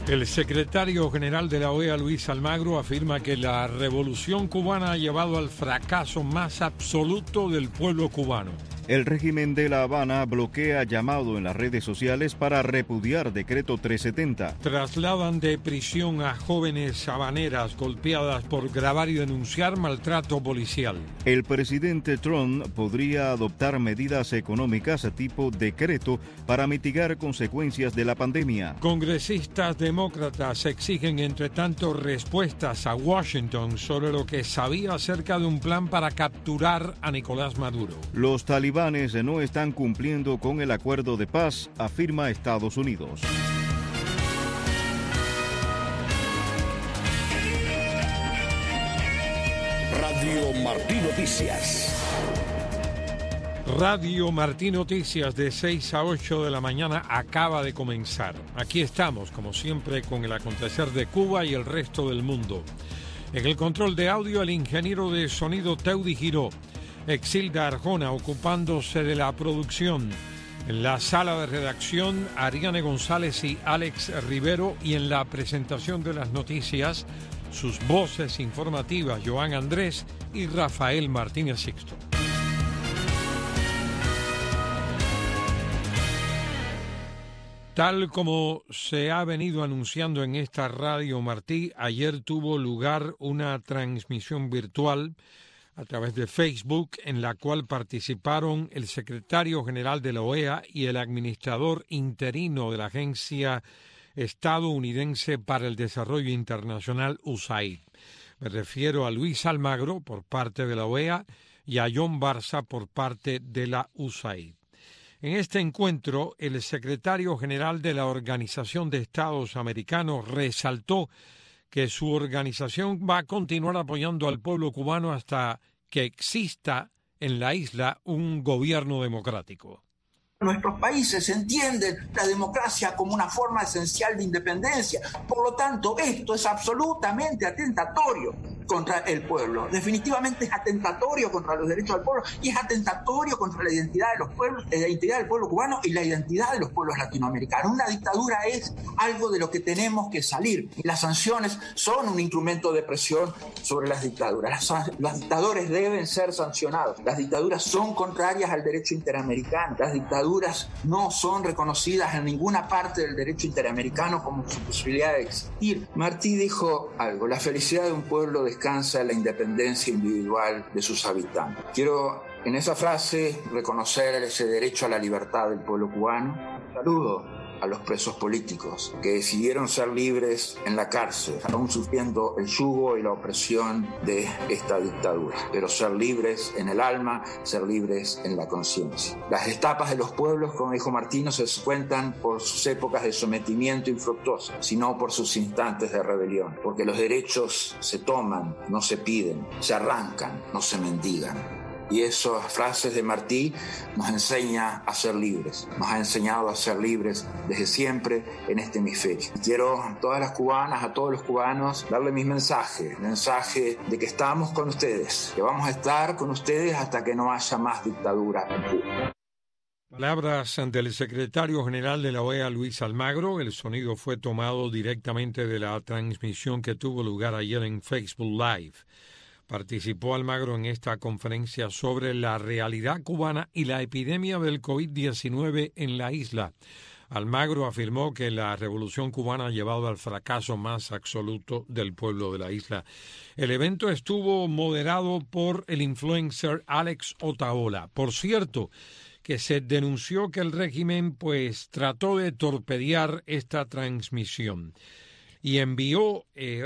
El secretario general de la OEA, Luis Almagro, afirma que la revolución cubana ha llevado al fracaso más absoluto del pueblo cubano. El régimen de La Habana bloquea llamado en las redes sociales para repudiar Decreto 370. Trasladan de prisión a jóvenes habaneras golpeadas por grabar y denunciar maltrato policial. El presidente Trump podría adoptar medidas económicas tipo decreto para mitigar consecuencias de la pandemia. Congresistas demócratas exigen, entre tanto, respuestas a Washington sobre lo que sabía acerca de un plan para capturar a Nicolás Maduro. Los talibanes no están cumpliendo con el acuerdo de paz, afirma Estados Unidos. Radio Martí Noticias. Radio Martí Noticias de 6 a 8 de la mañana acaba de comenzar. Aquí estamos, como siempre, con el acontecer de Cuba y el resto del mundo. En el control de audio, el ingeniero de sonido Teudi Giró. Exilda Arjona ocupándose de la producción. En la sala de redacción, Ariane González y Alex Rivero. Y en la presentación de las noticias, sus voces informativas, Joan Andrés y Rafael Martínez Sixto. Tal como se ha venido anunciando en esta Radio Martí, ayer tuvo lugar una transmisión virtual a través de Facebook, en la cual participaron el secretario general de la OEA y el administrador interino de la Agencia Estadounidense para el Desarrollo Internacional, USAID. Me refiero a Luis Almagro por parte de la OEA y a John Barza por parte de la USAID. En este encuentro, el secretario general de la Organización de Estados Americanos resaltó que su organización va a continuar apoyando al pueblo cubano hasta que exista en la isla un gobierno democrático. Nuestros países entienden la democracia como una forma esencial de independencia. Por lo tanto, esto es absolutamente atentatorio contra el pueblo. Definitivamente es atentatorio contra los derechos del pueblo y es atentatorio contra la identidad de los pueblos, la identidad del pueblo cubano y la identidad de los pueblos latinoamericanos. Una dictadura es algo de lo que tenemos que salir. Y las sanciones son un instrumento de presión sobre las dictaduras. Los dictadores deben ser sancionados. Las dictaduras son contrarias al derecho interamericano. Las dictaduras no son reconocidas en ninguna parte del derecho interamericano como su posibilidad de existir. Martí dijo algo: la felicidad de un pueblo descansa en la independencia individual de sus habitantes. Quiero en esa frase reconocer ese derecho a la libertad del pueblo cubano. Saludo a los presos políticos que decidieron ser libres en la cárcel, aún sufriendo el yugo y la opresión de esta dictadura, pero ser libres en el alma, ser libres en la conciencia. Las etapas de los pueblos, como dijo Martí, no se cuentan por sus épocas de sometimiento infructuoso, sino por sus instantes de rebelión, porque los derechos se toman, no se piden, se arrancan, no se mendigan. Y esas frases de Martí nos enseña a ser libres, nos ha enseñado a ser libres desde siempre en este hemisferio. Quiero a todas las cubanas, a todos los cubanos, darle mi mensaje de que estamos con ustedes, que vamos a estar con ustedes hasta que no haya más dictadura en Cuba. Palabras del secretario general de la OEA, Luis Almagro. El sonido fue tomado directamente de la transmisión que tuvo lugar ayer en Facebook Live. Participó Almagro en esta conferencia sobre la realidad cubana y la epidemia del COVID-19 en la isla. Almagro afirmó que la revolución cubana ha llevado al fracaso más absoluto del pueblo de la isla. El evento estuvo moderado por el influencer Alex Otaola. Por cierto, que se denunció que el régimen trató de torpedear esta transmisión y envió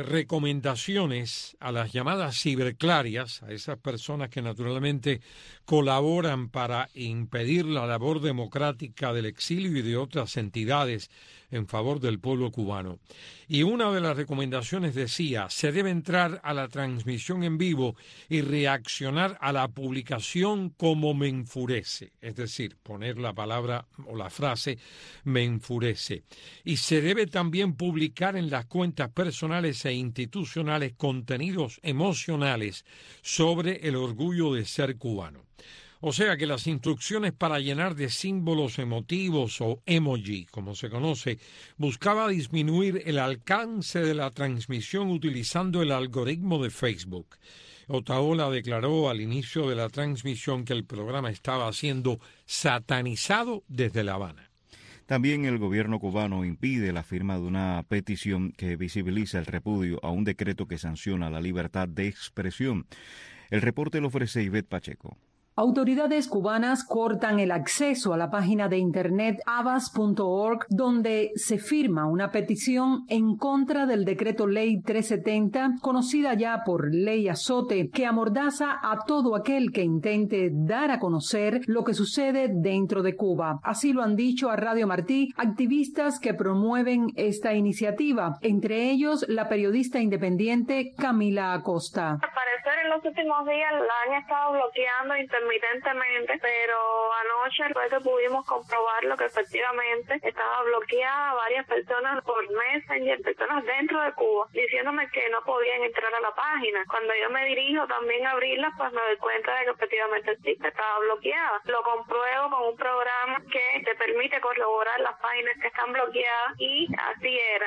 recomendaciones a las llamadas ciberclarias, a esas personas que naturalmente colaboran para impedir la labor democrática del exilio y de otras entidades en favor del pueblo cubano. Y una de las recomendaciones decía: se debe entrar a la transmisión en vivo y reaccionar a la publicación como me enfurece, es decir, poner la palabra o la frase me enfurece. Y se debe también publicar en las cuentas personales e institucionales contenidos emocionales sobre el orgullo de ser cubano. O sea que las instrucciones para llenar de símbolos emotivos o emoji, como se conoce, buscaba disminuir el alcance de la transmisión utilizando el algoritmo de Facebook. Otaola declaró al inicio de la transmisión que el programa estaba siendo satanizado desde La Habana. También el gobierno cubano impide la firma de una petición que visibiliza el repudio a un decreto que sanciona la libertad de expresión. El reporte lo ofrece Ivette Pacheco. Autoridades cubanas cortan el acceso a la página de internet avas.org, donde se firma una petición en contra del decreto ley 370, conocida ya por ley Azote, que amordaza a todo aquel que intente dar a conocer lo que sucede dentro de Cuba. Así lo han dicho a Radio Martí activistas que promueven esta iniciativa, entre ellos la periodista independiente Camila Acosta. Al parecer en los últimos días la han estado bloqueando intermitentemente, pero anoche pudimos comprobarlo que efectivamente estaba bloqueada varias personas por Messenger, personas dentro de Cuba, diciéndome que no podían entrar a la página. Cuando yo me dirijo también a abrirla, pues me doy cuenta de que efectivamente sí, estaba bloqueada. Lo compruebo con un programa que te permite corroborar las páginas que están bloqueadas y así era.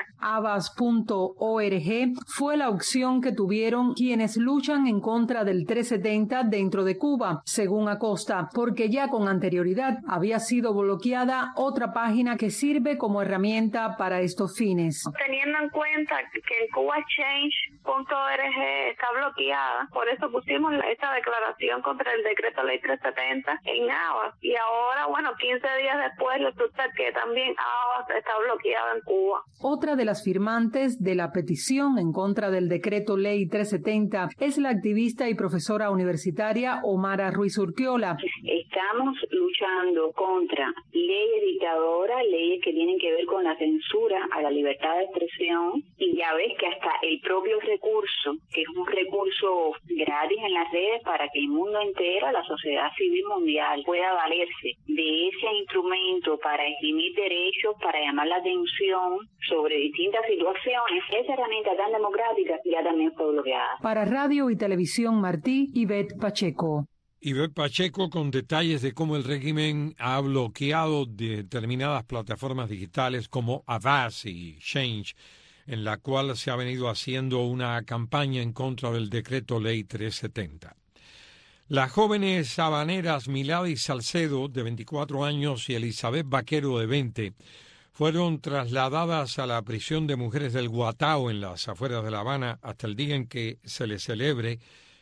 Avas.org fue la opción que tuvieron quienes luchan en contra del 370 dentro de Cuba, según Acosta, porque ya con anterioridad había sido bloqueada otra página que sirve como herramienta para estos fines. Teniendo en cuenta que en cubachange.org está bloqueada, por eso pusimos esta declaración contra el decreto ley 370 en Avas, y ahora, 15 días después resulta que también Avas está bloqueada en Cuba. Otra de las firmantes de la petición en contra del decreto ley 370 es la activista y profesora universitaria Omara Ruiz Urquiola. Estamos luchando contra leyes dictadoras, leyes que tienen que ver con la censura a la libertad de expresión, y ya ves que hasta el propio recurso, que es un recurso gratis en las redes para que el mundo entero, la sociedad civil mundial, pueda valerse de ese instrumento para exprimir derechos, para llamar la atención sobre distintas situaciones, esa herramienta tan democrática ya también fue bloqueada. Para Radio y Televisión Martí, Ivette Pacheco. Ivette Pacheco con detalles de cómo el régimen ha bloqueado determinadas plataformas digitales como Avas y Change, en la cual se ha venido haciendo una campaña en contra del decreto ley 370. Las jóvenes habaneras Milady Salcedo, de 24 años, y Elizabeth Vaquero, de 20, fueron trasladadas a la prisión de mujeres del Guatao en las afueras de La Habana hasta el día en que se les celebre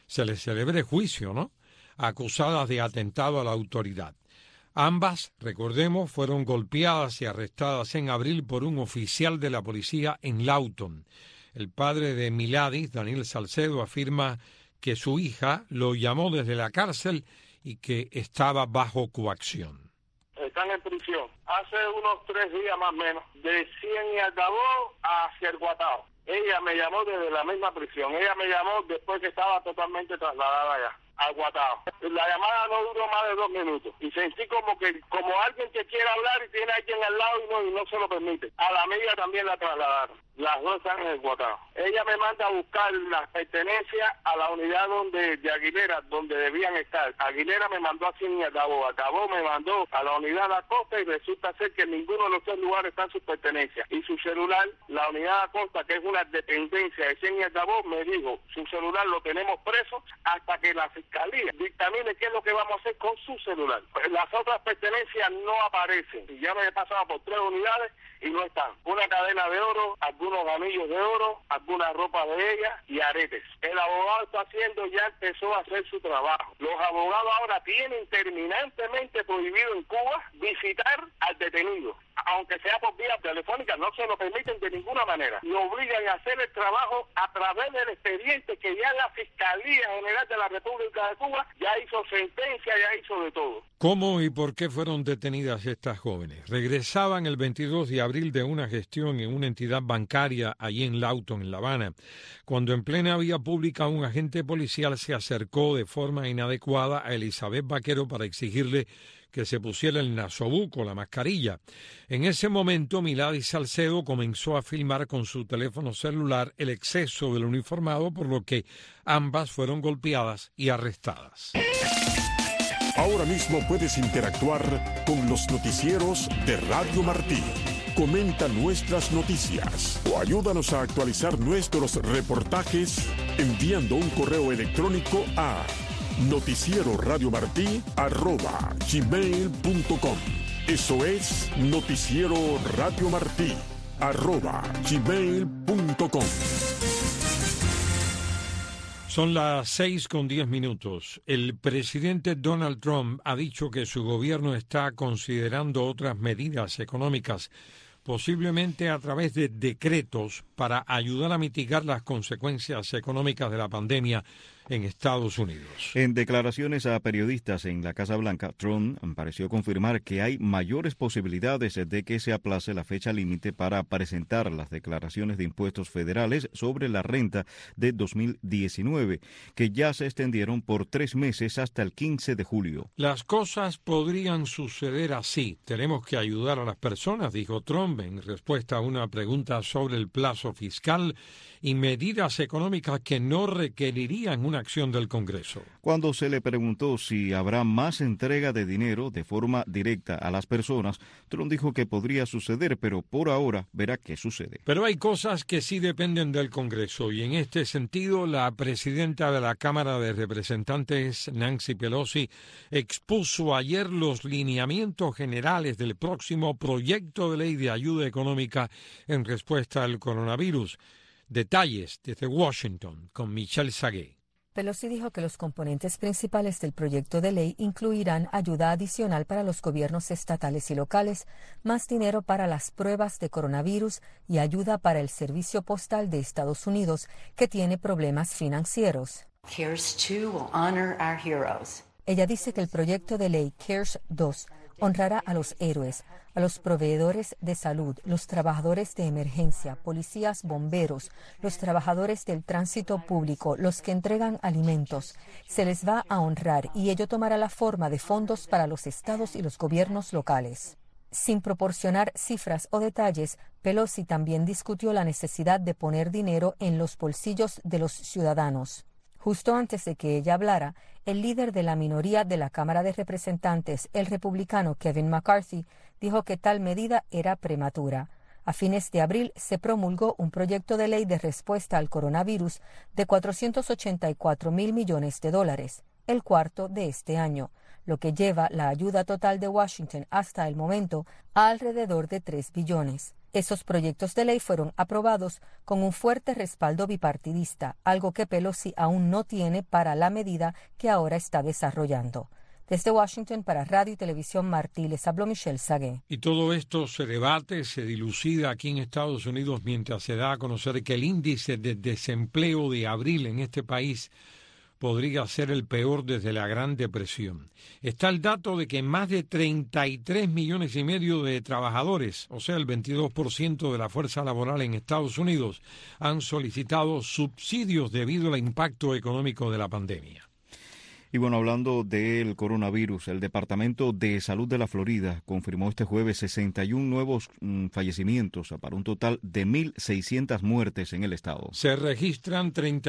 juicio, ¿no?, acusadas de atentado a la autoridad. Ambas, recordemos, fueron golpeadas y arrestadas en abril por un oficial de la policía en Lawton. El padre de Milady, Daniel Salcedo, afirma que su hija lo llamó desde la cárcel y que estaba bajo coacción. Están en prisión hace unos 3 días más o menos, de Cien y Altavoz hacia el Guatao. Ella me llamó desde la misma prisión. Ella me llamó después que estaba totalmente trasladada allá al Guatao. La llamada no duró más de 2 minutos y sentí como alguien que quiere hablar y tiene a alguien al lado y no se lo permite. A la amiga también la trasladaron. Las dos están en el Guatao. Ella me manda a buscar las pertenencias a la unidad de Aguilera, donde debían estar. Aguilera me mandó a Cien y Altavoz. Altavoz me mandó a la unidad de Acosta y resulta ser que en ninguno de los 3 lugares están sus pertenencias. Y su celular, la unidad de Acosta, que es una dependencia de Cien y Altavoz, me dijo, su celular lo tenemos preso hasta que la fiscalía dictamine qué es lo que vamos a hacer con su celular. Pues las otras pertenencias no aparecen. Y ya me he pasado por 3 unidades y no están. Una cadena de oro, algunos anillos de oro, algunas ropas de ella y aretes. El abogado ya empezó a hacer su trabajo. Los abogados ahora tienen terminantemente prohibido en Cuba visitar al detenido. Aunque sea por vía telefónica, no se lo permiten de ninguna manera. Y obligan a hacer el trabajo a través del expediente que ya la Fiscalía General de la República de Cuba ya hizo sentencia, ya hizo de todo. ¿Cómo y por qué fueron detenidas estas jóvenes? Regresaban el 22 de abril de una gestión en una entidad bancaria allí en Lawton, en La Habana, cuando en plena vía pública un agente policial se acercó de forma inadecuada a Elizabeth Vaquero para exigirle que se pusiera el nasobuco, la mascarilla. En ese momento, Milady Salcedo comenzó a filmar con su teléfono celular el exceso del uniformado, por lo que ambas fueron golpeadas y arrestadas. Ahora mismo puedes interactuar con los noticieros de Radio Martí. Comenta nuestras noticias o ayúdanos a actualizar nuestros reportajes enviando un correo electrónico a noticieroradiomartí@gmail.com. Eso es noticieroradiomartí@gmail.com. Son las 6:10. El presidente Donald Trump ha dicho que su gobierno está considerando otras medidas económicas, posiblemente a través de decretos, para ayudar a mitigar las consecuencias económicas de la pandemia en Estados Unidos. En declaraciones a periodistas en la Casa Blanca, Trump pareció confirmar que hay mayores posibilidades de que se aplace la fecha límite para presentar las declaraciones de impuestos federales sobre la renta de 2019, que ya se extendieron por 3 meses hasta el 15 de julio. Las cosas podrían suceder así. Tenemos que ayudar a las personas, dijo Trump en respuesta a una pregunta sobre el plazo fiscal y medidas económicas que no requerirían una acción del Congreso. Cuando se le preguntó si habrá más entrega de dinero de forma directa a las personas, Trump dijo que podría suceder, pero por ahora verá qué sucede. Pero hay cosas que sí dependen del Congreso y en este sentido la presidenta de la Cámara de Representantes, Nancy Pelosi, expuso ayer los lineamientos generales del próximo proyecto de ley de ayuda económica en respuesta al coronavirus. Detalles desde Washington con Michelle Sagué. Pelosi dijo que los componentes principales del proyecto de ley incluirán ayuda adicional para los gobiernos estatales y locales, más dinero para las pruebas de coronavirus y ayuda para el Servicio Postal de Estados Unidos, que tiene problemas financieros. CARES 2 will honor our heroes. Ella dice que el proyecto de ley CARES 2 honrará a los héroes, a los proveedores de salud, los trabajadores de emergencia, policías, bomberos, los trabajadores del tránsito público, los que entregan alimentos. Se les va a honrar y ello tomará la forma de fondos para los estados y los gobiernos locales. Sin proporcionar cifras o detalles, Pelosi también discutió la necesidad de poner dinero en los bolsillos de los ciudadanos. Justo antes de que ella hablara, el líder de la minoría de la Cámara de Representantes, el republicano Kevin McCarthy, dijo que tal medida era prematura. A fines de abril se promulgó un proyecto de ley de respuesta al coronavirus de $484 mil millones, el cuarto de este año, lo que lleva la ayuda total de Washington hasta el momento a alrededor de 3 billones. Esos proyectos de ley fueron aprobados con un fuerte respaldo bipartidista, algo que Pelosi aún no tiene para la medida que ahora está desarrollando. Desde Washington para Radio y Televisión Martí, les habló Michelle Sagué. Y todo esto se debate, se dilucida aquí en Estados Unidos mientras se da a conocer que el índice de desempleo de abril en este país podría ser el peor desde la Gran Depresión. Está el dato de que más de 33,5 millones de trabajadores, o sea, el 22% de la fuerza laboral en Estados Unidos, han solicitado subsidios debido al impacto económico de la pandemia. Y bueno, hablando del coronavirus, el Departamento de Salud de la Florida confirmó este jueves 61 nuevos fallecimientos para un total de 1,600 muertes en el estado. Se registran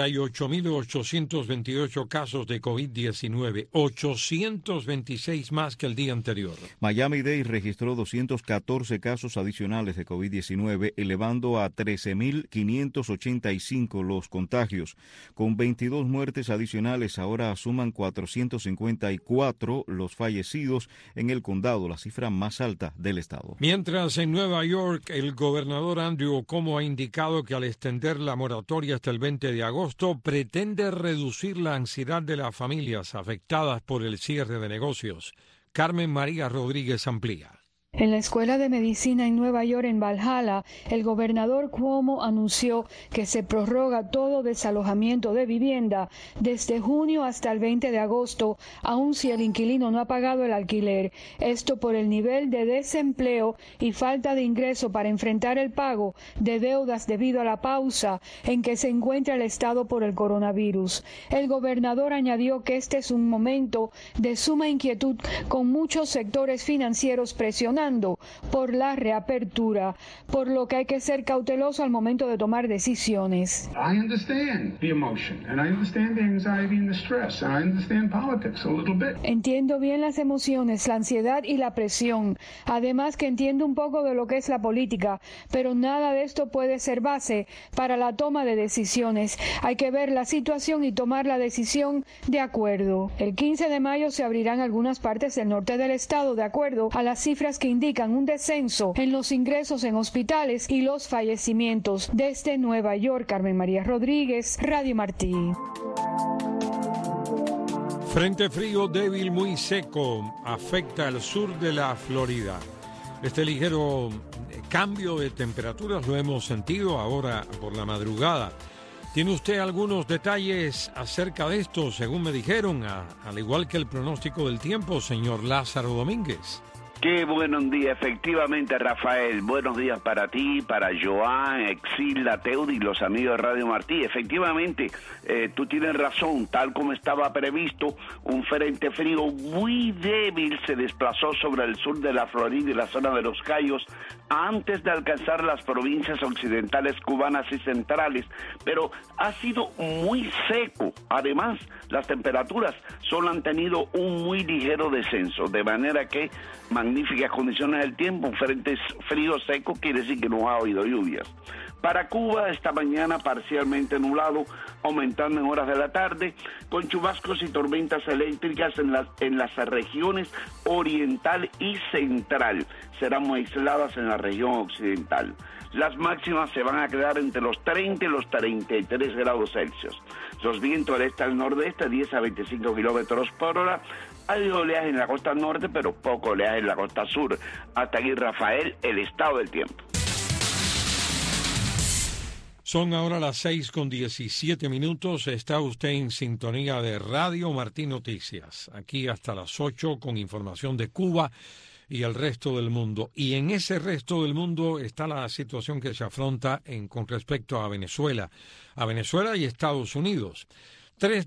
38,828 casos de COVID-19, 826 más que el día anterior. Miami-Dade registró 214 casos adicionales de COVID-19, elevando a 13,585 los contagios. Con 22 muertes adicionales, ahora suman 454 los fallecidos en el condado, la cifra más alta del estado. Mientras en Nueva York, el gobernador Andrew Cuomo ha indicado que al extender la moratoria hasta el 20 de agosto, pretende reducir la ansiedad de las familias afectadas por el cierre de negocios. Carmen María Rodríguez amplía. En la Escuela de Medicina en Nueva York, en Valhalla, el gobernador Cuomo anunció que se prorroga todo desalojamiento de vivienda desde junio hasta el 20 de agosto, aun si el inquilino no ha pagado el alquiler. Esto por el nivel de desempleo y falta de ingreso para enfrentar el pago de deudas debido a la pausa en que se encuentra el Estado por el coronavirus. El gobernador añadió que este es un momento de suma inquietud con muchos sectores financieros presionados luchando por la reapertura, por lo que hay que ser cauteloso al momento de tomar decisiones. I understand the emotion, and I understand the anxiety and the stress, and I understand politics a little bit. Entiendo bien las emociones, la ansiedad y la presión. Además que entiendo un poco de lo que es la política, pero nada de esto puede ser base para la toma de decisiones. Hay que ver la situación y tomar la decisión de acuerdo. El 15 de mayo se abrirán algunas partes del norte del estado de acuerdo a las cifras que indican un descenso en los ingresos en hospitales y los fallecimientos. Desde Nueva York, Carmen María Rodríguez, Radio Martí. Frente frío débil muy seco afecta al sur de la Florida. Este ligero cambio de temperaturas lo hemos sentido ahora por la madrugada. ¿Tiene usted algunos detalles acerca de esto, según me dijeron, al igual que el pronóstico del tiempo, señor Lázaro Domínguez? Qué buenos días, efectivamente, Rafael. Buenos días para ti, para Joan, Exilda, Teudi y los amigos de Radio Martí. Efectivamente, tú tienes razón, tal como estaba previsto, un frente frío muy débil se desplazó sobre el sur de la Florida y la zona de los Cayos antes de alcanzar las provincias occidentales cubanas y centrales, pero ha sido muy seco. Además, las temperaturas solo han tenido un muy ligero descenso, de manera que magníficas condiciones del tiempo. Un frente frío seco quiere decir que no ha habido lluvias. Para Cuba, esta mañana parcialmente nublado, aumentando en horas de la tarde, con chubascos y tormentas eléctricas en las regiones oriental y central. Serán muy aisladas en la región occidental. Las máximas se van a quedar entre los 30 y los 33 grados Celsius. Los vientos del este al nordeste, 10 a 25 kilómetros por hora. Hay oleaje en la costa norte, pero poco oleaje en la costa sur. Hasta aquí, Rafael, el estado del tiempo. Son ahora las 6:17. Está usted en sintonía de Radio Martí Noticias. Aquí hasta las 8 con información de Cuba y el resto del mundo. Y en ese resto del mundo está la situación que se afronta con respecto a Venezuela y Estados Unidos. Tres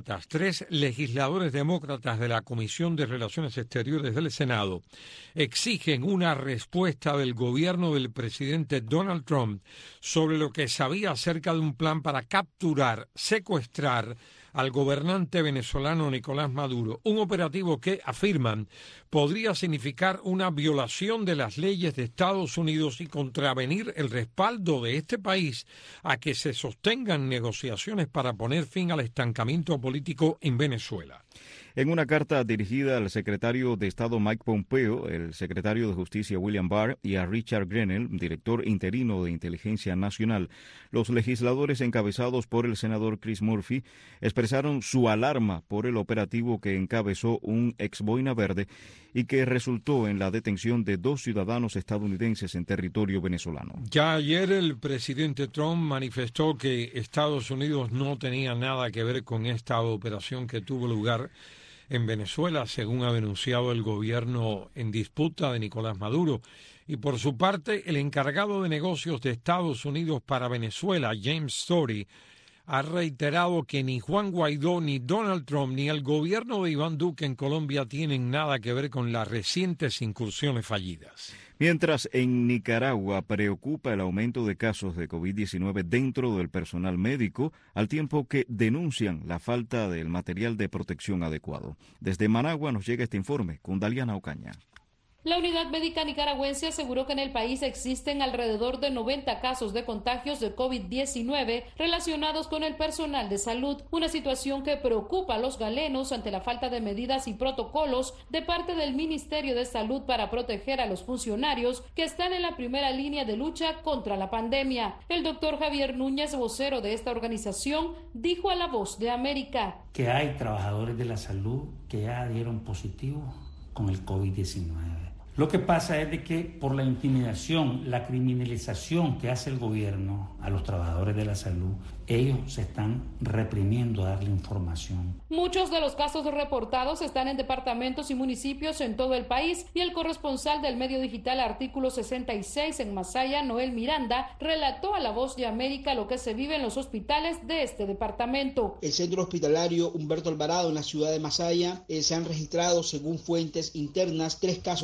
legisladores demócratas de la Comisión de Relaciones Exteriores del Senado exigen una respuesta del gobierno del presidente Donald Trump sobre lo que sabía acerca de un plan para capturar, secuestrar al gobernante venezolano Nicolás Maduro, un operativo que, afirman, podría significar una violación de las leyes de Estados Unidos y contravenir el respaldo de este país a que se sostengan negociaciones para poner fin al estancamiento político en Venezuela. En una carta dirigida al secretario de Estado Mike Pompeo, el secretario de Justicia William Barr y a Richard Grenell, director interino de Inteligencia Nacional, los legisladores encabezados por el senador Chris Murphy expresaron su alarma por el operativo que encabezó un ex boina verde y que resultó en la detención de 2 ciudadanos estadounidenses en territorio venezolano. Ya ayer el presidente Trump manifestó que Estados Unidos no tenía nada que ver con esta operación que tuvo lugar en Venezuela, según ha denunciado el gobierno en disputa de Nicolás Maduro. Y por su parte, el encargado de negocios de Estados Unidos para Venezuela, James Story, ha reiterado que ni Juan Guaidó, ni Donald Trump, ni el gobierno de Iván Duque en Colombia tienen nada que ver con las recientes incursiones fallidas. Mientras en Nicaragua preocupa el aumento de casos de COVID-19 dentro del personal médico, al tiempo que denuncian la falta del material de protección adecuado. Desde Managua nos llega este informe con Daliana Ocaña. La unidad médica nicaragüense aseguró que en el país existen alrededor de 90 casos de contagios de COVID-19 relacionados con el personal de salud, una situación que preocupa a los galenos ante la falta de medidas y protocolos de parte del Ministerio de Salud para proteger a los funcionarios que están en la primera línea de lucha contra la pandemia. El doctor Javier Núñez, vocero de esta organización, dijo a La Voz de América que hay trabajadores de la salud que ya dieron positivo con el COVID-19. Lo que pasa es de que por la intimidación, la criminalización que hace el gobierno a los trabajadores de la salud, ellos se están reprimiendo a darle información. Muchos de los casos reportados están en departamentos y municipios en todo el país y el corresponsal del medio digital Artículo 66 en Masaya, Noel Miranda, relató a La Voz de América lo que se vive en los hospitales de este departamento. El centro hospitalario Humberto Alvarado en la ciudad de Masaya se han registrado, según fuentes internas, 3 casos de COVID-19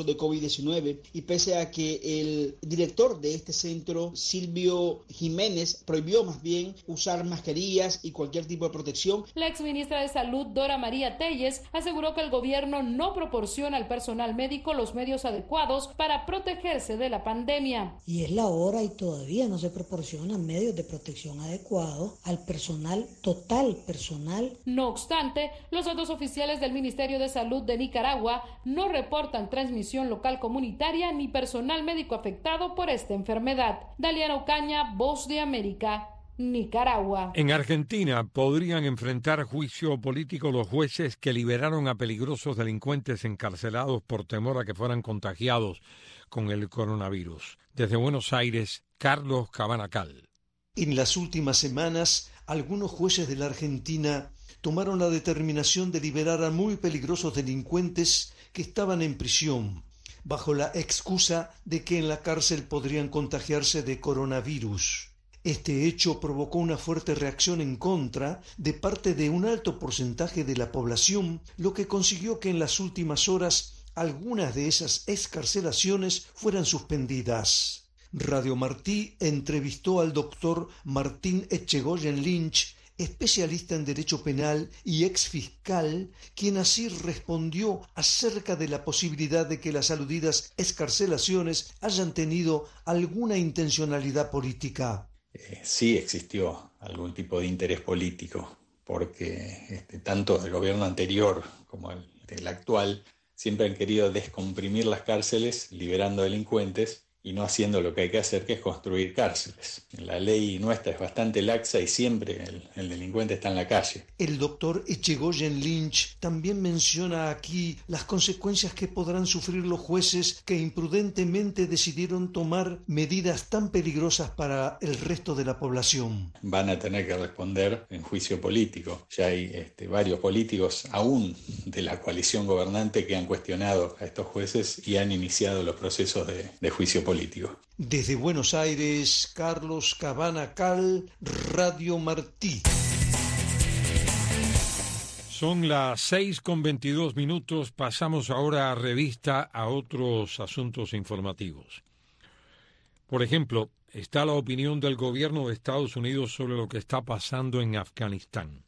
COVID-19 y pese a que el director de este centro, Silvio Jiménez, prohibió más bien usar mascarillas y cualquier tipo de protección. La exministra de Salud, Dora María Telles, aseguró que el gobierno no proporciona al personal médico los medios adecuados para protegerse de la pandemia. Y es la hora y todavía no se proporcionan medios de protección adecuados al personal total, No obstante, los datos oficiales del Ministerio de Salud de Nicaragua no reportan transmisión local comunitaria ni personal médico afectado por esta enfermedad. Daliana Ocaña, Voz de América, Nicaragua. En Argentina podrían enfrentar juicio político los jueces que liberaron a peligrosos delincuentes encarcelados por temor a que fueran contagiados con el coronavirus. Desde Buenos Aires, Carlos Cabanacal. En las últimas semanas, algunos jueces de la Argentina tomaron la determinación de liberar a muy peligrosos delincuentes que estaban en prisión, bajo la excusa de que en la cárcel podrían contagiarse de coronavirus. Este hecho provocó una fuerte reacción en contra de parte de un alto porcentaje de la población, lo que consiguió que en las últimas horas algunas de esas excarcelaciones fueran suspendidas. Radio Martí entrevistó al doctor Martín Echegoyen Lynch, especialista en Derecho Penal y exfiscal, quien así respondió acerca de la posibilidad de que las aludidas excarcelaciones hayan tenido alguna intencionalidad política. Sí existió algún tipo de interés político, porque tanto el gobierno anterior como el actual siempre han querido descomprimir las cárceles liberando delincuentes y no haciendo lo que hay que hacer, que es construir cárceles. La ley nuestra es bastante laxa y siempre el delincuente está en la calle. El doctor Echegoyen Lynch también menciona aquí las consecuencias que podrán sufrir los jueces que imprudentemente decidieron tomar medidas tan peligrosas para el resto de la población. Van a tener que responder en juicio político. Ya hay varios políticos, aún de la coalición gobernante, que han cuestionado a estos jueces y han iniciado los procesos de juicio político. Desde Buenos Aires, Carlos Cabanacal, Radio Martí. Son las 6:22. Pasamos ahora a revista a otros asuntos informativos. Por ejemplo, está la opinión del gobierno de Estados Unidos sobre lo que está pasando en Afganistán.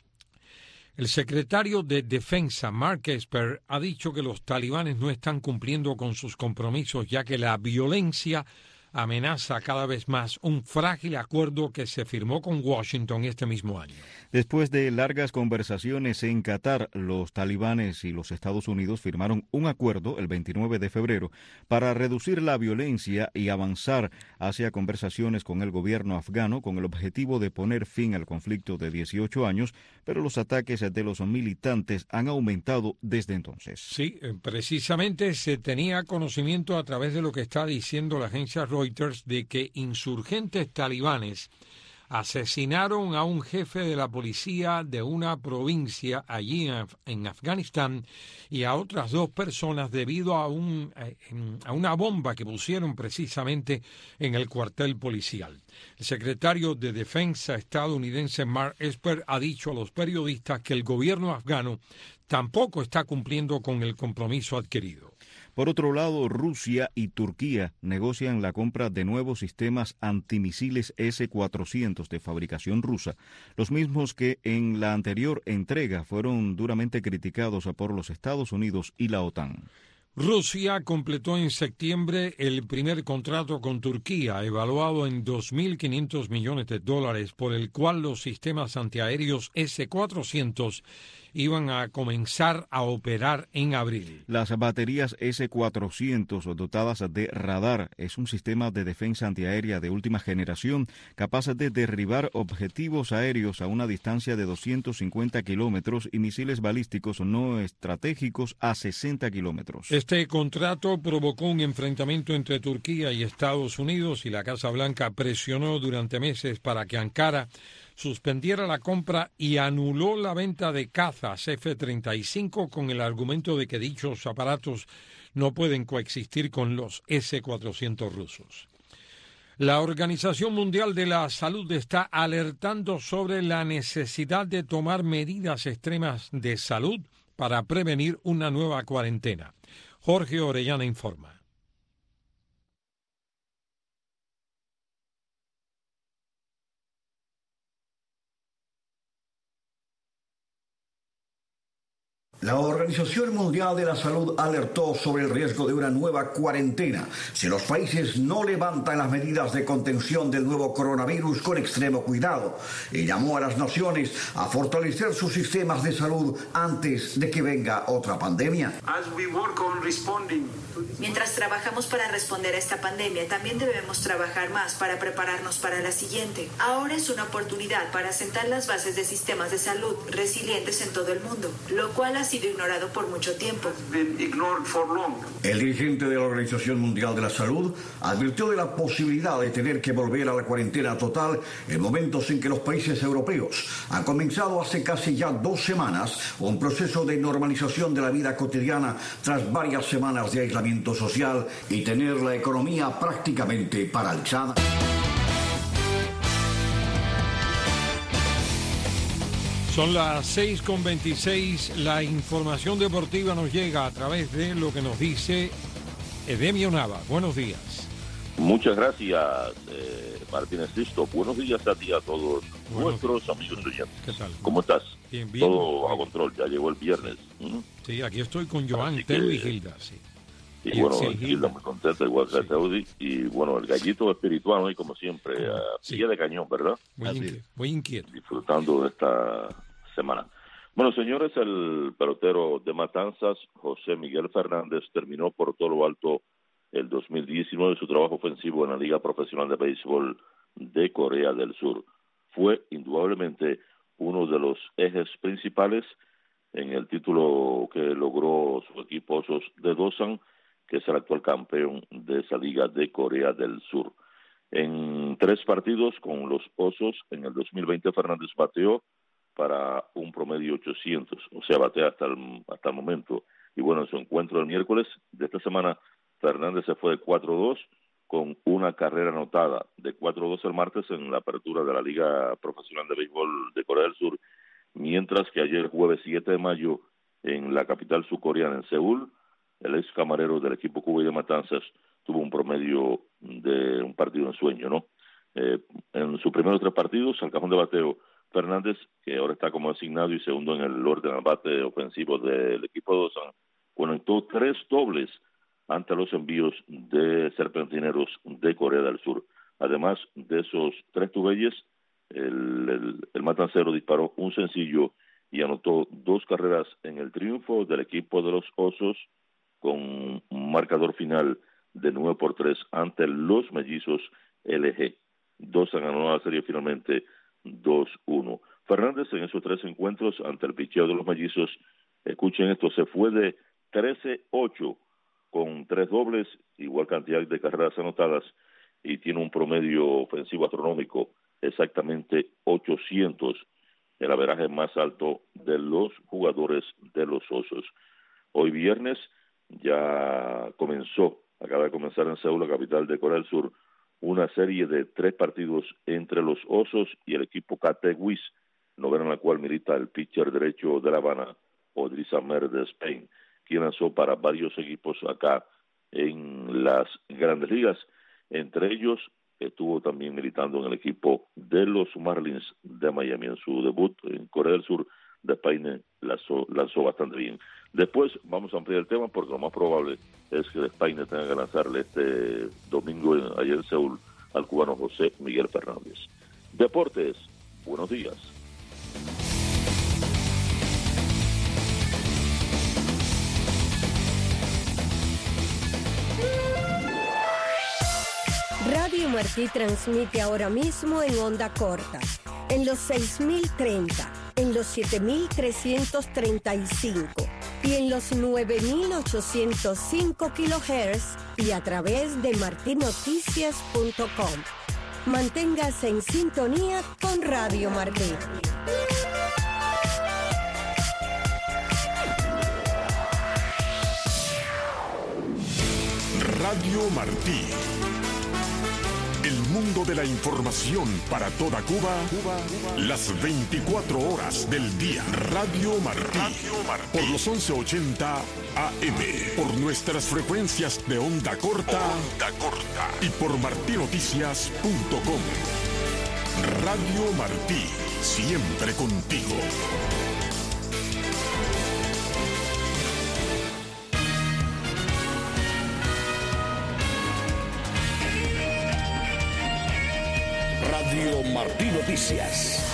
El secretario de Defensa, Mark Esper, ha dicho que los talibanes no están cumpliendo con sus compromisos, ya que la violencia amenaza cada vez más un frágil acuerdo que se firmó con Washington este mismo año. Después de largas conversaciones en Qatar, los talibanes y los Estados Unidos firmaron un acuerdo el 29 de febrero para reducir la violencia y avanzar hacia conversaciones con el gobierno afgano con el objetivo de poner fin al conflicto de 18 años, pero los ataques de los militantes han aumentado desde entonces. Sí, precisamente se tenía conocimiento a través de lo que está diciendo la agencia Reuters de que insurgentes talibanes asesinaron a un jefe de la policía de una provincia allí en Afganistán y a otras 2 personas debido a una bomba que pusieron precisamente en el cuartel policial. El secretario de Defensa estadounidense Mark Esper ha dicho a los periodistas que el gobierno afgano tampoco está cumpliendo con el compromiso adquirido. Por otro lado, Rusia y Turquía negocian la compra de nuevos sistemas antimisiles S-400 de fabricación rusa, los mismos que en la anterior entrega fueron duramente criticados por los Estados Unidos y la OTAN. Rusia completó en septiembre el primer contrato con Turquía, evaluado en $2.500 millones, por el cual los sistemas antiaéreos S-400 iban a comenzar a operar en abril. Las baterías S-400 dotadas de radar es un sistema de defensa antiaérea de última generación capaz de derribar objetivos aéreos a una distancia de 250 kilómetros y misiles balísticos no estratégicos a 60 kilómetros. Este contrato provocó un enfrentamiento entre Turquía y Estados Unidos y la Casa Blanca presionó durante meses para que Ankara suspendiera la compra y anuló la venta de cazas F-35 con el argumento de que dichos aparatos no pueden coexistir con los S-400 rusos. La Organización Mundial de la Salud está alertando sobre la necesidad de tomar medidas extremas de salud para prevenir una nueva cuarentena. Jorge Orellana informa. La Organización Mundial de la Salud alertó sobre el riesgo de una nueva cuarentena si los países no levantan las medidas de contención del nuevo coronavirus con extremo cuidado y llamó a las naciones a fortalecer sus sistemas de salud antes de que venga otra pandemia. Mientras trabajamos para responder a esta pandemia, también debemos trabajar más para prepararnos para la siguiente. Ahora es una oportunidad para sentar las bases de sistemas de salud resilientes en todo el mundo, lo cual ha sido ignorado por mucho tiempo. El dirigente de la Organización Mundial de la Salud advirtió de la posibilidad de tener que volver a la cuarentena total en momentos en que los países europeos han comenzado hace casi ya 2 semanas un proceso de normalización de la vida cotidiana tras varias semanas de aislamiento social y tener la economía prácticamente paralizada. Son las 6:26. La información deportiva nos llega a través de lo que nos dice Edemio Nava. Buenos días. Muchas gracias, Martínez Sisto. Buenos días a ti, a todos nuestros amigos oyentes. ¿Qué tal? ¿Cómo estás? Bien. Todo a control. Ya llegó el viernes. Sí, aquí estoy con Joan, Teo y Gilda. Sí. Y bueno, Gilda muy contenta, igual que Teudi. Y bueno, el gallito espiritual hoy, como siempre, a pie de cañón, ¿verdad? Muy inquieto. Disfrutando de esta semana. Bueno, señores, el pelotero de Matanzas, José Miguel Fernández, terminó por todo lo alto el 2019 su trabajo ofensivo en la Liga Profesional de Béisbol de Corea del Sur. Fue indudablemente uno de los ejes principales en el título que logró su equipo Osos de Dosan, que es el actual campeón de esa liga de Corea del Sur. En 3 partidos con los Osos, en el 2020 Fernández bateó para un promedio 800, o sea, batea hasta el momento. Y bueno, en su encuentro del miércoles de esta semana, Fernández se fue de 4-2 con una carrera anotada, de 4-2 el martes en la apertura de la Liga Profesional de Béisbol de Corea del Sur, mientras que ayer, jueves 7 de mayo, en la capital surcoreana, en Seúl, el ex camarero del equipo Cuba y de Matanzas tuvo un promedio de un partido en sueño, ¿no? En sus primeros 3 partidos, al cajón de bateo, Fernández, que ahora está como asignado y segundo en el orden al bate ofensivo del equipo de Dosan, conectó 3 dobles ante los envíos de serpentineros de Corea del Sur. Además de esos 3 tubelles, el matancero disparó un sencillo y anotó 2 carreras en el triunfo del equipo de los Osos, con un marcador final de 9-3 ante los mellizos LG. Dosan ganó la serie finalmente 2-1. Fernández en esos 3 encuentros ante el picheo de los mellizos, escuchen esto, se fue de 13-8 con 3 dobles, igual cantidad de carreras anotadas, y tiene un promedio ofensivo astronómico, exactamente 800, el averaje más alto de los jugadores de los Osos. Hoy viernes ya acaba de comenzar en Seúl, la capital de Corea del Sur, una serie de 3 partidos entre los Osos y el equipo Catewis, novena en la cual milita el pitcher derecho de La Habana, Odris Amer de Spain, quien lanzó para varios equipos acá en las grandes ligas. Entre ellos estuvo también militando en el equipo de los Marlins de Miami. En su debut en Corea del Sur, Despaine lanzó bastante bien. Después vamos a ampliar el tema porque lo más probable es que Despaine tenga que lanzarle este domingo allá en Seúl al cubano José Miguel Fernández. Deportes, buenos días. Radio Martí transmite ahora mismo en onda corta, en los 6030, en los 7335 y en los 9805 kHz y a través de martinoticias.com. Manténgase en sintonía con Radio Martí. Radio Martí. El mundo de la información para toda Cuba, las 24 horas del día. Radio Martí, por los 1180 AM, por nuestras frecuencias de onda corta y por martinoticias.com. Radio Martí, siempre contigo. Radio Martí Noticias.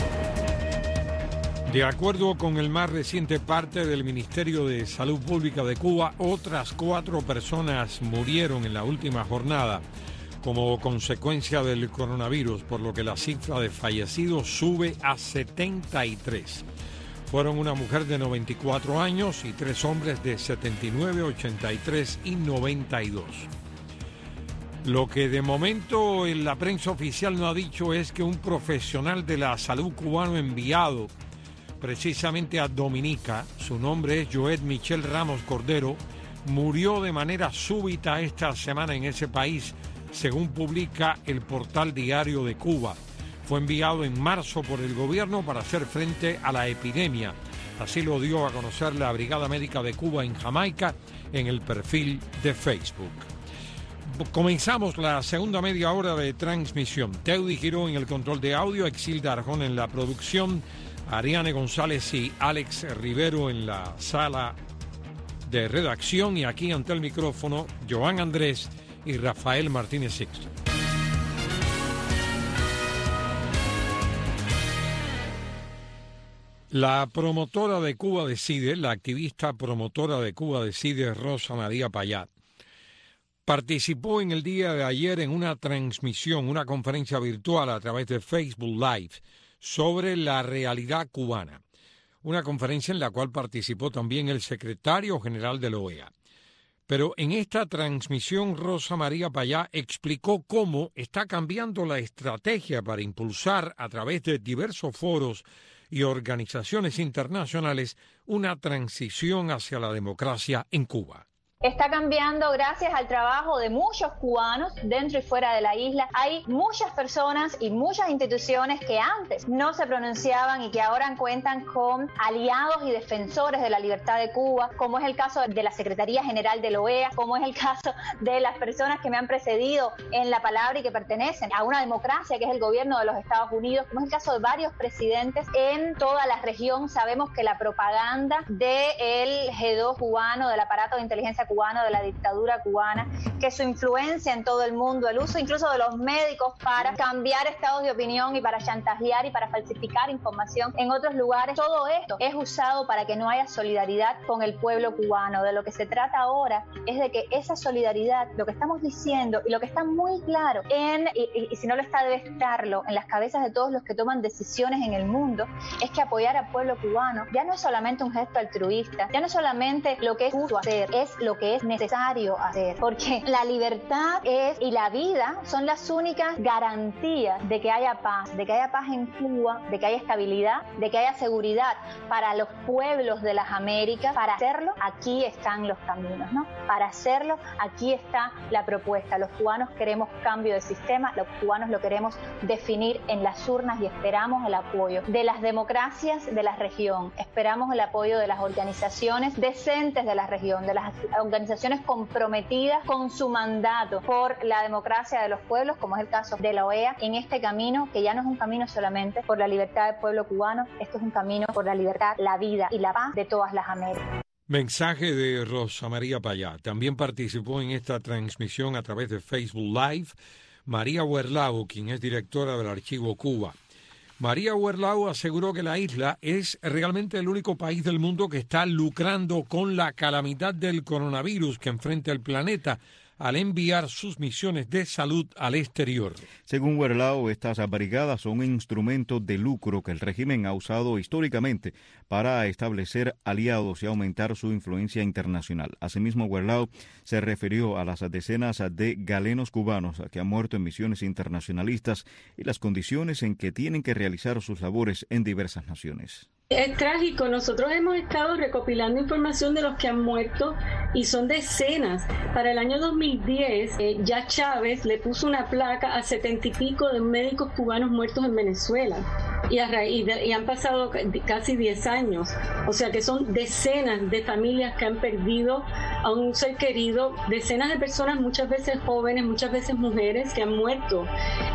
De acuerdo con el más reciente parte del Ministerio de Salud Pública de Cuba, otras 4 personas murieron en la última jornada como consecuencia del coronavirus, por lo que la cifra de fallecidos sube a 73. Fueron una mujer de 94 años y 3 hombres de 79, 83 y 92. Lo que de momento en la prensa oficial no ha dicho es que un profesional de la salud cubano enviado precisamente a Dominica, su nombre es Joet Michel Ramos Cordero, murió de manera súbita esta semana en ese país, según publica el Portal Diario de Cuba. Fue enviado en marzo por el gobierno para hacer frente a la epidemia. Así lo dio a conocer la Brigada Médica de Cuba en Jamaica en el perfil de Facebook. Comenzamos la segunda media hora de transmisión. Teudi Giró en el control de audio, Exilda Arjón en la producción, Ariane González y Alex Rivero en la sala de redacción, y aquí ante el micrófono Joan Andrés y Rafael Martínez Sixto. La promotora de Cuba Decide, la activista promotora de Cuba Decide, Rosa María Payá, participó en el día de ayer en una transmisión, una conferencia virtual a través de Facebook Live sobre la realidad cubana. Una conferencia en la cual participó también el secretario general de la OEA. Pero en esta transmisión Rosa María Payá explicó cómo está cambiando la estrategia para impulsar a través de diversos foros y organizaciones internacionales una transición hacia la democracia en Cuba. Está cambiando gracias al trabajo de muchos cubanos dentro y fuera de la isla. Hay muchas personas y muchas instituciones que antes no se pronunciaban y que ahora cuentan con aliados y defensores de la libertad de Cuba, como es el caso de la Secretaría General de la OEA, como es el caso de las personas que me han precedido en la palabra y que pertenecen a una democracia que es el gobierno de los Estados Unidos, como es el caso de varios presidentes en toda la región. Sabemos que la propaganda del G2 cubano, del aparato de inteligencia cubano, de la dictadura cubana, que su influencia en todo el mundo, el uso incluso de los médicos para cambiar estados de opinión y para chantajear y para falsificar información en otros lugares, todo esto es usado para que no haya solidaridad con el pueblo cubano. De lo que se trata ahora es de que esa solidaridad, lo que estamos diciendo y lo que está muy claro y si no lo está, debe estarlo en las cabezas de todos los que toman decisiones en el mundo, es que apoyar al pueblo cubano ya no es solamente un gesto altruista, ya no es solamente lo que es justo hacer, es lo que es necesario hacer, porque la libertad y la vida son las únicas garantías de que haya paz en Cuba, de que haya estabilidad, de que haya seguridad para los pueblos de las Américas. Para hacerlo, aquí están los caminos, ¿no? Para hacerlo, aquí está la propuesta. Los cubanos queremos cambio de sistema, los cubanos lo queremos definir en las urnas y esperamos el apoyo de las democracias de la región, esperamos el apoyo de las organizaciones decentes de la región, de las organizaciones comprometidas con su mandato por la democracia de los pueblos, como es el caso de la OEA, en este camino que ya no es un camino solamente por la libertad del pueblo cubano, esto es un camino por la libertad, la vida y la paz de todas las Américas. Mensaje de Rosa María Payá. También participó en esta transmisión a través de Facebook Live María Huerlao, quien es directora del Archivo Cuba. María Huerlao aseguró que la isla es realmente el único país del mundo que está lucrando con la calamidad del coronavirus que enfrenta el planeta al enviar sus misiones de salud al exterior. Según Huerlao, estas brigadas son instrumentos de lucro que el régimen ha usado históricamente para establecer aliados y aumentar su influencia internacional. Asimismo, Huerlao se refirió a las decenas de galenos cubanos que han muerto en misiones internacionalistas y las condiciones en que tienen que realizar sus labores en diversas naciones. Es trágico. Nosotros hemos estado recopilando información de los que han muerto y son decenas. Para el año 2010, ya Chávez le puso una placa a 70 y pico de médicos cubanos muertos en Venezuela. Y han pasado casi 10 años. O sea que son decenas de familias que han perdido a un ser querido, decenas de personas, muchas veces jóvenes, muchas veces mujeres, que han muerto.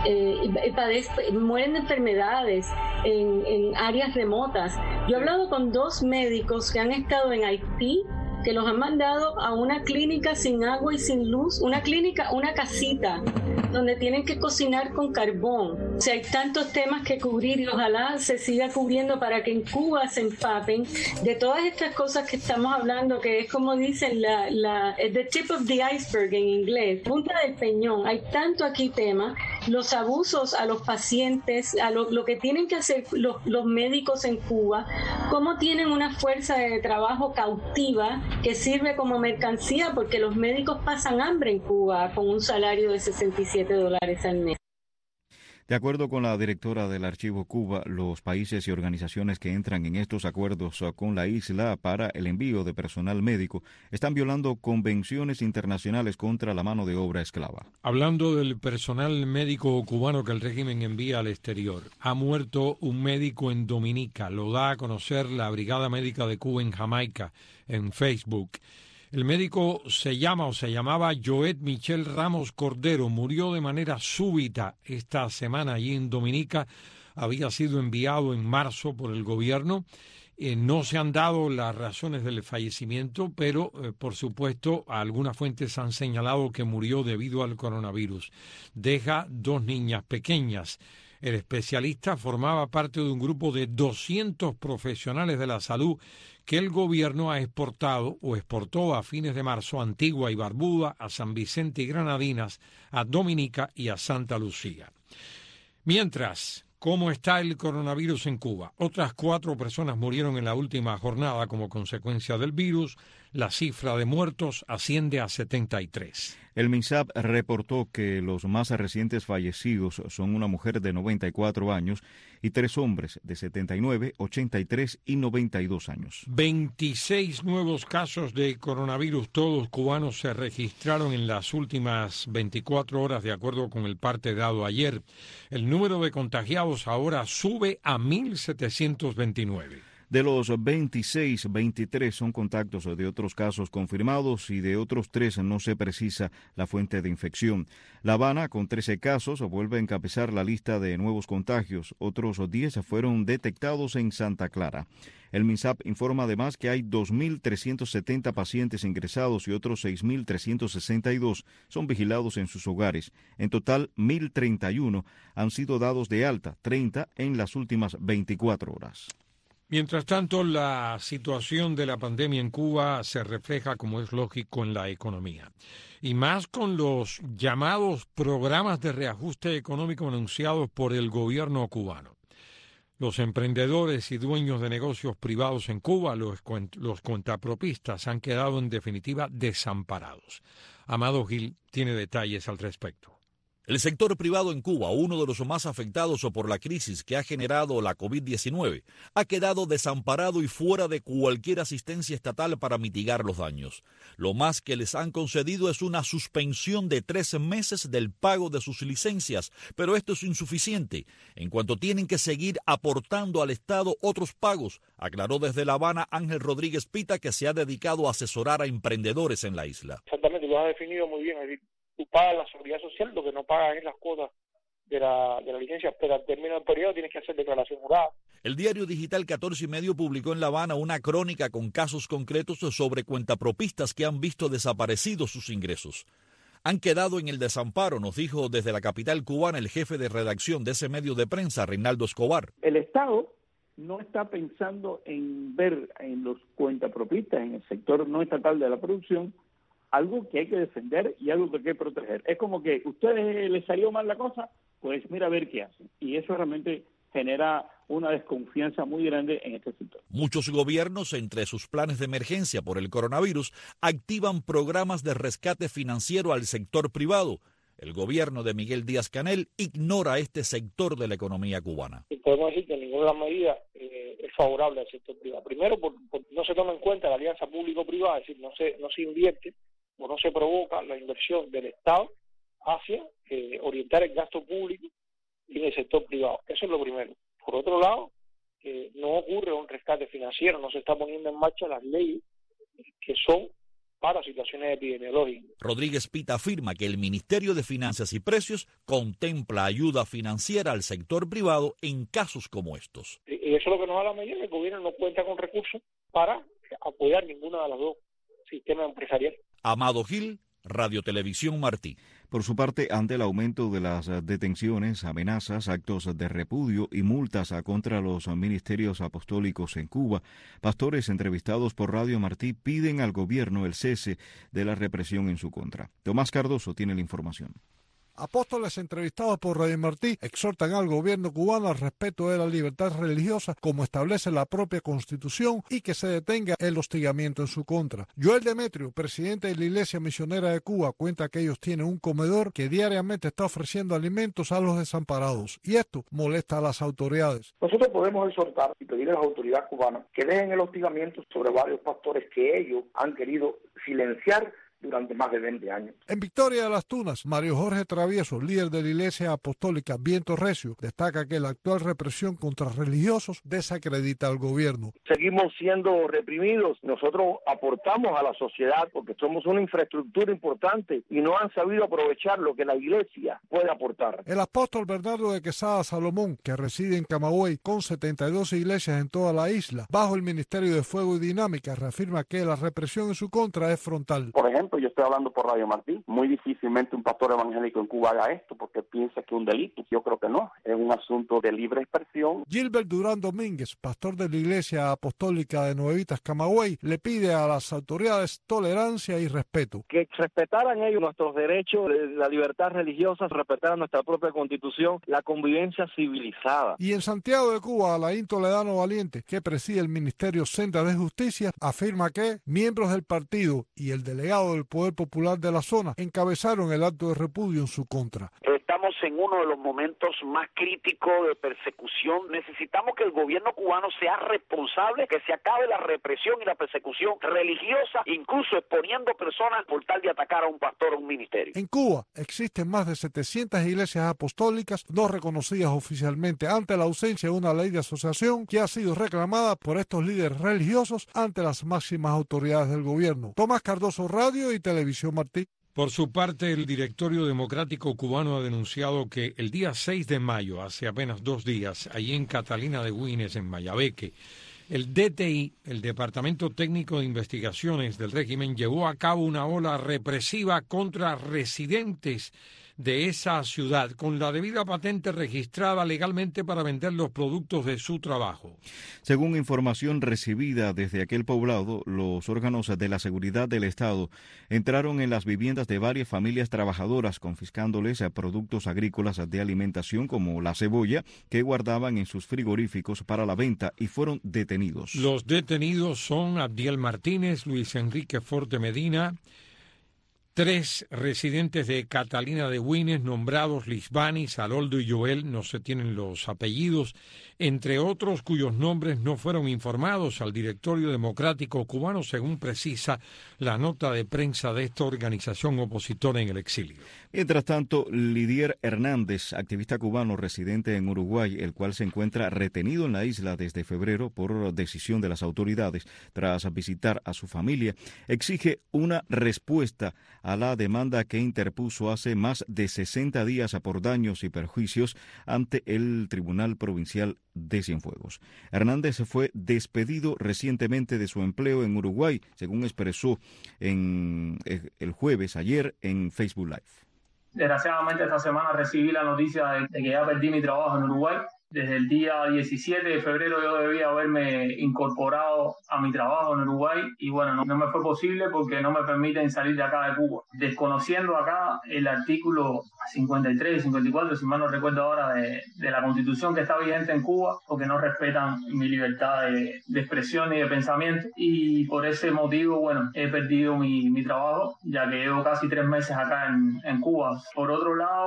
Mueren de enfermedades en áreas remotas. Yo he hablado con 2 médicos que han estado en Haití, que los han mandado a una clínica sin agua y sin luz, una casita, donde tienen que cocinar con carbón. O sea, hay tantos temas que cubrir y ojalá se siga cubriendo para que en Cuba se empapen de todas estas cosas que estamos hablando, que es como dicen, the tip of the iceberg en inglés, punta del peñón. Hay tanto aquí tema, los abusos a los pacientes, a lo que tienen que hacer los médicos en Cuba, cómo tienen una fuerza de trabajo cautiva que sirve como mercancía, porque los médicos pasan hambre en Cuba con un salario de $67 al mes. De acuerdo con la directora del Archivo Cuba, los países y organizaciones que entran en estos acuerdos con la isla para el envío de personal médico están violando convenciones internacionales contra la mano de obra esclava. Hablando del personal médico cubano que el régimen envía al exterior, ha muerto un médico en Dominica, lo da a conocer la Brigada Médica de Cuba en Jamaica en Facebook. El médico se llamaba Joet Michel Ramos Cordero, murió de manera súbita esta semana allí en Dominica, había sido enviado en marzo por el gobierno. No se han dado las razones del fallecimiento, pero por supuesto algunas fuentes han señalado que murió debido al coronavirus. Deja 2 niñas pequeñas. El especialista formaba parte de un grupo de 200 profesionales de la salud que el gobierno ha exportó a fines de marzo a Antigua y Barbuda, a San Vicente y Granadinas, a Dominica y a Santa Lucía. Mientras, ¿cómo está el coronavirus en Cuba? Otras 4 personas murieron en la última jornada como consecuencia del virus. La cifra de muertos asciende a 73. El MINSAP reportó que los más recientes fallecidos son una mujer de 94 años y 3 hombres de 79, 83 y 92 años. 26 nuevos casos de coronavirus, todos cubanos, se registraron en las últimas 24 horas, de acuerdo con el parte dado ayer. El número de contagiados ahora sube a 1.729. De los 26, 23 son contactos de otros casos confirmados y de otros 3 no se precisa la fuente de infección. La Habana, con 13 casos, vuelve a encabezar la lista de nuevos contagios. Otros 10 fueron detectados en Santa Clara. El MINSAP informa además que hay 2.370 pacientes ingresados y otros 6.362 son vigilados en sus hogares. En total, 1.031 han sido dados de alta, 30 en las últimas 24 horas. Mientras tanto, la situación de la pandemia en Cuba se refleja, como es lógico, en la economía. Y más con los llamados programas de reajuste económico anunciados por el gobierno cubano. Los emprendedores y dueños de negocios privados en Cuba, los cuentapropistas, han quedado en definitiva desamparados. Amado Gil tiene detalles al respecto. El sector privado en Cuba, uno de los más afectados por la crisis que ha generado la COVID-19, ha quedado desamparado y fuera de cualquier asistencia estatal para mitigar los daños. Lo más que les han concedido es una suspensión de 3 meses del pago de sus licencias, pero esto es insuficiente, en cuanto tienen que seguir aportando al Estado otros pagos, aclaró desde La Habana Ángel Rodríguez Pita, que se ha dedicado a asesorar a emprendedores en la isla. Exactamente, lo has definido muy bien. Tú pagas la seguridad social, lo que no pagas es las cuotas de la licencia, pero al término del periodo tienes que hacer declaración jurada. El diario digital 14 y Medio publicó en La Habana una crónica con casos concretos sobre cuentapropistas que han visto desaparecidos sus ingresos. Han quedado en el desamparo, nos dijo desde la capital cubana el jefe de redacción de ese medio de prensa, Reinaldo Escobar. El Estado no está pensando en ver en los cuentapropistas, en el sector no estatal de la producción, algo que hay que defender y algo que hay que proteger. Es como que a ustedes les salió mal la cosa, pues mira a ver qué hacen. Y eso realmente genera una desconfianza muy grande en este sector. Muchos gobiernos, entre sus planes de emergencia por el coronavirus, activan programas de rescate financiero al sector privado. El gobierno de Miguel Díaz-Canel ignora este sector de la economía cubana. Y podemos decir que ninguna de las medidas es es favorable al sector privado. Primero, porque no se toma en cuenta la alianza público-privada, es decir, no se invierte o no se provoca la inversión del Estado hacia orientar el gasto público en el sector privado. Eso es lo primero. Por otro lado, no ocurre un rescate financiero, no se está poniendo en marcha las leyes que son para situaciones epidemiológicas. Rodríguez Pita afirma que el Ministerio de Finanzas y Precios contempla ayuda financiera al sector privado en casos como estos. Y eso es lo que nos da la medida, que el gobierno no cuenta con recursos para apoyar ninguna de las dos sistemas empresariales. Amado Gil, Radio Televisión Martí. Por su parte, ante el aumento de las detenciones, amenazas, actos de repudio y multas contra los ministerios apostólicos en Cuba, pastores entrevistados por Radio Martí piden al gobierno el cese de la represión en su contra. Tomás Cardoso tiene la información. Apóstoles entrevistados por Radio Martí exhortan al gobierno cubano al respeto de la libertad religiosa como establece la propia Constitución y que se detenga el hostigamiento en su contra. Joel Demetrio, presidente de la Iglesia Misionera de Cuba, cuenta que ellos tienen un comedor que diariamente está ofreciendo alimentos a los desamparados y esto molesta a las autoridades. Nosotros podemos exhortar y pedir a las autoridades cubanas que dejen el hostigamiento sobre varios pastores que ellos han querido silenciar durante más de 20 años. En Victoria de las Tunas, Mario Jorge Travieso, líder de la Iglesia Apostólica Viento Recio, destaca que la actual represión contra religiosos desacredita al gobierno. Seguimos siendo reprimidos. Nosotros aportamos a la sociedad porque somos una infraestructura importante y no han sabido aprovechar lo que la Iglesia puede aportar. El apóstol Bernardo de Quesada Salomón, que reside en Camagüey con 72 iglesias en toda la isla, bajo el Ministerio de Fuego y Dinámica, reafirma que la represión en su contra es frontal. Por ejemplo, yo estoy hablando por Radio Martí. Muy difícilmente un pastor evangélico en Cuba haga esto porque piensa que es un delito. Yo creo que no. Es un asunto de libre expresión. Gilbert Durán Domínguez, pastor de la Iglesia Apostólica de Nuevitas Camagüey, le pide a las autoridades tolerancia y respeto. Que respetaran ellos nuestros derechos, la libertad religiosa, respetaran nuestra propia Constitución, la convivencia civilizada. Y en Santiago de Cuba, Alain Toledano Valiente, que preside el Ministerio Senda de Justicia, afirma que miembros del partido y el delegado del Poder Popular de la zona encabezaron el acto de repudio en su contra. Estamos en uno de los momentos más críticos de persecución. Necesitamos que el gobierno cubano sea responsable, que se acabe la represión y la persecución religiosa, incluso exponiendo personas por tal de atacar a un pastor o un ministerio. En Cuba existen más de 700 iglesias apostólicas no reconocidas oficialmente ante la ausencia de una ley de asociación que ha sido reclamada por estos líderes religiosos ante las máximas autoridades del gobierno. Tomás Cardoso, Radio y Televisión Martí. Por su parte, el Directorio Democrático Cubano ha denunciado que el día 6 de mayo, hace apenas 2 días, allí en Catalina de Güines, en Mayabeque, el DTI, el Departamento Técnico de Investigaciones del régimen, llevó a cabo una ola represiva contra residentes de esa ciudad, con la debida patente registrada legalmente para vender los productos de su trabajo. Según información recibida desde aquel poblado, los órganos de la seguridad del Estado entraron en las viviendas de varias familias trabajadoras, confiscándoles productos agrícolas de alimentación como la cebolla, que guardaban en sus frigoríficos para la venta y fueron detenidos. Los detenidos son Abdiel Martínez, Luis Enrique Forte Medina, 3 residentes de Catalina de Güines nombrados Lisbani, Saloldo y Joel, no se tienen los apellidos, entre otros cuyos nombres no fueron informados al Directorio Democrático Cubano, según precisa la nota de prensa de esta organización opositora en el exilio. Mientras tanto, Lidier Hernández, activista cubano residente en Uruguay, el cual se encuentra retenido en la isla desde febrero por decisión de las autoridades tras visitar a su familia, exige una respuesta a la demanda que interpuso hace más de 60 días por daños y perjuicios ante el Tribunal Provincial de Cienfuegos. Hernández fue despedido recientemente de su empleo en Uruguay, según expresó el jueves, ayer, en Facebook Live. Desgraciadamente esta semana recibí la noticia de que ya perdí mi trabajo en Uruguay. Desde el día 17 de febrero yo debía haberme incorporado a mi trabajo en Uruguay y bueno, no me fue posible porque no me permiten salir de acá de Cuba. Desconociendo acá el artículo 53 y 54, si mal no recuerdo ahora, de la Constitución que está vigente en Cuba, porque no respetan mi libertad de expresión y de pensamiento, y por ese motivo, bueno, he perdido mi trabajo, ya que llevo casi 3 meses acá en Cuba. Por otro lado,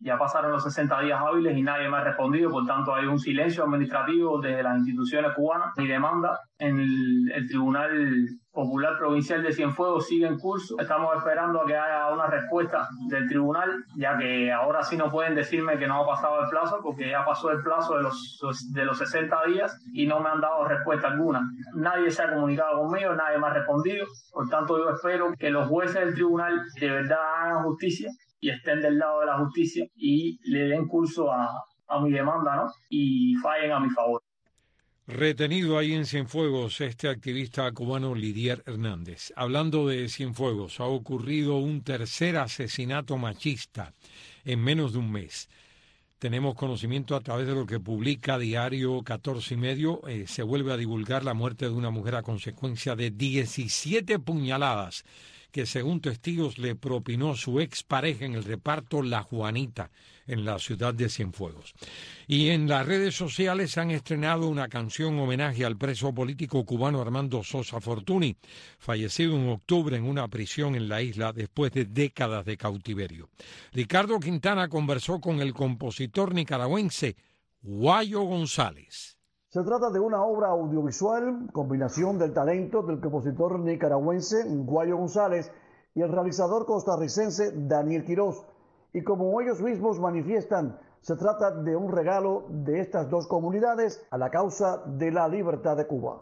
Ya pasaron los 60 días hábiles y nadie me ha respondido, por tanto hay un silencio administrativo desde las instituciones cubanas. Mi demanda en el Tribunal Popular Provincial de Cienfuegos sigue en curso. Estamos esperando a que haya una respuesta del tribunal, ya que ahora sí no pueden decirme que no ha pasado el plazo, porque ya pasó el plazo de los 60 días y no me han dado respuesta alguna. Nadie se ha comunicado conmigo, nadie me ha respondido. Por tanto, yo espero que los jueces del tribunal de verdad hagan justicia y estén del lado de la justicia y le den curso a mi demanda, ¿no? Y fallen a mi favor. Retenido ahí en Cienfuegos este activista cubano Lidier Hernández. Hablando de Cienfuegos, ha ocurrido un tercer asesinato machista en menos de un mes. Tenemos conocimiento a través de lo que publica Diario 14 y medio. Se vuelve a divulgar la muerte de una mujer a consecuencia de 17 puñaladas que según testigos le propinó su expareja en el reparto La Juanita, en la ciudad de Cienfuegos. Y en las redes sociales han estrenado una canción homenaje al preso político cubano Armando Sosa Fortuny, fallecido en octubre en una prisión en la isla después de décadas de cautiverio. Ricardo Quintana conversó con el compositor nicaragüense Guayo González. Se trata de una obra audiovisual, combinación del talento del compositor nicaragüense Guayo González y el realizador costarricense Daniel Quiroz. Y como ellos mismos manifiestan, se trata de un regalo de estas dos comunidades a la causa de la libertad de Cuba.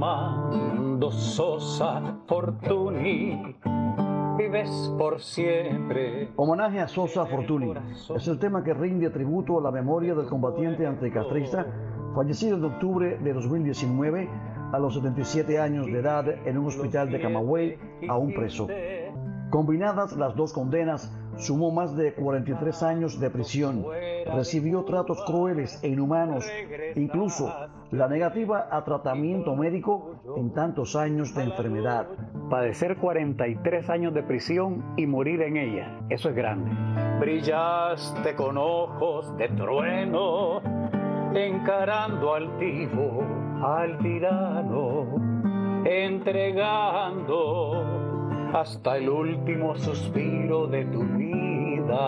Armando Sosa Fortuny, vives por siempre. Homenaje a Sosa Fortuny es el tema que rinde tributo a la memoria del combatiente anticastrista fallecido en octubre de 2019 a los 77 años de edad en un hospital de Camagüey, aún preso. Combinadas las dos condenas, sumó más de 43 años de prisión, recibió tratos crueles e inhumanos, incluso la negativa a tratamiento médico en tantos años de enfermedad. Padecer 43 años de prisión y morir en ella, eso es grande. Brillaste con ojos de trueno, encarando altivo al tirano, entregando hasta el último suspiro de tu vida.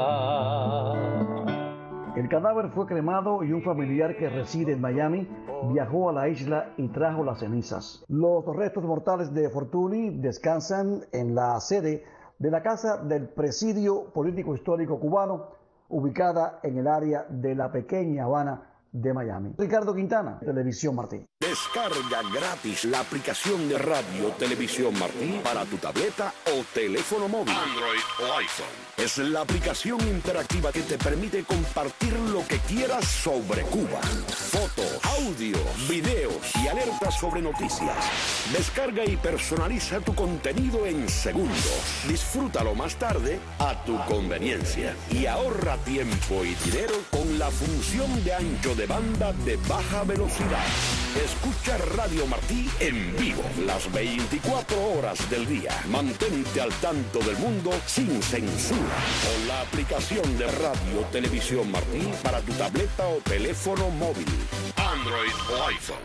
El cadáver fue cremado y un familiar que reside en Miami viajó a la isla y trajo las cenizas. Los restos mortales de Fortuny descansan en la sede de la Casa del Presidio Político Histórico Cubano, ubicada en el área de la pequeña Habana de Miami. Ricardo Quintana, Televisión Martí. Descarga gratis la aplicación de Radio Televisión Martí para tu tableta o teléfono móvil, Android o iPhone. Es la aplicación interactiva que te permite compartir lo que quieras sobre Cuba. Fotos, audio, videos y alertas sobre noticias. Descarga y personaliza tu contenido en segundos. Disfrútalo más tarde a tu conveniencia. Y ahorra tiempo y dinero con la función de ancho de banda de baja velocidad. Escucha Radio Martí en vivo las 24 horas del día. Mantente al tanto del mundo sin censura con la aplicación de Radio Televisión Martí para tu tableta o teléfono móvil, Android o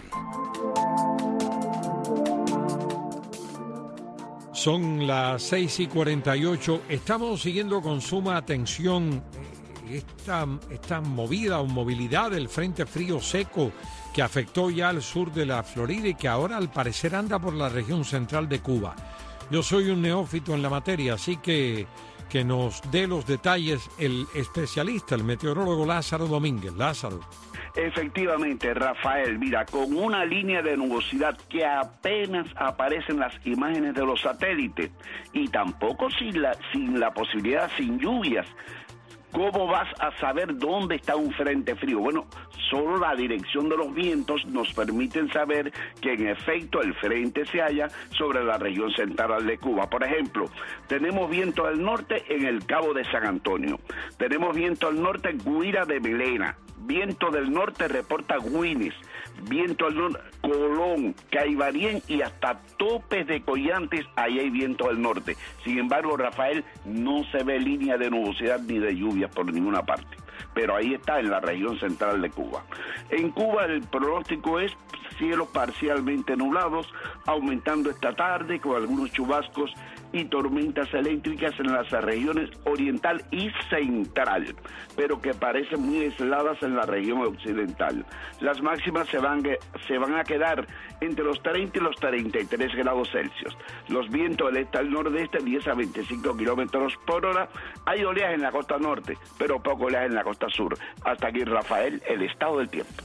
iPhone. Son las 6:48. Estamos siguiendo con suma atención esta movida o movilidad del Frente Frío Seco que afectó ya al sur de la Florida y que ahora al parecer anda por la región central de Cuba. Yo soy un neófito en la materia, así que nos dé los detalles el especialista, el meteorólogo Lázaro Domínguez. Lázaro. Efectivamente, Rafael, mira, con una línea de nubosidad que apenas aparecen las imágenes de los satélites y tampoco sin la posibilidad, sin lluvias. ¿Cómo vas a saber dónde está un frente frío? Bueno, solo la dirección de los vientos nos permiten saber que en efecto el frente se halla sobre la región central de Cuba. Por ejemplo, tenemos viento del norte en el Cabo de San Antonio. Tenemos viento del norte en Guira de Melena. Viento del norte reporta Güines. Viento del norte, Colón, Caibarien y hasta Topes de Collantes, ahí hay viento del norte. Sin embargo, Rafael, no se ve línea de nubosidad ni de lluvias por ninguna parte. Pero ahí está, en la región central de Cuba. En Cuba el pronóstico es cielos parcialmente nublados, aumentando esta tarde con algunos chubascos y tormentas eléctricas en las regiones oriental y central, pero que parecen muy aisladas en la región occidental. Las máximas se van a quedar entre los 30 y los 33 grados Celsius. Los vientos del este al nordeste, 10 a 25 kilómetros por hora. Hay oleaje en la costa norte, pero poco oleaje en la costa sur. Hasta aquí, Rafael, el estado del tiempo.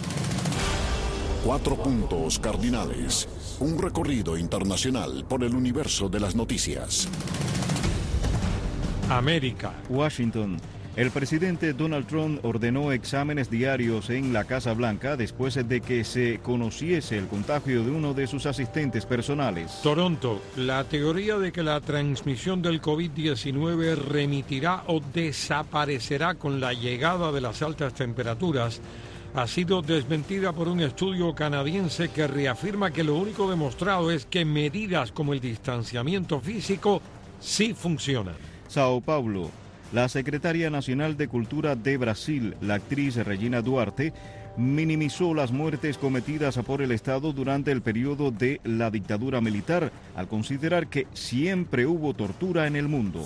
4 puntos cardinales. Un recorrido internacional por el universo de las noticias. América. Washington. El presidente Donald Trump ordenó exámenes diarios en la Casa Blanca después de que se conociese el contagio de uno de sus asistentes personales. Toronto. La teoría de que la transmisión del COVID-19 remitirá o desaparecerá con la llegada de las altas temperaturas ha sido desmentida por un estudio canadiense que reafirma que lo único demostrado es que medidas como el distanciamiento físico sí funcionan. Sao Paulo. La secretaria nacional de Cultura de Brasil, la actriz Regina Duarte, minimizó las muertes cometidas por el Estado durante el periodo de la dictadura militar, al considerar que siempre hubo tortura en el mundo.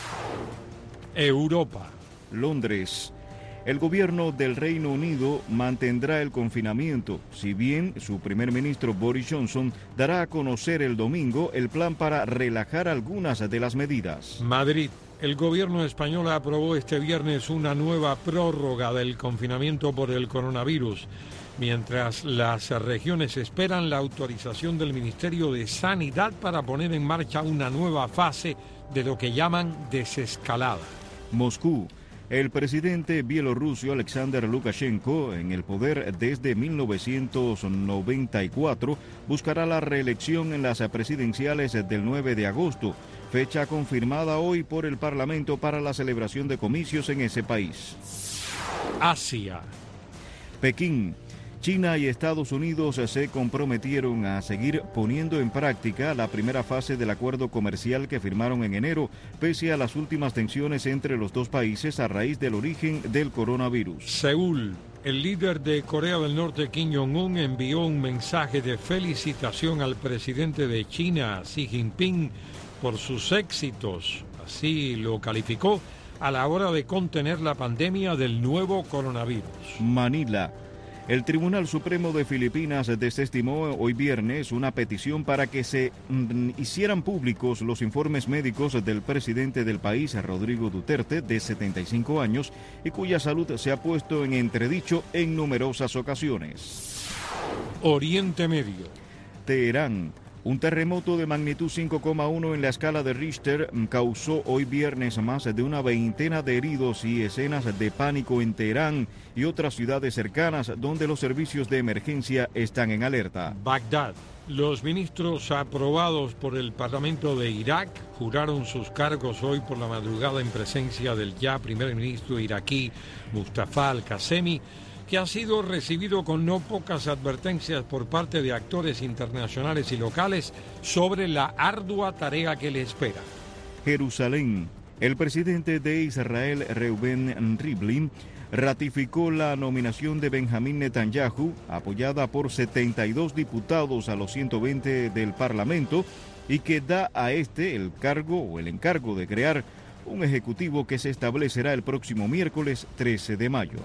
Europa. Londres. El gobierno del Reino Unido mantendrá el confinamiento, si bien su primer ministro Boris Johnson dará a conocer el domingo el plan para relajar algunas de las medidas. Madrid. El gobierno español aprobó este viernes una nueva prórroga del confinamiento por el coronavirus, mientras las regiones esperan la autorización del Ministerio de Sanidad para poner en marcha una nueva fase de lo que llaman desescalada. Moscú. El presidente bielorruso Alexander Lukashenko, en el poder desde 1994, buscará la reelección en las presidenciales del 9 de agosto, fecha confirmada hoy por el Parlamento para la celebración de comicios en ese país. Asia. Pekín. China y Estados Unidos se comprometieron a seguir poniendo en práctica la primera fase del acuerdo comercial que firmaron en enero, pese a las últimas tensiones entre los dos países a raíz del origen del coronavirus. Seúl. El líder de Corea del Norte, Kim Jong-un, envió un mensaje de felicitación al presidente de China, Xi Jinping, por sus éxitos, así lo calificó, a la hora de contener la pandemia del nuevo coronavirus. Manila. El Tribunal Supremo de Filipinas desestimó hoy viernes una petición para que se hicieran públicos los informes médicos del presidente del país, Rodrigo Duterte, de 75 años, y cuya salud se ha puesto en entredicho en numerosas ocasiones. Oriente Medio. Teherán. Un terremoto de magnitud 5,1 en la escala de Richter causó hoy viernes más de una veintena de heridos y escenas de pánico en Teherán y otras ciudades cercanas donde los servicios de emergencia están en alerta. Bagdad. Los ministros aprobados por el Parlamento de Irak juraron sus cargos hoy por la madrugada en presencia del ya primer ministro iraquí Mustafa al-Qasemi, que ha sido recibido con no pocas advertencias por parte de actores internacionales y locales sobre la ardua tarea que le espera. Jerusalén. El presidente de Israel, Reuven Rivlin, ratificó la nominación de Benjamín Netanyahu, apoyada por 72 diputados a los 120 del Parlamento, y que da a este el encargo de crear un ejecutivo que se establecerá el próximo miércoles 13 de mayo.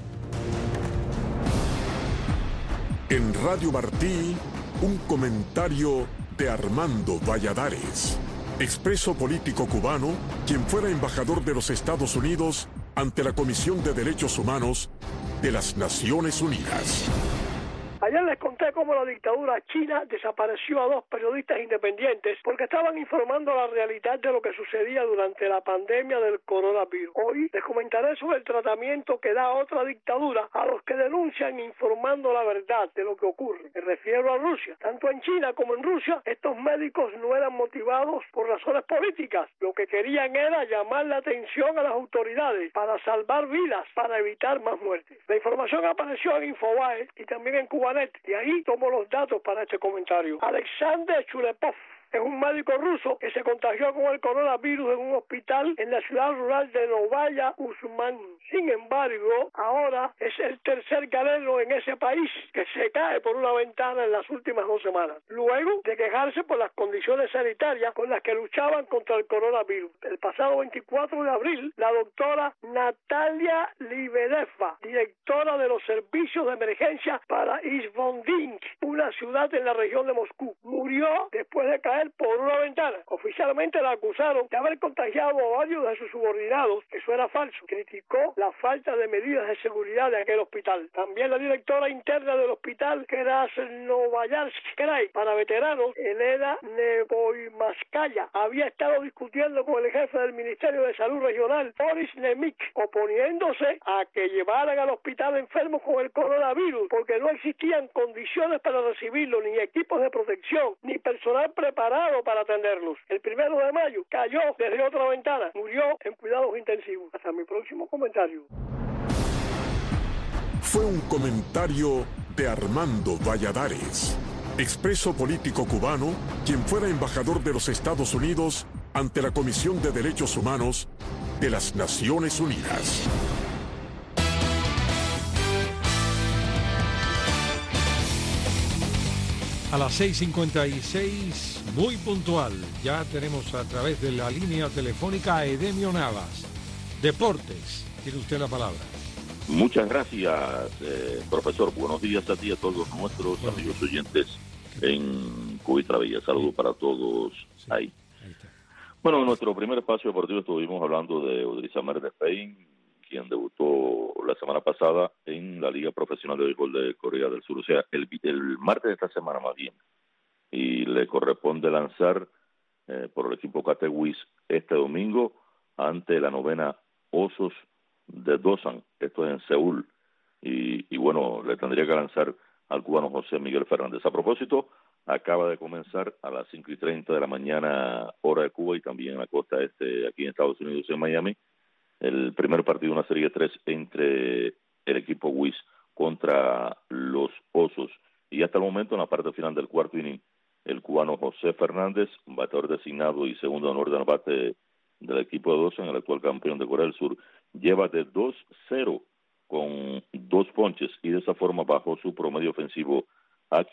En Radio Martí, un comentario de Armando Valladares, expreso político cubano, quien fuera embajador de los Estados Unidos ante la Comisión de Derechos Humanos de las Naciones Unidas. Ayer les conté cómo la dictadura china desapareció a 2 periodistas independientes porque estaban informando la realidad de lo que sucedía durante la pandemia del coronavirus. Hoy les comentaré sobre el tratamiento que da otra dictadura a los que denuncian informando la verdad de lo que ocurre. Me refiero a Rusia. Tanto en China como en Rusia, estos médicos no eran motivados por razones políticas. Lo que querían era llamar la atención a las autoridades para salvar vidas, para evitar más muertes. La información apareció en Infobae y también en Cubanet, y ahí tomo los datos para este comentario. Alexander Chulepov, es un médico ruso que se contagió con el coronavirus en un hospital en la ciudad rural de Novaya Uzman. Sin embargo, ahora es el tercer galeno en ese país que se cae por una ventana en las últimas 2 semanas, luego de quejarse por las condiciones sanitarias con las que luchaban contra el coronavirus. El pasado 24 de abril, la doctora Natalia Libedeva, directora de los servicios de emergencia para Izvondink, una ciudad en la región de Moscú, murió después de caer por una ventana. Oficialmente la acusaron de haber contagiado a varios de sus subordinados. Eso era falso. Criticó la falta de medidas de seguridad de aquel hospital. También la directora interna del hospital, Krasnoyarsk Krai, para veteranos, Elena Neboimaskaya, había estado discutiendo con el jefe del Ministerio de Salud Regional, Boris Nemik, oponiéndose a que llevaran al hospital enfermos con el coronavirus, porque no existían condiciones para recibirlo, ni equipos de protección, ni personal preparado para atenderlos. El 1 de mayo cayó desde otra ventana, murió en cuidados intensivos. Hasta mi próximo comentario. Fue un comentario de Armando Valladares, expreso político cubano, quien fuera embajador de los Estados Unidos ante la Comisión de Derechos Humanos de las Naciones Unidas. A las 6:56, muy puntual, ya tenemos a través de la línea telefónica a Edemio Navas. Deportes, tiene usted la palabra. Muchas gracias, profesor. Buenos días a ti y a todos nuestros amigos oyentes en Cubitra Bella. Saludos para todos ahí. Bueno, en nuestro primer espacio deportivo estuvimos hablando de Odrisamer Despeigne, quien debutó la semana pasada en la Liga Profesional de Béisbol de Corea del Sur, o sea, el martes de esta semana más bien, y le corresponde lanzar por el equipo Catewis este domingo ante la 9ª Osos de Dosan, esto es en Seúl, y bueno, le tendría que lanzar al cubano José Miguel Fernández. A propósito, acaba de comenzar a las 5:30 de la mañana, hora de Cuba, y también en la costa este, aquí en Estados Unidos, en Miami, el primer partido de una serie 3 entre el equipo WIS contra los Osos. Y hasta el momento, en la parte final del cuarto inning, el cubano José Fernández, bateador designado y segundo honor de bate del equipo de Dosan, el actual campeón de Corea del Sur, lleva de 2-0 con 2 ponches y de esa forma bajó su promedio ofensivo a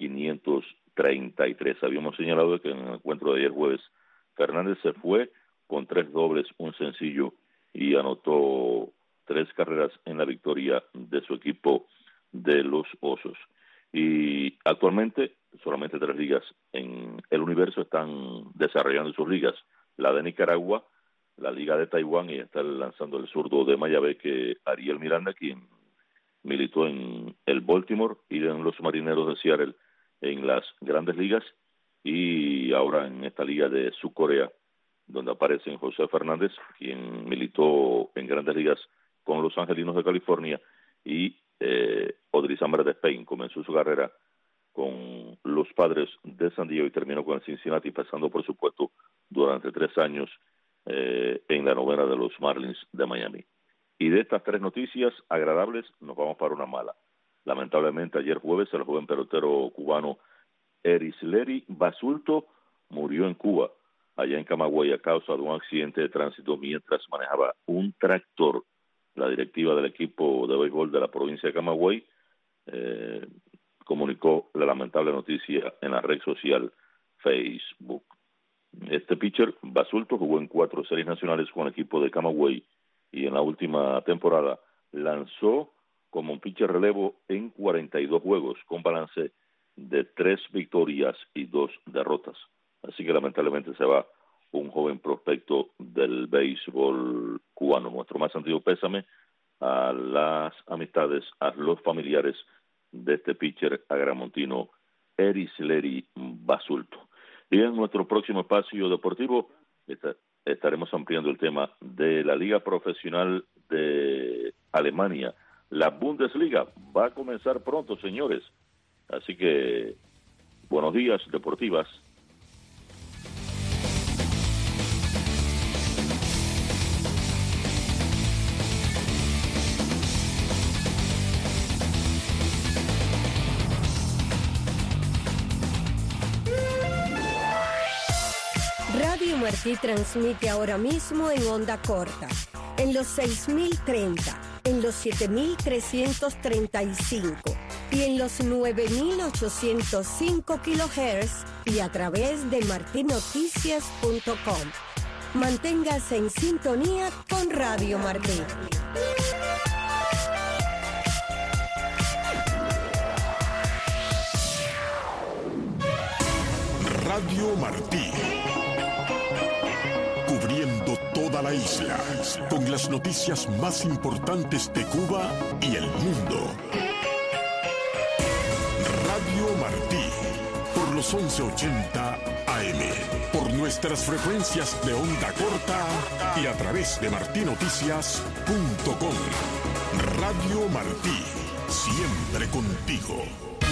533. Habíamos señalado que en el encuentro de ayer jueves, Fernández se fue con 3 dobles, un sencillo, y anotó 3 carreras en la victoria de su equipo de los Osos. Y actualmente solamente 3 ligas en el universo están desarrollando sus ligas. La de Nicaragua, la Liga de Taiwán, y está lanzando el zurdo de Mayabeque, Ariel Miranda, quien militó en el Baltimore y en los Marineros de Seattle en las Grandes Ligas, y ahora en esta liga de Subcorea, donde aparecen José Fernández, quien militó en Grandes Ligas con los Angelinos de California, y Odrisamer Despeigne comenzó su carrera con los Padres de San Diego y terminó con el Cincinnati, pasando por supuesto durante 3 años en la 9ª de los Marlins de Miami. Y de estas 3 noticias agradables nos vamos para una mala. Lamentablemente ayer jueves el joven pelotero cubano Erisleri Basulto murió en Cuba, allá en Camagüey, a causa de un accidente de tránsito mientras manejaba un tractor. La directiva del equipo de béisbol de la provincia de Camagüey comunicó la lamentable noticia en la red social Facebook. Este pitcher, Basulto, jugó en 4 series nacionales con el equipo de Camagüey y en la última temporada lanzó como un pitcher relevo en 42 juegos, con balance de 3 victorias y 2 derrotas. Así que lamentablemente se va un joven prospecto del béisbol cubano. Nuestro más sentido pésame a las amistades, a los familiares de este pitcher agramontino, Erisleri Basulto. Y en nuestro próximo espacio deportivo estaremos ampliando el tema de la Liga Profesional de Alemania. La Bundesliga va a comenzar pronto, señores. Así que, buenos días, deportivas. Martí transmite ahora mismo en onda corta, en los 6.030, en los 7.335 y en los 9.805 kHz y a través de martinoticias.com. Manténgase en sintonía con Radio Martí. Radio Martí, cubriendo toda la isla, con las noticias más importantes de Cuba y el mundo. Radio Martí, por los 1180 AM, por nuestras frecuencias de onda corta y a través de martinoticias.com. Radio Martí, siempre contigo.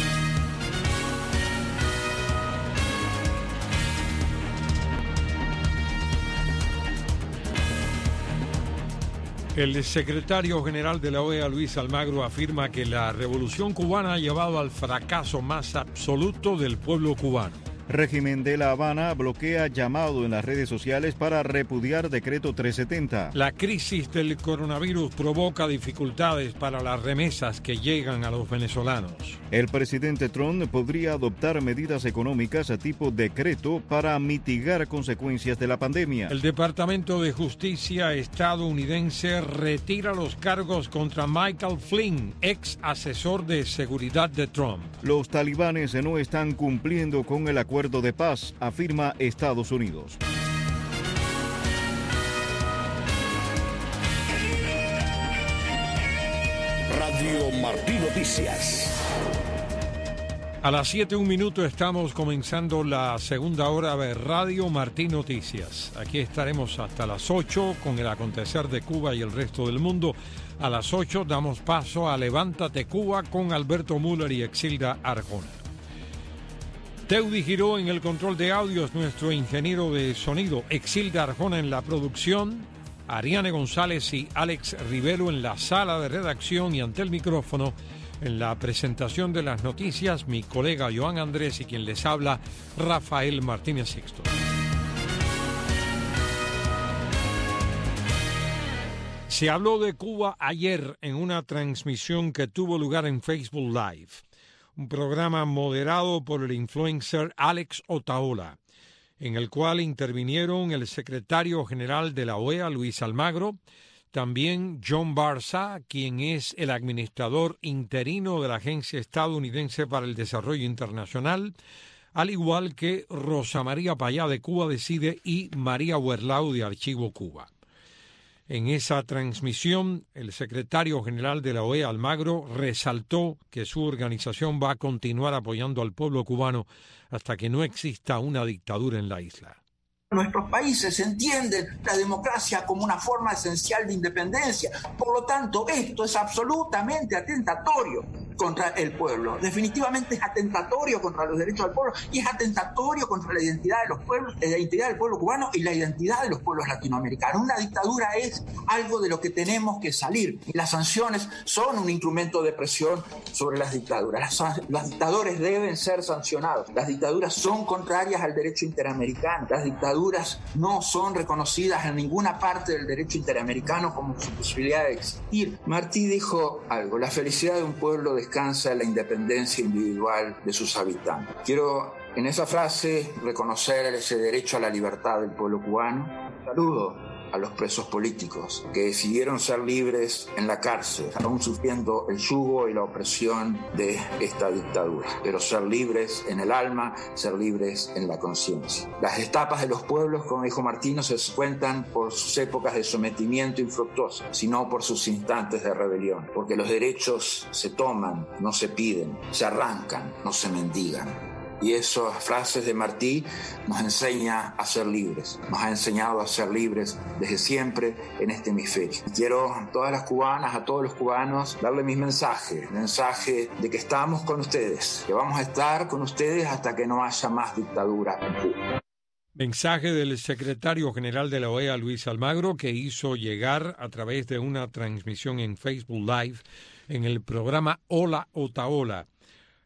El secretario general de la OEA, Luis Almagro, afirma que la revolución cubana ha llevado al fracaso más absoluto del pueblo cubano. Régimen de La Habana bloquea llamado en las redes sociales para repudiar decreto 370. La crisis del coronavirus provoca dificultades para las remesas que llegan a los venezolanos. El presidente Trump podría adoptar medidas económicas a tipo decreto para mitigar consecuencias de la pandemia. El Departamento de Justicia estadounidense retira los cargos contra Michael Flynn, ex asesor de seguridad de Trump. Los talibanes no están cumpliendo con el acuerdo de paz, afirma Estados Unidos. Radio Martí Noticias. A las 7:01 estamos comenzando la segunda hora de Radio Martí Noticias. Aquí estaremos hasta las 8 con el acontecer de Cuba y el resto del mundo. A las 8 damos paso a Levántate Cuba con Alberto Müller y Exilda Arjona. Teudi Giró en el control de audios, nuestro ingeniero de sonido, Exilda Arjona en la producción, Ariane González y Alex Rivero en la sala de redacción y ante el micrófono, en la presentación de las noticias, mi colega Joan Andrés y quien les habla, Rafael Martínez Sixto. Se habló de Cuba ayer en una transmisión que tuvo lugar en Facebook Live. Un programa moderado por el influencer Alex Otaola, en el cual intervinieron el secretario general de la OEA, Luis Almagro, también John Barza, quien es el administrador interino de la Agencia Estadounidense para el Desarrollo Internacional, al igual que Rosa María Payá de Cuba Decide y María Huerlau de Archivo Cuba. En esa transmisión, el secretario general de la OEA, Almagro, resaltó que su organización va a continuar apoyando al pueblo cubano hasta que no exista una dictadura en la isla. Nuestros países entienden la democracia como una forma esencial de independencia. Por lo tanto, esto es absolutamente atentatorio contra el pueblo. Definitivamente es atentatorio contra los derechos del pueblo y es atentatorio contra la identidad de los pueblos, la identidad del pueblo cubano y la identidad de los pueblos latinoamericanos. Una dictadura es algo de lo que tenemos que salir. Y las sanciones son un instrumento de presión sobre las dictaduras. Los dictadores deben ser sancionados. Las dictaduras son contrarias al derecho interamericano. Las dictaduras no son reconocidas en ninguna parte del derecho interamericano como su posibilidad de existir. Martí dijo algo: la felicidad de un pueblo descansa en la independencia individual de sus habitantes. Quiero en esa frase reconocer ese derecho a la libertad del pueblo cubano. Saludo a los presos políticos que decidieron ser libres en la cárcel, aún sufriendo el yugo y la opresión de esta dictadura, pero ser libres en el alma, ser libres en la conciencia. Las etapas de los pueblos, como dijo Martí, no se cuentan por sus épocas de sometimiento infructuoso, sino por sus instantes de rebelión, porque los derechos se toman, no se piden, se arrancan, no se mendigan. Y esas frases de Martí nos enseña a ser libres, nos ha enseñado a ser libres desde siempre en este hemisferio. Quiero a todas las cubanas, a todos los cubanos, darle mi mensaje, el mensaje de que estamos con ustedes, que vamos a estar con ustedes hasta que no haya más dictadura en Cuba. Mensaje del secretario general de la OEA, Luis Almagro, que hizo llegar a través de una transmisión en Facebook Live en el programa Hola Otaola,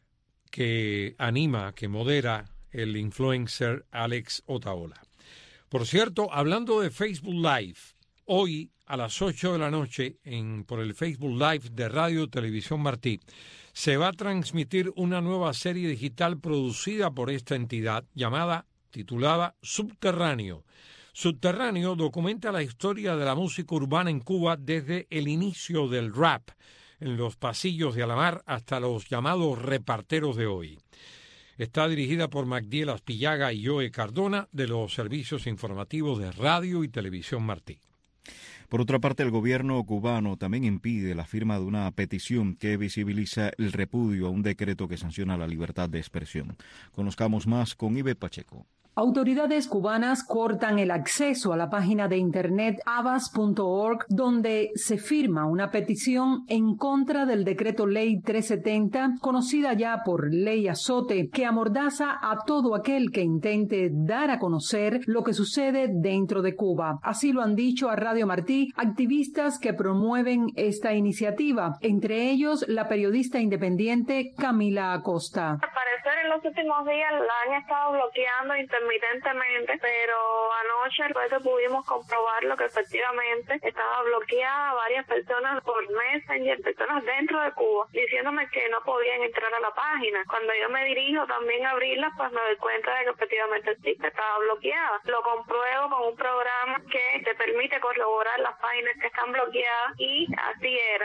que anima, que modera el influencer Alex Otaola. Por cierto, hablando de Facebook Live, hoy a las 8 de la noche por el Facebook Live de Radio Televisión Martí se va a transmitir una nueva serie digital producida por esta entidad titulada Subterráneo. Subterráneo documenta la historia de la música urbana en Cuba desde el inicio del rap en los pasillos de Alamar hasta los llamados reparteros de hoy. Está dirigida por Magdiel Aspillaga y Joe Cardona de los servicios informativos de Radio y Televisión Martí. Por otra parte, el gobierno cubano también impide la firma de una petición que visibiliza el repudio a un decreto que sanciona la libertad de expresión. Conozcamos más con Ivette Pacheco. Autoridades cubanas cortan el acceso a la página de internet abas.org, donde se firma una petición en contra del decreto ley 370, conocida ya por ley Azote, que amordaza a todo aquel que intente dar a conocer lo que sucede dentro de Cuba. Así lo han dicho a Radio Martí activistas que promueven esta iniciativa, entre ellos la periodista independiente Camila Acosta. Al parecer en los últimos días la han estado bloqueando intermitentemente, pero anoche pudimos comprobarlo que efectivamente estaba bloqueada varias personas por Messenger, personas dentro de Cuba, diciéndome que no podían entrar a la página. Cuando yo me dirijo también a abrirla, pues me doy cuenta de que efectivamente sí, que estaba bloqueada. Lo compruebo con un programa que te permite corroborar las páginas que están bloqueadas y así era.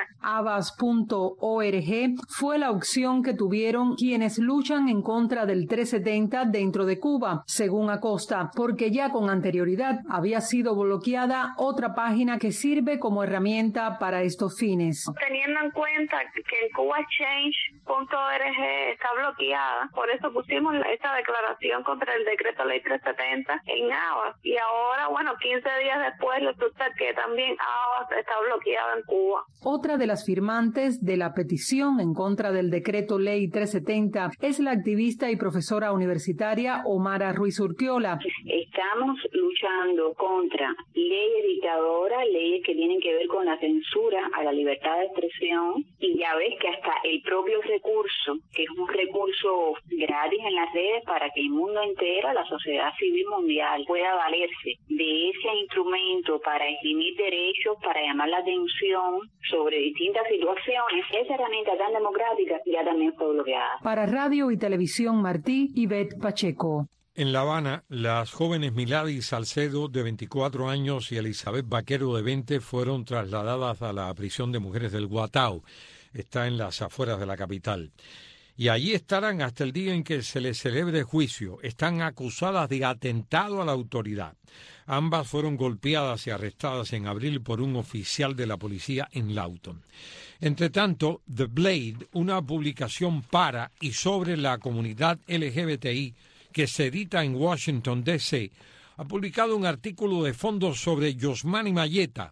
Abas.org fue la opción que tuvieron quienes luchan en contra del 370 dentro de Cuba, según Acosta, porque ya con anterioridad había sido bloqueada otra página que sirve como herramienta para estos fines. Teniendo en cuenta que en cubachange.org está bloqueada, por eso pusimos esta declaración contra el decreto ley 370 en Abas, y ahora, 15 días después resulta que también Abas está bloqueada en Cuba. Otra de las firmantes de la petición en contra del decreto ley 370 es la activista y profesora universitaria Omara Ruiz Urquiola. Estamos luchando contra leyes dictadoras, leyes que tienen que ver con la censura a la libertad de expresión, y ya ves que hasta el propio recurso, que es un recurso gratis en las redes para que el mundo entero, la sociedad civil mundial, pueda valerse de ese instrumento para exprimir derechos, para llamar la atención sobre distintas situaciones. Esa herramienta tan democrática ya también fue bloqueada. Para Radio y Televisión Martí, Ivette Pacheco. En La Habana, las jóvenes Milady Salcedo, de 24 años, y Elizabeth Vaquero, de 20, fueron trasladadas a la prisión de mujeres del Guatao. Está en las afueras de la capital. Y allí estarán hasta el día en que se les celebre juicio. Están acusadas de atentado a la autoridad. Ambas fueron golpeadas y arrestadas en abril por un oficial de la policía en Lawton. Entre tanto, The Blade, una publicación para y sobre la comunidad LGBTI que se edita en Washington, D.C., ha publicado un artículo de fondo sobre Yosmani Mayeta,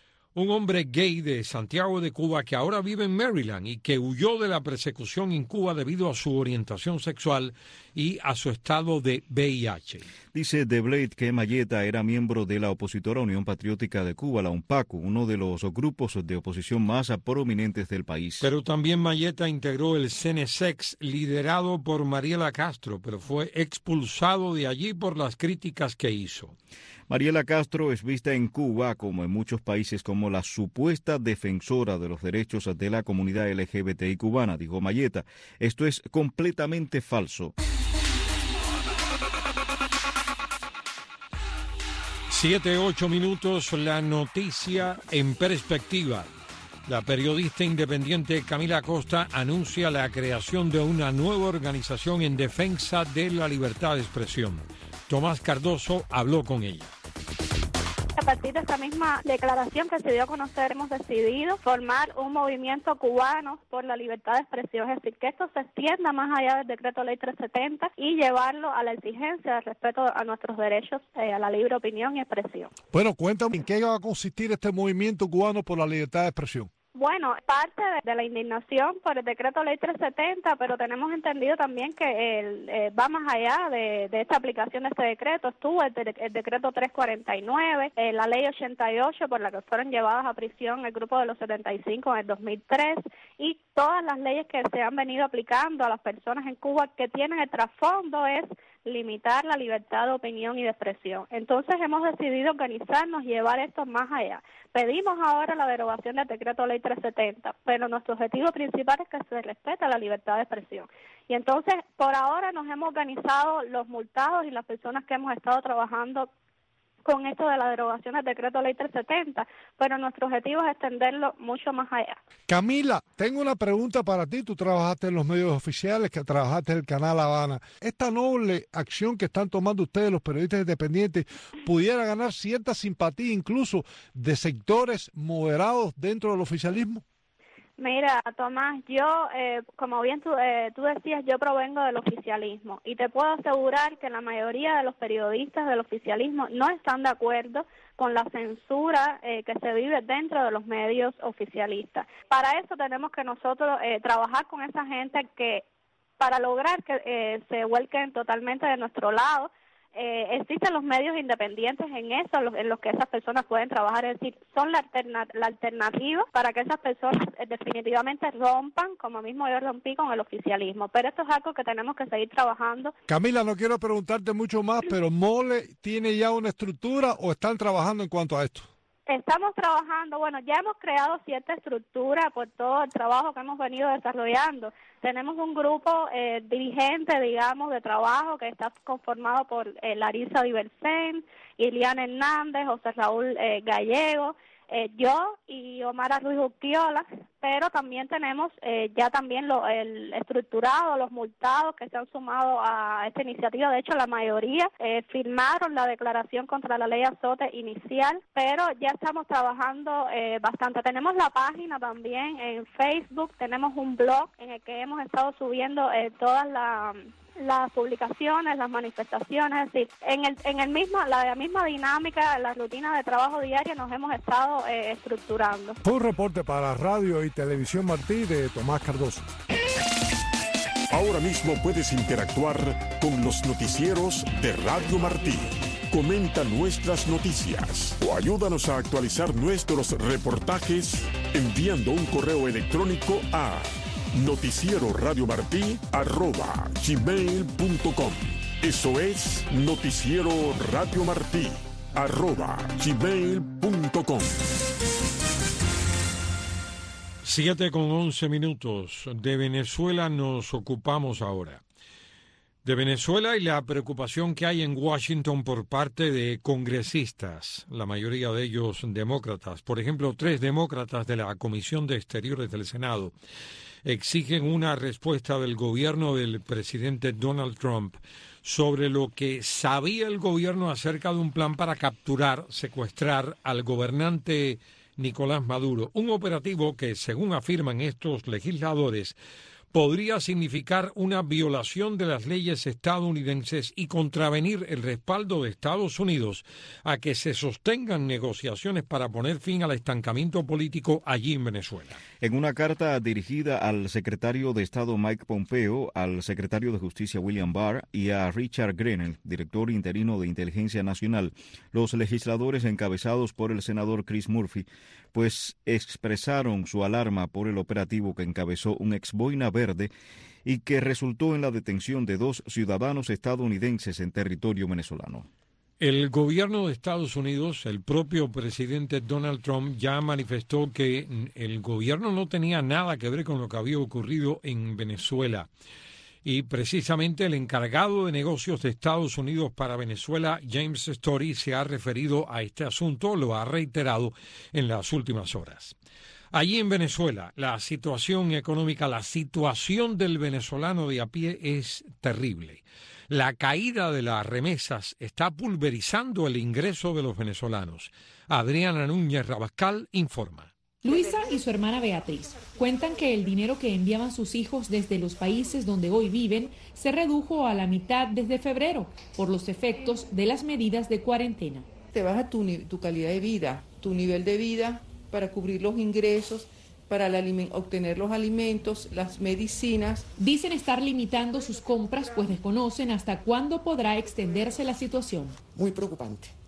un hombre gay de Santiago de Cuba que ahora vive en Maryland y que huyó de la persecución en Cuba debido a su orientación sexual y a su estado de VIH. Dice The Blade que Mayeta era miembro de la opositora Unión Patriótica de Cuba, la UNPACU, uno de los grupos de oposición más prominentes del país. Pero también Mayeta integró el CNSEX, liderado por Mariela Castro, pero fue expulsado de allí por las críticas que hizo. Mariela Castro es vista en Cuba, como en muchos países, como la supuesta defensora de los derechos de la comunidad LGBTI cubana, dijo Mayeta. Esto es completamente falso. 7-8 minutos, la noticia en perspectiva. La periodista independiente Camila Acosta anuncia la creación de una nueva organización en defensa de la libertad de expresión. Tomás Cardoso habló con ella. A partir de esta misma declaración que se dio a conocer, hemos decidido formar un movimiento cubano por la libertad de expresión, es decir, que esto se extienda más allá del decreto ley 370 y llevarlo a la exigencia de respeto a nuestros derechos a la libre opinión y expresión. Bueno, cuéntame, ¿en qué va a consistir este movimiento cubano por la libertad de expresión? Bueno, parte de la indignación por el decreto ley 370, pero tenemos entendido también que va más allá de esta aplicación de este decreto. Estuvo el decreto 349, la ley 88 por la que fueron llevadas a prisión el grupo de los 75 en el 2003 y todas las leyes que se han venido aplicando a las personas en Cuba que tienen el trasfondo es limitar la libertad de opinión y de expresión. Entonces hemos decidido organizarnos y llevar esto más allá. Pedimos ahora la derogación del decreto ley 370, pero nuestro objetivo principal es que se respete la libertad de expresión. Y entonces, por ahora nos hemos organizado los multados y las personas que hemos estado trabajando con esto de la derogación del decreto ley 370, pero nuestro objetivo es extenderlo mucho más allá. Camila, tengo una pregunta para ti. Tú trabajaste en los medios oficiales, que trabajaste en el Canal Habana. Esta noble acción que están tomando ustedes, los periodistas independientes, pudiera ganar cierta simpatía incluso de sectores moderados dentro del oficialismo. Mira, Tomás, yo, como bien tú decías, yo provengo del oficialismo y te puedo asegurar que la mayoría de los periodistas del oficialismo no están de acuerdo con la censura que se vive dentro de los medios oficialistas. Para eso tenemos que nosotros trabajar con esa gente que, para lograr que se vuelquen totalmente de nuestro lado, existen los medios independientes en eso, en los que esas personas pueden trabajar, es decir, son la alternativa para que esas personas definitivamente rompan, como mismo yo rompí con el oficialismo, pero esto es algo que tenemos que seguir trabajando. Camila, no quiero preguntarte mucho más, pero ¿Mole tiene ya una estructura o están trabajando en cuanto a esto? Estamos trabajando, bueno, ya hemos creado cierta estructura por todo el trabajo que hemos venido desarrollando. Tenemos un grupo dirigente, digamos, de trabajo que está conformado por Larisa Diversen, Iliana Hernández, José Raúl Gallego, yo y Omar Ruiz Urquiola, pero también tenemos ya también el estructurado, los multados que se han sumado a esta iniciativa. De hecho, la mayoría firmaron la declaración contra la ley Azote inicial, pero ya estamos trabajando bastante. Tenemos la página también en Facebook, tenemos un blog en el que hemos estado subiendo todas las publicaciones, las manifestaciones, es decir, en la misma dinámica, la rutina de trabajo diaria nos hemos estado estructurando. Fue un reporte para Radio y Televisión Martí de Tomás Cardoso. Ahora mismo puedes interactuar con los noticieros de Radio Martí. Comenta nuestras noticias o ayúdanos a actualizar nuestros reportajes enviando un correo electrónico a noticieroradiomartí@gmail.com. Eso es noticieroradiomartí@gmail.com. 7:11. De Venezuela nos ocupamos ahora. De Venezuela y la preocupación que hay en Washington por parte de congresistas, la mayoría de ellos demócratas. Por ejemplo, 3 demócratas de la Comisión de Exteriores del Senado exigen una respuesta del gobierno del presidente Donald Trump sobre lo que sabía el gobierno acerca de un plan para capturar, secuestrar al gobernante Nicolás Maduro, un operativo que, según afirman estos legisladores, podría significar una violación de las leyes estadounidenses y contravenir el respaldo de Estados Unidos a que se sostengan negociaciones para poner fin al estancamiento político allí en Venezuela. En una carta dirigida al secretario de Estado Mike Pompeo, al secretario de Justicia William Barr y a Richard Grenell, director interino de Inteligencia Nacional, los legisladores encabezados por el senador Chris Murphy, pues expresaron su alarma por el operativo que encabezó un ex boina verde y que resultó en la detención de 2 ciudadanos estadounidenses en territorio venezolano. El gobierno de Estados Unidos, el propio presidente Donald Trump, ya manifestó que el gobierno no tenía nada que ver con lo que había ocurrido en Venezuela. Y precisamente el encargado de negocios de Estados Unidos para Venezuela, James Story, se ha referido a este asunto, lo ha reiterado en las últimas horas. Allí en Venezuela, la situación económica, la situación del venezolano de a pie es terrible. La caída de las remesas está pulverizando el ingreso de los venezolanos. Adriana Núñez Rabascal informa. Luisa y su hermana Beatriz cuentan que el dinero que enviaban sus hijos desde los países donde hoy viven se redujo a la mitad desde febrero por los efectos de las medidas de cuarentena. Te baja tu calidad de vida, tu nivel de vida para cubrir los ingresos, para obtener los alimentos, las medicinas. Dicen estar limitando sus compras, pues desconocen hasta cuándo podrá extenderse la situación. Muy preocupante,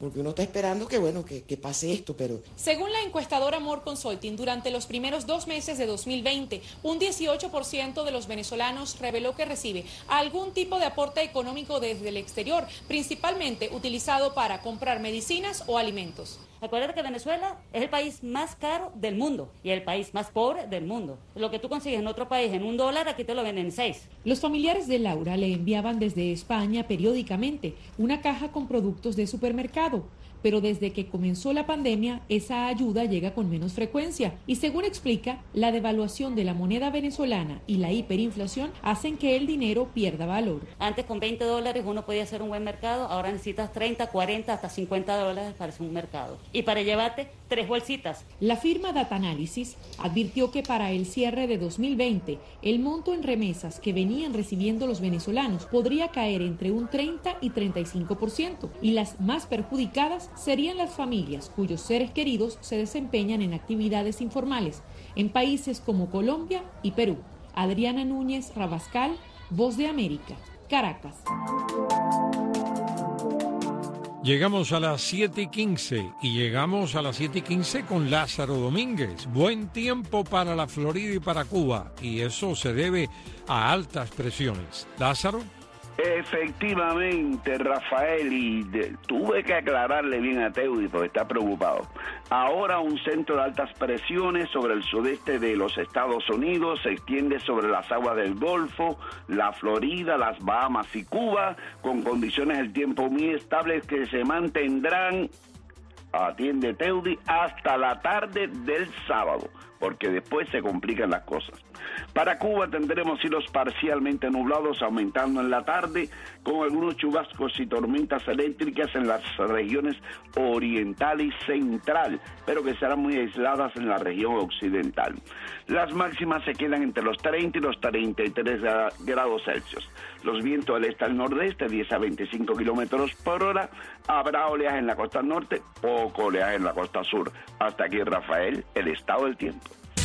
porque uno está esperando que pase esto, pero... Según la encuestadora More Consulting, durante los primeros 2 meses de 2020, un 18% de los venezolanos reveló que recibe algún tipo de aporte económico desde el exterior, principalmente utilizado para comprar medicinas o alimentos. Acuérdate que Venezuela es el país más caro del mundo y el país más pobre del mundo. Lo que tú consigues en otro país en $1, aquí te lo venden en 6. Los familiares de Laura le enviaban desde España periódicamente una caja con productos de supermercado. Pero desde que comenzó la pandemia, esa ayuda llega con menos frecuencia. Y según explica, la devaluación de la moneda venezolana y la hiperinflación hacen que el dinero pierda valor. Antes con $20 uno podía hacer un buen mercado, ahora necesitas 30, 40, hasta $50 para hacer un mercado. Y para llevarte 3 bolsitas. La firma Data Analysis advirtió que para el cierre de 2020, el monto en remesas que venían recibiendo los venezolanos podría caer entre un 30 y 35%. Y las más perjudicadas serían las familias cuyos seres queridos se desempeñan en actividades informales en países como Colombia y Perú. Adriana Núñez Rabascal, Voz de América, Caracas. Llegamos a las 7:15 y llegamos a las 7:15 con Lázaro Domínguez. Buen tiempo para la Florida y para Cuba, y eso se debe a altas presiones. Lázaro. Efectivamente, Rafael, y tuve que aclararle bien a Teudi porque está preocupado. Ahora un centro de altas presiones sobre el sudeste de los Estados Unidos se extiende sobre las aguas del Golfo, la Florida, las Bahamas y Cuba, con condiciones del tiempo muy estables que se mantendrán, atiende Teudi, hasta la tarde del sábado, porque después se complican las cosas. Para Cuba tendremos cielos parcialmente nublados aumentando en la tarde, con algunos chubascos y tormentas eléctricas en las regiones oriental y central, pero que serán muy aisladas en la región occidental. Las máximas se quedan entre los 30 y los 33 grados Celsius. Los vientos del este al nordeste, 10 a 25 kilómetros por hora. Habrá oleaje en la costa norte, poco oleaje en la costa sur. Hasta aquí, Rafael, el estado del tiempo.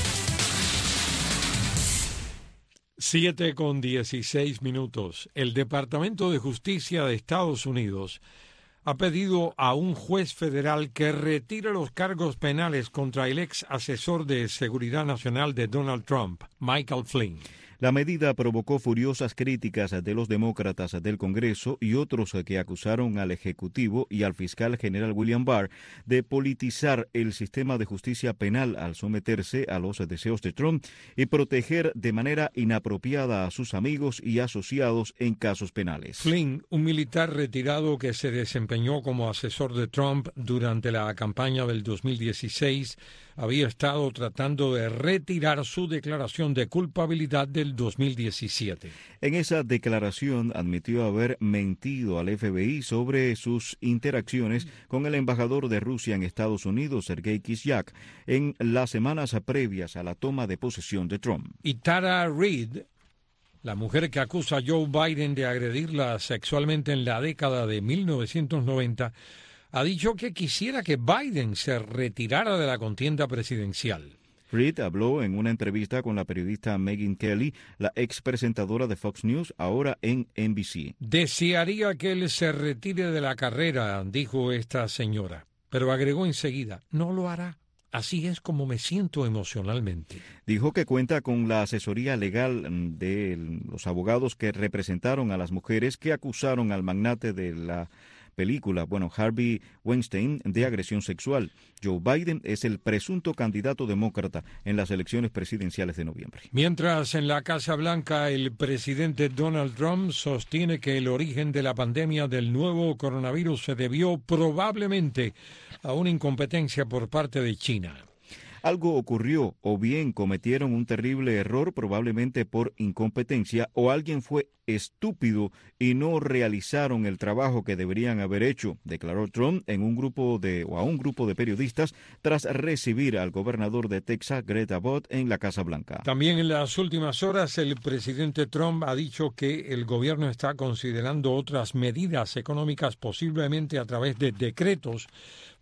7:16. El Departamento de Justicia de Estados Unidos ha pedido a un juez federal que retire los cargos penales contra el ex asesor de Seguridad Nacional de Donald Trump, Michael Flynn. La medida provocó furiosas críticas de los demócratas del Congreso y otros que acusaron al Ejecutivo y al fiscal general William Barr de politizar el sistema de justicia penal al someterse a los deseos de Trump y proteger de manera inapropiada a sus amigos y asociados en casos penales. Flynn, un militar retirado que se desempeñó como asesor de Trump durante la campaña del 2016, había estado tratando de retirar su declaración de culpabilidad del 2017. En esa declaración admitió haber mentido al FBI sobre sus interacciones con el embajador de Rusia en Estados Unidos, Sergei Kislyak, en las semanas previas a la toma de posesión de Trump. Y Tara Reid, la mujer que acusa a Joe Biden de agredirla sexualmente en la década de 1990, ha dicho que quisiera que Biden se retirara de la contienda presidencial. Reid habló en una entrevista con la periodista Megyn Kelly, la ex presentadora de Fox News, ahora en NBC. Desearía que él se retire de la carrera, dijo esta señora, pero agregó enseguida, no lo hará. Así es como me siento emocionalmente. Dijo que cuenta con la asesoría legal de los abogados que representaron a las mujeres que acusaron al magnate de la película, Harvey Weinstein, de agresión sexual. Joe Biden es el presunto candidato demócrata en las elecciones presidenciales de noviembre. Mientras en la Casa Blanca el presidente Donald Trump sostiene que el origen de la pandemia del nuevo coronavirus se debió probablemente a una incompetencia por parte de China. Algo ocurrió, o bien cometieron un terrible error, probablemente por incompetencia, o alguien fue estúpido y no realizaron el trabajo que deberían haber hecho, declaró Trump a un grupo de periodistas tras recibir al gobernador de Texas, Greg Abbott, en la Casa Blanca. También en las últimas horas el presidente Trump ha dicho que el gobierno está considerando otras medidas económicas, posiblemente a través de decretos,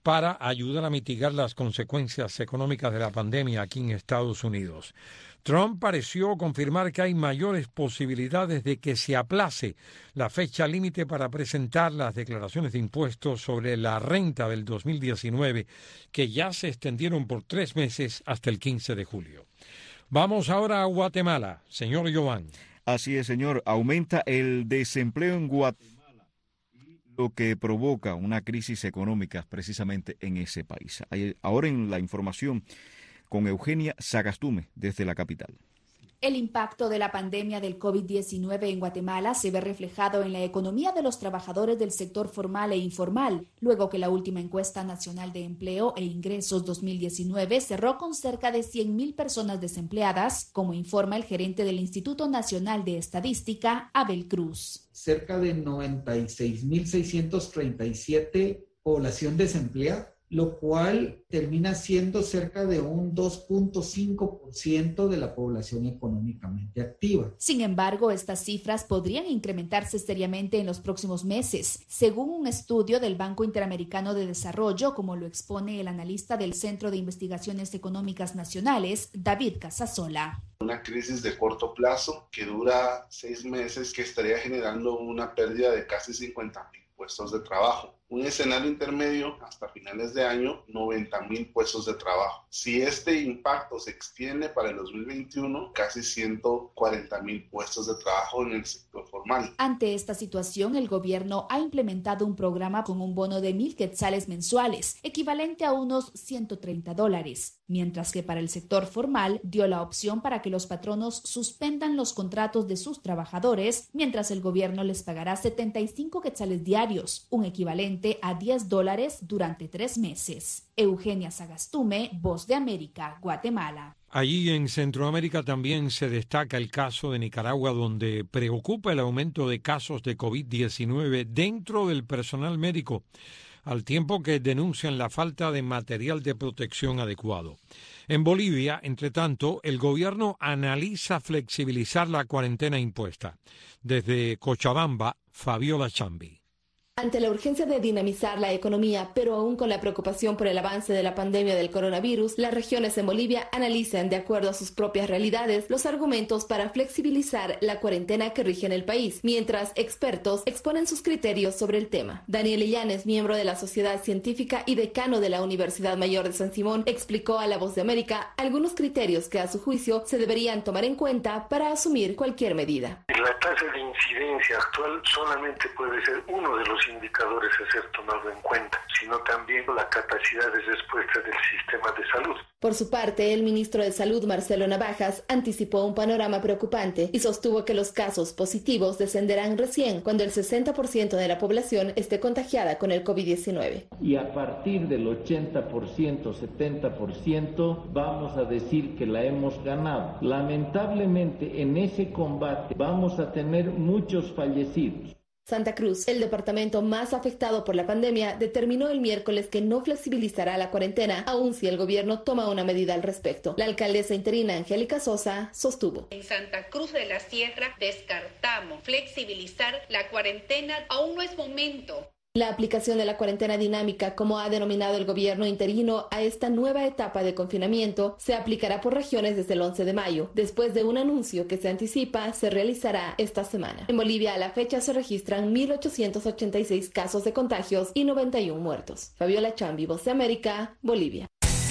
para ayudar a mitigar las consecuencias económicas de la pandemia aquí en Estados Unidos. Trump pareció confirmar que hay mayores posibilidades de que se aplace la fecha límite para presentar las declaraciones de impuestos sobre la renta del 2019, que ya se extendieron por 3 meses hasta el 15 de julio. Vamos ahora a Guatemala. Señor Giovanni. Así es, señor. Aumenta el desempleo en Guatemala, lo que provoca una crisis económica precisamente en ese país. Ahora en la información con Eugenia Sagastume desde la capital. El impacto de la pandemia del COVID-19 en Guatemala se ve reflejado en la economía de los trabajadores del sector formal e informal, luego que la última encuesta nacional de empleo e ingresos 2019 cerró con cerca de 100,000 personas desempleadas, como informa el gerente del Instituto Nacional de Estadística, Abel Cruz. Cerca de 96,637 población desempleada, lo cual termina siendo cerca de un 2.5% de la población económicamente activa. Sin embargo, estas cifras podrían incrementarse seriamente en los próximos meses, según un estudio del Banco Interamericano de Desarrollo, como lo expone el analista del Centro de Investigaciones Económicas Nacionales, David Casasola. Una crisis de corto plazo que dura 6 meses, que estaría generando una pérdida de casi 50,000 puestos de trabajo. Un escenario intermedio hasta finales de año, 90,000 puestos de trabajo. Si este impacto se extiende para el 2021, casi 140,000 puestos de trabajo en el sector formal. Ante esta situación, el gobierno ha implementado un programa con un bono de 1,000 quetzales mensuales, equivalente a unos $130, mientras que para el sector formal dio la opción para que los patronos suspendan los contratos de sus trabajadores, mientras el gobierno les pagará 75 quetzales diarios, un equivalente a $10 durante 3 meses. Eugenia Sagastume, Voz de América, Guatemala. Allí en Centroamérica también se destaca el caso de Nicaragua, donde preocupa el aumento de casos de COVID-19 dentro del personal médico, al tiempo que denuncian la falta de material de protección adecuado. En Bolivia, entre tanto, el gobierno analiza flexibilizar la cuarentena impuesta. Desde Cochabamba, Fabiola Chambi. Ante la urgencia de dinamizar la economía, pero aún con la preocupación por el avance de la pandemia del coronavirus, las regiones en Bolivia analizan, de acuerdo a sus propias realidades, los argumentos para flexibilizar la cuarentena que rige en el país, mientras expertos exponen sus criterios sobre el tema. Daniel Illanes, miembro de la Sociedad Científica y decano de la Universidad Mayor de San Simón, explicó a La Voz de América algunos criterios que, a su juicio, se deberían tomar en cuenta para asumir cualquier medida. La tasa de incidencia actual solamente puede ser uno de los indicadores a ser tomado en cuenta, sino también la capacidad de respuesta del sistema de salud. Por su parte, el ministro de Salud, Marcelo Navajas, anticipó un panorama preocupante y sostuvo que los casos positivos descenderán recién cuando el 60% de la población esté contagiada con el COVID-19. Y a partir del 80%, 70%, vamos a decir que la hemos ganado. Lamentablemente, en ese combate vamos a tener muchos fallecidos. Santa Cruz, el departamento más afectado por la pandemia, determinó el miércoles que no flexibilizará la cuarentena, aun si el gobierno toma una medida al respecto. La alcaldesa interina Angélica Sosa sostuvo: en Santa Cruz de la Sierra descartamos flexibilizar la cuarentena, aún no es momento. La aplicación de la cuarentena dinámica, como ha denominado el gobierno interino a esta nueva etapa de confinamiento, se aplicará por regiones desde el 11 de mayo, después de un anuncio que se anticipa se realizará esta semana. En Bolivia, a la fecha, se registran 1,886 casos de contagios y 91 muertos. Fabiola Chambi, Voz de América, Bolivia.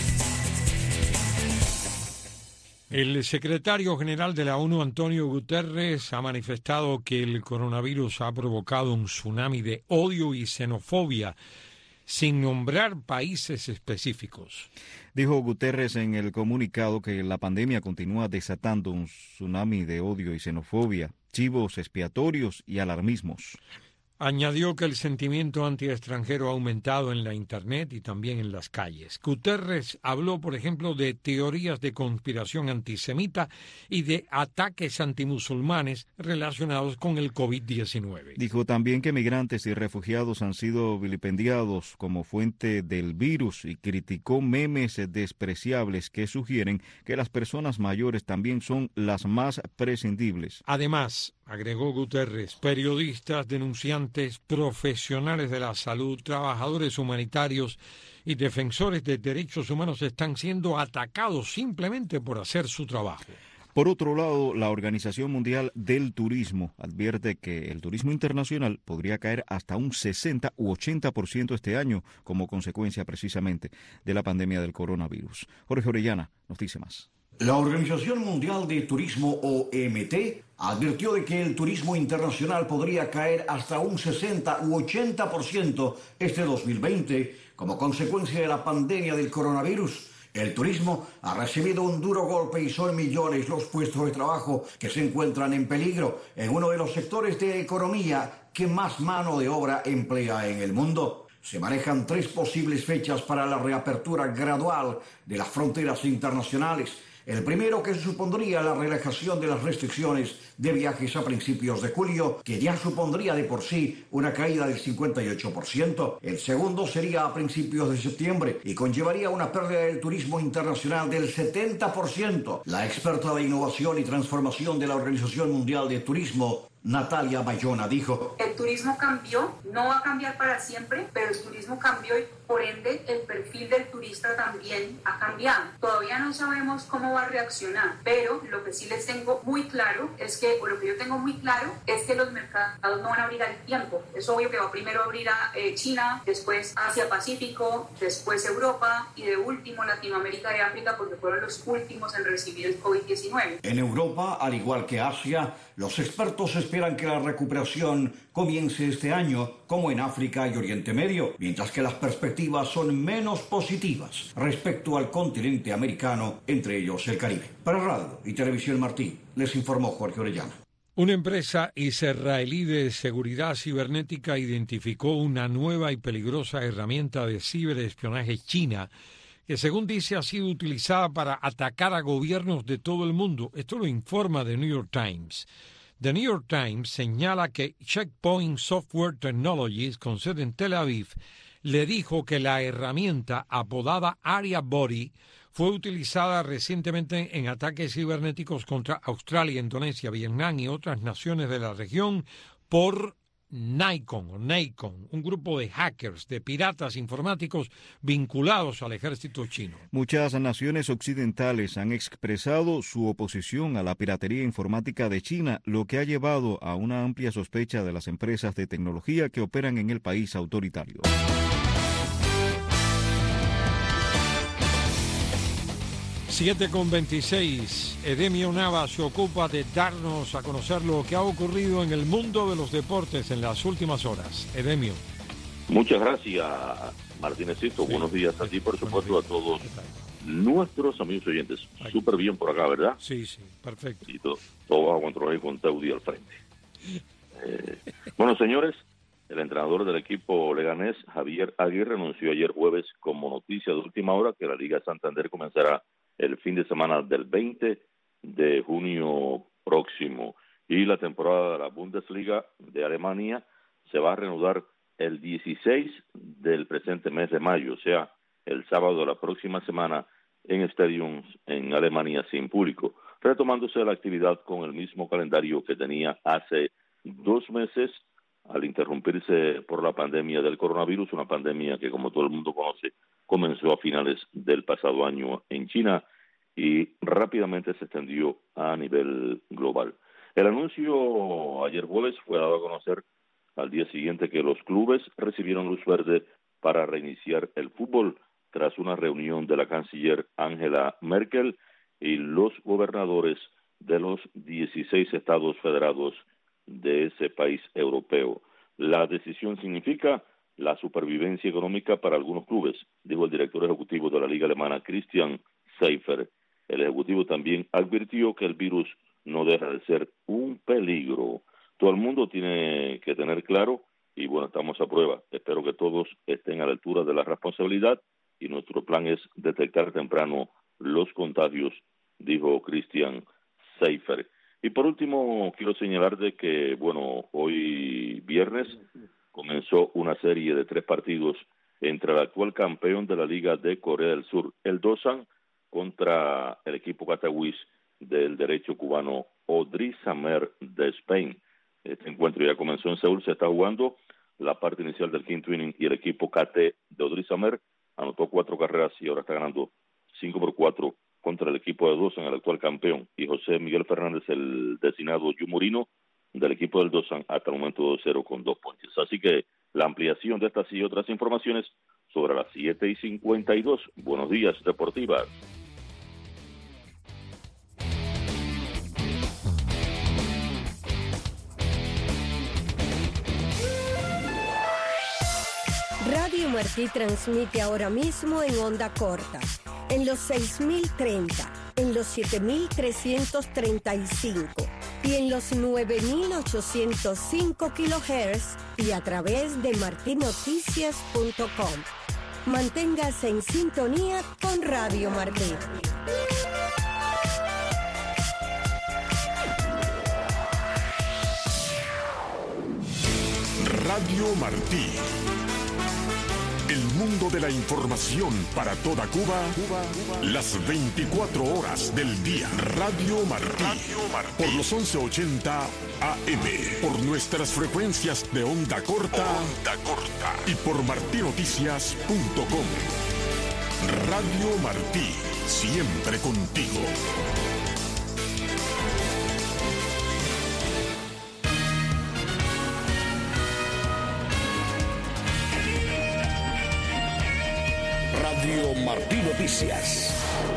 El secretario general de la ONU, Antonio Guterres, ha manifestado que el coronavirus ha provocado un tsunami de odio y xenofobia, sin nombrar países específicos. Dijo Guterres en el comunicado que la pandemia continúa desatando un tsunami de odio y xenofobia, chivos expiatorios y alarmismos. Añadió que el sentimiento anti-extranjero ha aumentado en la Internet y también en las calles. Guterres habló, por ejemplo, de teorías de conspiración antisemita y de ataques antimusulmanes relacionados con el COVID-19. Dijo también que migrantes y refugiados han sido vilipendiados como fuente del virus y criticó memes despreciables que sugieren que las personas mayores también son las más prescindibles. Además, agregó Guterres, periodistas, denunciantes deportes, profesionales de la salud, trabajadores humanitarios y defensores de derechos humanos están siendo atacados simplemente por hacer su trabajo. Por otro lado, la Organización Mundial del Turismo advierte que el turismo internacional podría caer hasta un 60 u 80% este año como consecuencia precisamente de la pandemia del coronavirus. Jorge Orellana nos dice más. La Organización Mundial de Turismo, OMT, advirtió de que el turismo internacional podría caer hasta un 60 u 80% este 2020 como consecuencia de la pandemia del coronavirus. El turismo ha recibido un duro golpe y son millones los puestos de trabajo que se encuentran en peligro en uno de los sectores de economía que más mano de obra emplea en el mundo. Se manejan 3 posibles fechas para la reapertura gradual de las fronteras internacionales. El primero, que supondría la relajación de las restricciones de viajes a principios de julio, que ya supondría de por sí una caída del 58%. El segundo sería a principios de septiembre y conllevaría una pérdida del turismo internacional del 70%. La experta de innovación y transformación de la Organización Mundial de Turismo, Natalia Bayona, dijo: el turismo cambió, no va a cambiar para siempre, pero el turismo cambió y por ende el perfil del turista también ha cambiado. Todavía no sabemos cómo va a reaccionar, pero lo que sí les tengo muy claro es que, o lo que yo tengo muy claro, es que los mercados no van a abrir al tiempo. Es obvio que va primero a abrir a China, después Asia-Pacífico, después Europa y de último Latinoamérica y África, porque fueron los últimos en recibir el COVID-19. En Europa, al igual que Asia, los expertos esperan que la recuperación comience este año, como en África y Oriente Medio, mientras que las perspectivas son menos positivas respecto al continente americano, entre ellos el Caribe. Para Radio y Televisión Martí, les informó Jorge Orellana. Una empresa israelí de seguridad cibernética identificó una nueva y peligrosa herramienta de ciberespionaje china que, según dice, ha sido utilizada para atacar a gobiernos de todo el mundo. Esto lo informa The New York Times. The New York Times señala que Checkpoint Software Technologies, con sede en Tel Aviv, le dijo que la herramienta apodada Aria Body fue utilizada recientemente en ataques cibernéticos contra Australia, Indonesia, Vietnam y otras naciones de la región por Nacon, un grupo de hackers, de piratas informáticos vinculados al ejército chino. Muchas naciones occidentales han expresado su oposición a la piratería informática de China, lo que ha llevado a una amplia sospecha de las empresas de tecnología que operan en el país autoritario. Siete con 26. Edemio Nava se ocupa de darnos a conocer lo que ha ocurrido en el mundo de los deportes en las últimas horas. Edemio. Muchas gracias, Martínezito. Sí. Buenos días a ti, por supuesto, a todos nuestros amigos oyentes. Súper bien por acá, ¿verdad? Sí, perfecto. Y todo bajo control y con Teudi al frente. Bueno, señores, el entrenador del equipo leganés, Javier Aguirre, anunció ayer jueves como noticia de última hora que la Liga Santander comenzará el fin de semana del 20 de junio próximo y la temporada de la Bundesliga de Alemania se va a reanudar el 16 del presente mes de mayo, o sea, el sábado de la próxima semana en estadios en Alemania sin público, retomándose la actividad con el mismo calendario que tenía hace 2 meses al interrumpirse por la pandemia del coronavirus, una pandemia que, como todo el mundo conoce, comenzó a finales del pasado año en China y rápidamente se extendió a nivel global. El anuncio ayer jueves fue dado a conocer al día siguiente que los clubes recibieron luz verde para reiniciar el fútbol tras una reunión de la canciller Angela Merkel y los gobernadores de los 16 estados federados de ese país europeo. La decisión significa la supervivencia económica para algunos clubes, dijo el director ejecutivo de la Liga Alemana, Christian Seifert. El ejecutivo también advirtió que el virus no deja de ser un peligro. Todo el mundo tiene que tener claro, y bueno, estamos a prueba. Espero que todos estén a la altura de la responsabilidad y nuestro plan es detectar temprano los contagios, dijo Christian Seifert. Y por último, quiero señalar de que, bueno, hoy viernes comenzó una serie de 3 partidos entre el actual campeón de la Liga de Corea del Sur, el Dosan, contra el equipo catahuís del derecho cubano Odry Samer de Spain. Este encuentro ya comenzó en Seúl, se está jugando la parte inicial del quinto inning y el equipo KT de Odriz Amer anotó 4 carreras y ahora está ganando 5-4 contra el equipo de Dawson, el actual campeón, y José Miguel Fernández, el designado Yumurino del equipo del Dawson, hasta el momento 2-0 con 2 ponches. Así que la ampliación de estas y otras informaciones sobre las 7:52. Buenos días, Deportivas. Radio Martí transmite ahora mismo en onda corta, en los 6.030, en los 7.335 y en los 9.805 kHz y a través de martinoticias.com. Manténgase en sintonía con Radio Martí. Radio Martí. El mundo de la información para toda Cuba, las 24 horas del día. Radio Martí, por los 1180 AM, por nuestras frecuencias de onda corta y por martinoticias.com. Radio Martí, siempre contigo. Radio Martí Noticias.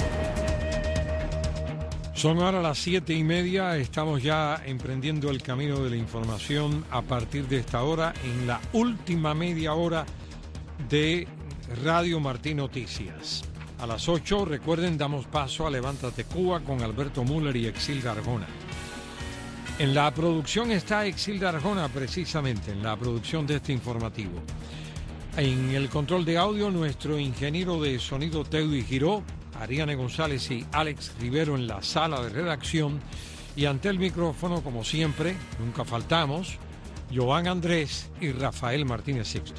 Son ahora las 7:30, estamos ya emprendiendo el camino de la información a partir de esta hora, en la última media hora de Radio Martí Noticias. A las 8, recuerden, damos paso a Levántate Cuba con Alberto Müller y Exilda Arjona. En la producción está Exilda Arjona, precisamente, en la producción de este informativo. En el control de audio, nuestro ingeniero de sonido Teudy Giró, Ariane González y Alex Rivero en la sala de redacción. Y ante el micrófono, como siempre, nunca faltamos, Joan Andrés y Rafael Martínez Sixto.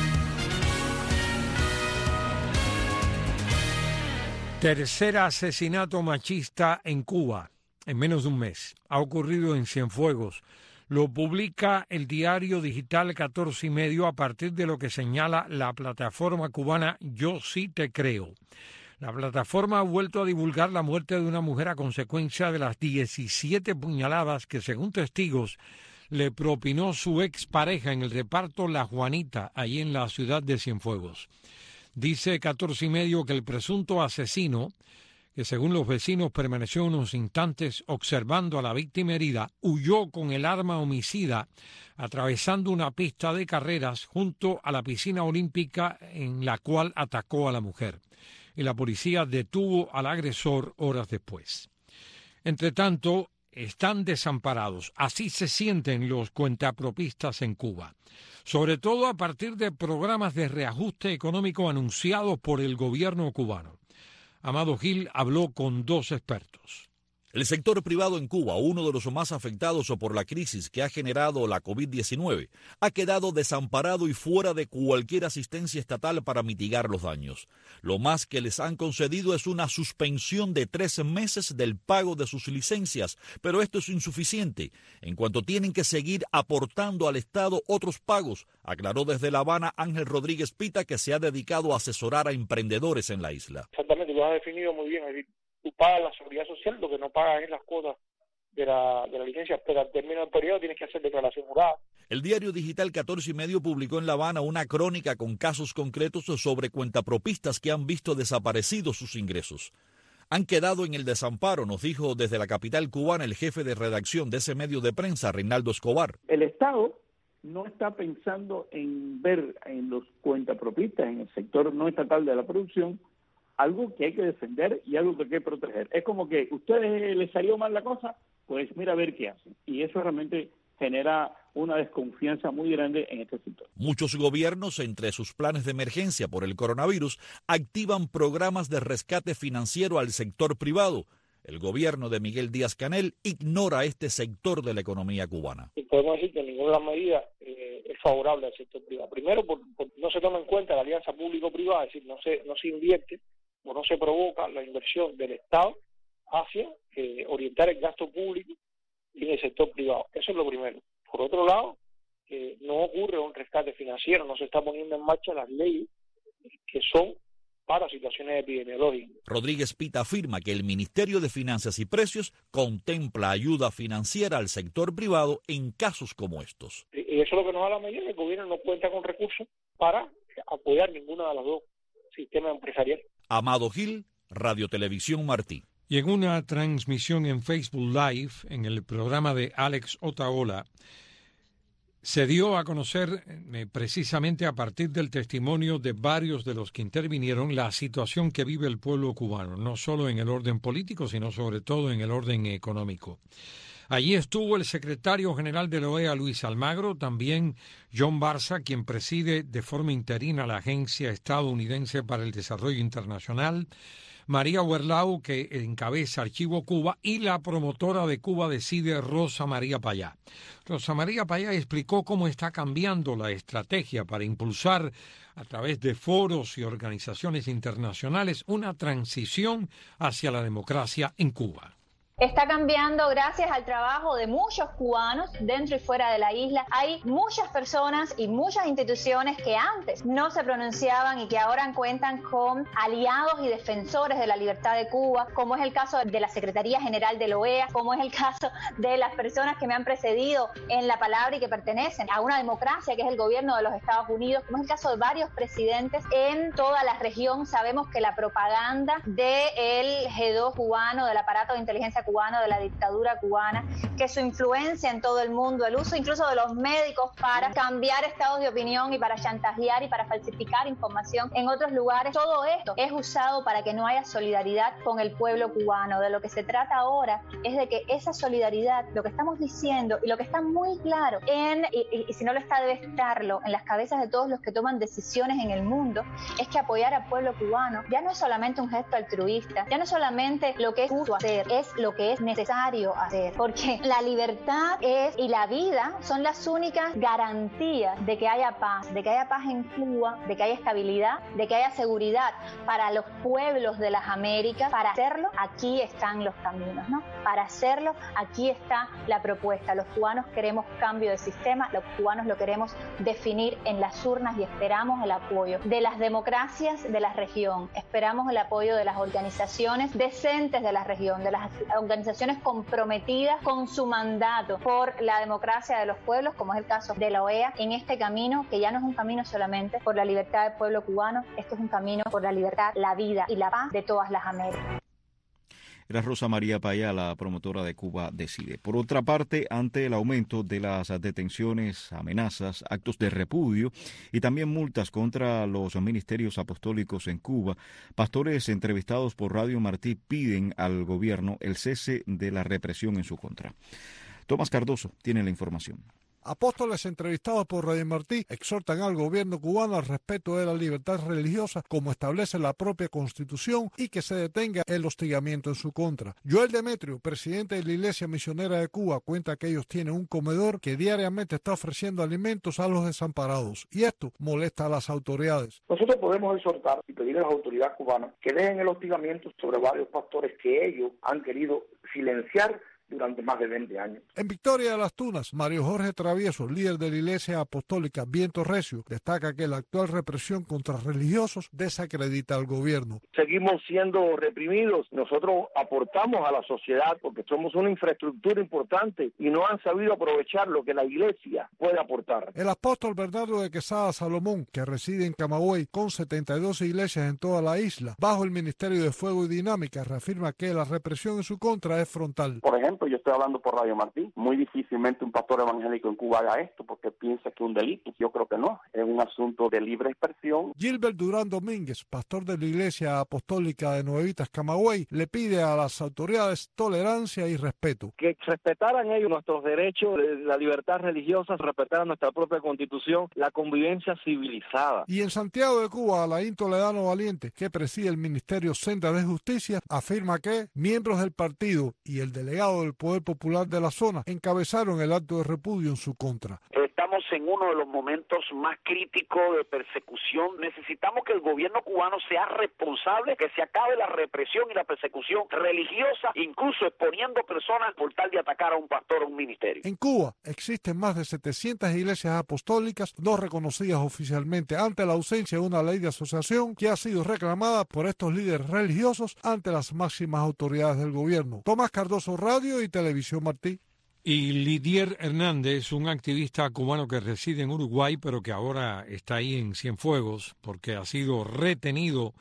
Tercer asesinato machista en Cuba en menos de un mes. Ha ocurrido en Cienfuegos. Lo publica el diario digital 14 y medio a partir de lo que señala la plataforma cubana Yo Sí Te Creo. La plataforma ha vuelto a divulgar la muerte de una mujer a consecuencia de las 17 puñaladas que, según testigos, le propinó su expareja en el reparto La Juanita, allí en la ciudad de Cienfuegos. Dice 14 y medio que el presunto asesino, que según los vecinos permaneció unos instantes observando a la víctima herida, huyó con el arma homicida atravesando una pista de carreras junto a la piscina olímpica en la cual atacó a la mujer. Y la policía detuvo al agresor horas después. Entre tanto, están desamparados. Así se sienten los cuentapropistas en Cuba, sobre todo a partir de programas de reajuste económico anunciados por el gobierno cubano. Amado Gil habló con 2 expertos. El sector privado en Cuba, uno de los más afectados por la crisis que ha generado la COVID-19, ha quedado desamparado y fuera de cualquier asistencia estatal para mitigar los daños. Lo más que les han concedido es una suspensión de 3 meses del pago de sus licencias, pero esto es insuficiente, en cuanto tienen que seguir aportando al Estado otros pagos, aclaró desde La Habana Ángel Rodríguez Pita, que se ha dedicado a asesorar a emprendedores en la isla. Exactamente, lo has definido muy bien, tú pagas la seguridad social, lo que no pagas es las cuotas de la licencia, pero al término del periodo tienes que hacer declaración jurada. El diario digital 14 y medio publicó en La Habana una crónica con casos concretos sobre cuentapropistas que han visto desaparecidos sus ingresos. Han quedado en el desamparo, nos dijo desde la capital cubana el jefe de redacción de ese medio de prensa, Reinaldo Escobar. El Estado no está pensando en ver en los cuentapropistas, en el sector no estatal de la producción, algo que hay que defender y algo que hay que proteger. Es como que a ustedes les salió mal la cosa, pues mira a ver qué hacen. Y eso realmente genera una desconfianza muy grande en este sector. Muchos gobiernos, entre sus planes de emergencia por el coronavirus, activan programas de rescate financiero al sector privado. El gobierno de Miguel Díaz-Canel ignora este sector de la economía cubana. Y podemos decir que ninguna de las medidas es favorable al sector privado. Primero, porque no se toma en cuenta la alianza público-privada, es decir, no se invierte o no se provoca la inversión del Estado hacia orientar el gasto público en el sector privado. Eso es lo primero. Por otro lado, no ocurre un rescate financiero, no se está poniendo en marcha las leyes que son para situaciones epidemiológicas. Rodríguez Pita afirma que el Ministerio de Finanzas y Precios contempla ayuda financiera al sector privado en casos como estos. Y eso es lo que nos da la medida, que el gobierno no cuenta con recursos para apoyar ninguno de los dos sistemas empresariales. Amado Gil, Radio Televisión Martí. Y en una transmisión en Facebook Live, en el programa de Alex Otaola, se dio a conocer precisamente a partir del testimonio de varios de los que intervinieron la situación que vive el pueblo cubano, no solo en el orden político, sino sobre todo en el orden económico. Allí estuvo el secretario general de la OEA, Luis Almagro, también John Barza, quien preside de forma interina la Agencia Estadounidense para el Desarrollo Internacional, María Werlau, que encabeza Archivo Cuba, y la promotora de Cuba Decide, Rosa María Payá. Rosa María Payá explicó cómo está cambiando la estrategia para impulsar, a través de foros y organizaciones internacionales, una transición hacia la democracia en Cuba. Está cambiando gracias al trabajo de muchos cubanos dentro y fuera de la isla. Hay muchas personas y muchas instituciones que antes no se pronunciaban y que ahora cuentan con aliados y defensores de la libertad de Cuba, como es el caso de la Secretaría General de la OEA, como es el caso de las personas que me han precedido en la palabra y que pertenecen a una democracia que es el gobierno de los Estados Unidos, como es el caso de varios presidentes en toda la región. Sabemos que la propaganda del G2 cubano, del aparato de inteligencia cubano, de la dictadura cubana, que su influencia en todo el mundo, el uso incluso de los médicos para cambiar estados de opinión y para chantajear y para falsificar información en otros lugares, todo esto es usado para que no haya solidaridad con el pueblo cubano. De lo que se trata ahora es de que esa solidaridad, lo que estamos diciendo y lo que está muy claro y si no lo está, debe estarlo en las cabezas de todos los que toman decisiones en el mundo, es que apoyar al pueblo cubano ya no es solamente un gesto altruista, ya no es solamente lo que es justo hacer, es lo que es necesario hacer, porque la libertad y la vida son las únicas garantías de que haya paz en Cuba, de que haya estabilidad, de que haya seguridad para los pueblos de las Américas. Para hacerlo, aquí están los caminos, ¿no? Para hacerlo, aquí está la propuesta. Los cubanos queremos cambio de sistema, los cubanos lo queremos definir en las urnas y esperamos el apoyo de las democracias de la región, esperamos el apoyo de las organizaciones decentes de la región, de las organizaciones comprometidas con su mandato por la democracia de los pueblos, como es el caso de la OEA, en este camino que ya no es un camino solamente por la libertad del pueblo cubano, esto es un camino por la libertad, la vida y la paz de todas las Américas. Era Rosa María Payá, la promotora de Cuba Decide. Por otra parte, ante el aumento de las detenciones, amenazas, actos de repudio y también multas contra los ministerios apostólicos en Cuba, pastores entrevistados por Radio Martí piden al gobierno el cese de la represión en su contra. Tomás Cardoso tiene la información. Apóstoles entrevistados por Radio Martí exhortan al gobierno cubano al respeto de la libertad religiosa como establece la propia Constitución y que se detenga el hostigamiento en su contra. Joel Demetrio, presidente de la Iglesia Misionera de Cuba, cuenta que ellos tienen un comedor que diariamente está ofreciendo alimentos a los desamparados y esto molesta a las autoridades. Nosotros podemos exhortar y pedir a las autoridades cubanas que dejen el hostigamiento sobre varios pastores que ellos han querido silenciar durante más de 20 años. En Victoria de las Tunas, Mario Jorge Travieso, líder de la Iglesia Apostólica Viento Recio, destaca que la actual represión contra religiosos desacredita al gobierno. Seguimos siendo reprimidos. Nosotros aportamos a la sociedad porque somos una infraestructura importante y no han sabido aprovechar lo que la Iglesia puede aportar. El apóstol Bernardo de Quesada Salomón, que reside en Camagüey con 72 iglesias en toda la isla, bajo el Ministerio de Fuego y Dinámica, reafirma que la represión en su contra es frontal. Por ejemplo, yo estoy hablando por Radio Martí. Muy difícilmente un pastor evangélico en Cuba haga esto porque piensa que es un delito. Yo creo que no. Es un asunto de libre expresión. Gilbert Durán Domínguez, pastor de la Iglesia Apostólica de Nuevitas Camagüey, le pide a las autoridades tolerancia y respeto. Que respetaran ellos nuestros derechos, la libertad religiosa, respetaran nuestra propia Constitución, la convivencia civilizada. Y en Santiago de Cuba, Alain Toledano Valiente, que preside el Ministerio Senda de Justicia, afirma que miembros del partido y el delegado del Poder Popular de la zona encabezaron el acto de repudio en su contra. Estamos en uno de los momentos más críticos de persecución. Necesitamos que el gobierno cubano sea responsable, que se acabe la represión y la persecución religiosa, incluso exponiendo personas por tal de atacar a un pastor o un ministerio. En Cuba existen más de 700 iglesias apostólicas no reconocidas oficialmente ante la ausencia de una ley de asociación que ha sido reclamada por estos líderes religiosos ante las máximas autoridades del gobierno. Tomás Cardoso, Radio y Televisión Martí. Y Lidier Hernández, un activista cubano que reside en Uruguay, pero que ahora está ahí en Cienfuegos, porque ha sido retenido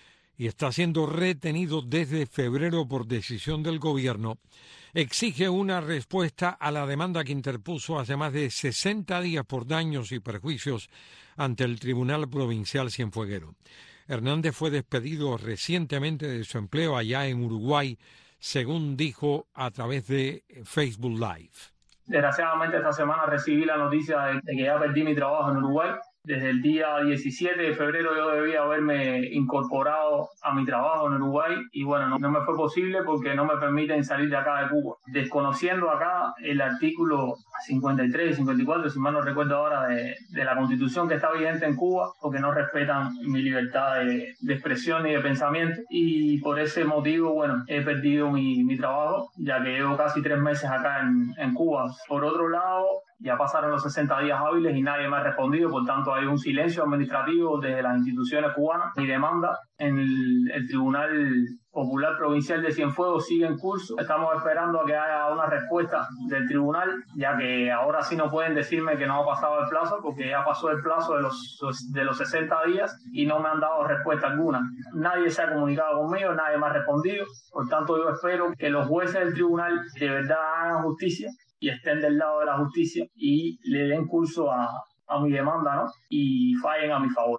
y está siendo retenido desde febrero por decisión del gobierno, exige una respuesta a la demanda que interpuso hace más de 60 días por daños y perjuicios ante el Tribunal Provincial Cienfueguero. Hernández fue despedido recientemente de su empleo allá en Uruguay, según dijo a través de Facebook Live. Desgraciadamente esta semana recibí la noticia de que ya perdí mi trabajo en Uruguay. Desde el día 17 de febrero yo debía haberme incorporado a mi trabajo en Uruguay y bueno, no me fue posible porque no me permiten salir de acá de Cuba. Desconociendo acá el artículo 53 y 54, si mal no recuerdo ahora, de la Constitución que está vigente en Cuba, porque no respetan mi libertad de expresión y de pensamiento, y por ese motivo, bueno, he perdido mi trabajo, ya que llevo casi 3 meses acá en Cuba. Por otro lado, ya pasaron los 60 días hábiles y nadie me ha respondido, por tanto hay un silencio administrativo desde las instituciones cubanas. Mi demanda en el Tribunal Popular Provincial de Cienfuegos sigue en curso. Estamos esperando a que haya una respuesta del tribunal, ya que ahora sí no pueden decirme que no ha pasado el plazo, porque ya pasó el plazo de los 60 días y no me han dado respuesta alguna. Nadie se ha comunicado conmigo, nadie me ha respondido. Por tanto, yo espero que los jueces del tribunal de verdad hagan justicia y estén del lado de la justicia y le den curso a mi demanda, ¿no? Y fallen a mi favor.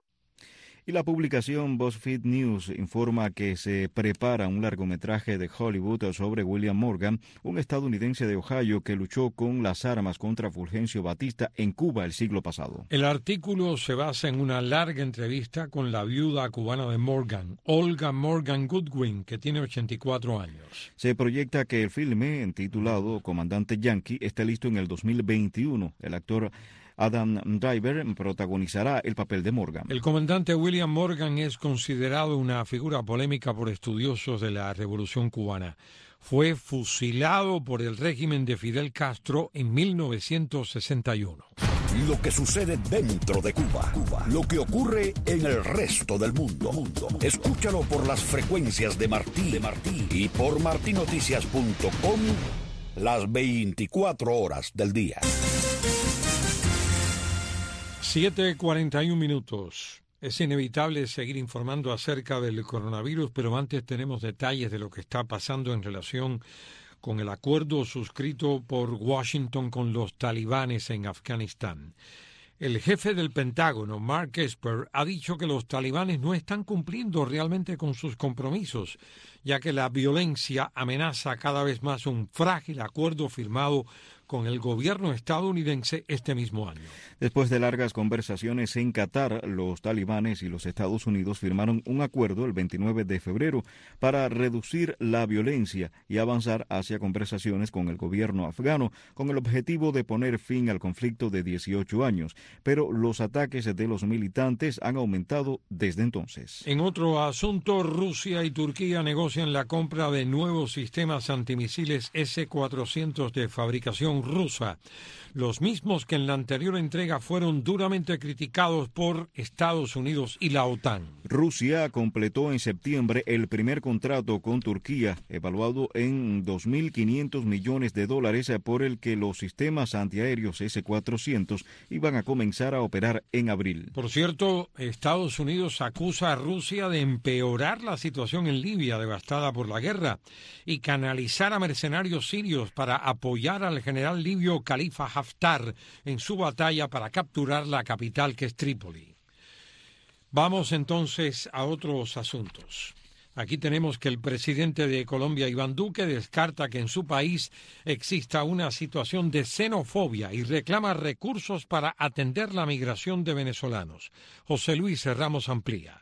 Y la publicación BuzzFeed News informa que se prepara un largometraje de Hollywood sobre William Morgan, un estadounidense de Ohio que luchó con las armas contra Fulgencio Batista en Cuba el siglo pasado. El artículo se basa en una larga entrevista con la viuda cubana de Morgan, Olga Morgan Goodwin, que tiene 84 años. Se proyecta que el filme, titulado Comandante Yankee, esté listo en el 2021. El actor Adam Driver protagonizará el papel de Morgan. El comandante William Morgan es considerado una figura polémica por estudiosos de la Revolución Cubana. Fue fusilado por el régimen de Fidel Castro en 1961. Lo que sucede dentro de Cuba. Lo que ocurre en el resto del mundo. Escúchalo por las frecuencias de Martí y por martinoticias.com las 24 horas del día. 7:41 minutos. Es inevitable seguir informando acerca del coronavirus, pero antes tenemos detalles de lo que está pasando en relación con el acuerdo suscrito por Washington con los talibanes en Afganistán. El jefe del Pentágono, Mark Esper, ha dicho que los talibanes no están cumpliendo realmente con sus compromisos, ya que la violencia amenaza cada vez más un frágil acuerdo firmado con el gobierno estadounidense este mismo año. Después de largas conversaciones en Qatar, los talibanes y los Estados Unidos firmaron un acuerdo el 29 de febrero para reducir la violencia y avanzar hacia conversaciones con el gobierno afgano con el objetivo de poner fin al conflicto de 18 años, pero los ataques de los militantes han aumentado desde entonces. En otro asunto, Rusia y Turquía negocian la compra de nuevos sistemas antimisiles S-400 de fabricación rusa, los mismos que en la anterior entrega fueron duramente criticados por Estados Unidos y la OTAN. Rusia completó en septiembre el primer contrato con Turquía, evaluado en $2.500 millones por el que los sistemas antiaéreos S-400 iban a comenzar a operar en abril. Por cierto, Estados Unidos acusa a Rusia de empeorar la situación en Libia, devastada por la guerra, y canalizar a mercenarios sirios para apoyar al general libio Khalifa Haftar en su batalla para capturar la capital, que es Trípoli. Vamos entonces a otros asuntos. Aquí tenemos que el presidente de Colombia, Iván Duque, descarta que en su país exista una situación de xenofobia y reclama recursos para atender la migración de venezolanos. José Luis Ramos amplía.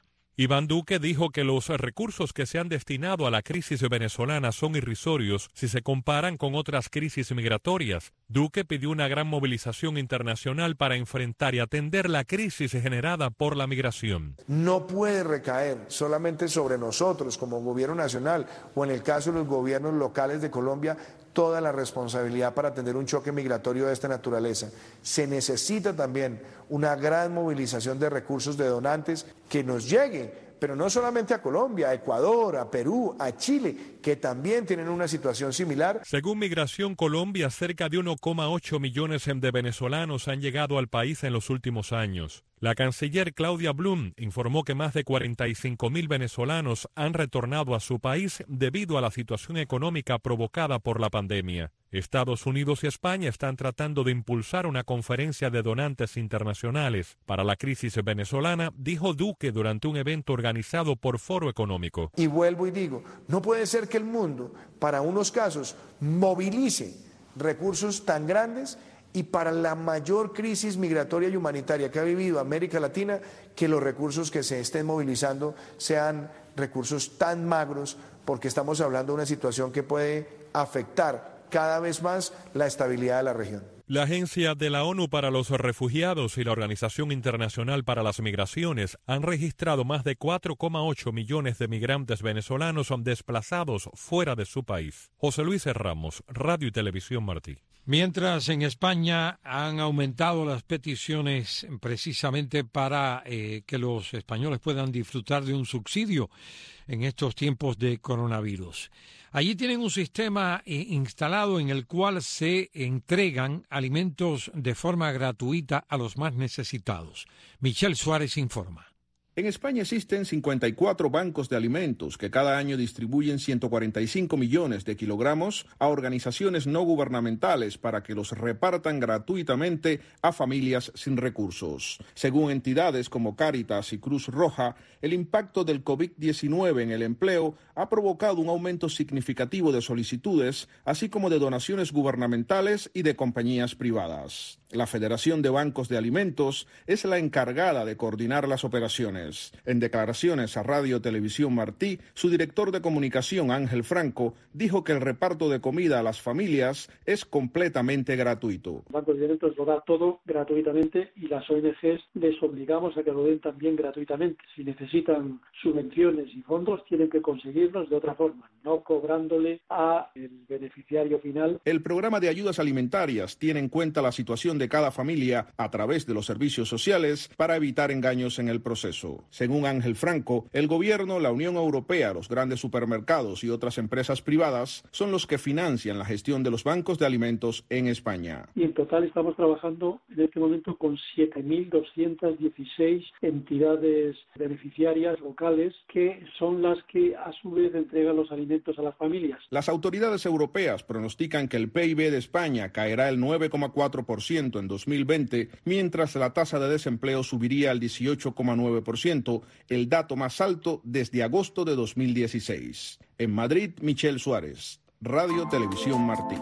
Iván Duque dijo que los recursos que se han destinado a la crisis venezolana son irrisorios si se comparan con otras crisis migratorias. Duque pidió una gran movilización internacional para enfrentar y atender la crisis generada por la migración. No puede recaer solamente sobre nosotros como gobierno nacional o en el caso de los gobiernos locales de Colombia toda la responsabilidad para atender un choque migratorio de esta naturaleza. Se necesita también una gran movilización de recursos de donantes que nos lleguen, pero no solamente a Colombia, a Ecuador, a Perú, a Chile, que también tienen una situación similar. Según Migración Colombia, cerca de 1,8 millones de venezolanos han llegado al país en los últimos años. La canciller Claudia Blum informó que más de 45.000 venezolanos han retornado a su país debido a la situación económica provocada por la pandemia. Estados Unidos y España están tratando de impulsar una conferencia de donantes internacionales para la crisis venezolana, dijo Duque durante un evento organizado por Foro Económico. Y vuelvo y digo, no puede ser que el mundo, para unos casos, movilice recursos tan grandes y para la mayor crisis migratoria y humanitaria que ha vivido América Latina, que los recursos que se estén movilizando sean recursos tan magros, porque estamos hablando de una situación que puede afectar cada vez más la estabilidad de la región. La Agencia de la ONU para los Refugiados y la Organización Internacional para las Migraciones han registrado más de 4,8 millones de migrantes venezolanos desplazados fuera de su país. José Luis Ramos, Radio y Televisión Martí. Mientras en España han aumentado las peticiones precisamente para que los españoles puedan disfrutar de un subsidio en estos tiempos de coronavirus. Allí tienen un sistema instalado en el cual se entregan alimentos de forma gratuita a los más necesitados. Michelle Suárez informa. En España existen 54 bancos de alimentos que cada año distribuyen 145 millones de kilogramos a organizaciones no gubernamentales para que los repartan gratuitamente a familias sin recursos. Según entidades como Cáritas y Cruz Roja, el impacto del COVID-19 en el empleo ha provocado un aumento significativo de solicitudes, así como de donaciones gubernamentales y de compañías privadas. La Federación de Bancos de Alimentos es la encargada de coordinar las operaciones. En declaraciones a Radio Televisión Martí, su director de comunicación, Ángel Franco, dijo que el reparto de comida a las familias es completamente gratuito. Bancos de Alimentos lo da todo gratuitamente y las ONGs les obligamos a que lo den también gratuitamente. Si necesitan subvenciones y fondos, tienen que conseguirlos de otra forma, no cobrándole al beneficiario final. El programa de ayudas alimentarias tiene en cuenta la situación de cada familia a través de los servicios sociales para evitar engaños en el proceso. Según Ángel Franco, el gobierno, la Unión Europea, los grandes supermercados y otras empresas privadas son los que financian la gestión de los bancos de alimentos en España. Y en total estamos trabajando en este momento con 7.216 entidades beneficiarias locales que son las que a su vez entregan los alimentos a las familias. Las autoridades europeas pronostican que el PIB de España caerá el 9,4% en 2020, mientras la tasa de desempleo subiría al 18,9%, el dato más alto desde agosto de 2016. En Madrid, Michelle Suárez, Radio Televisión Martí.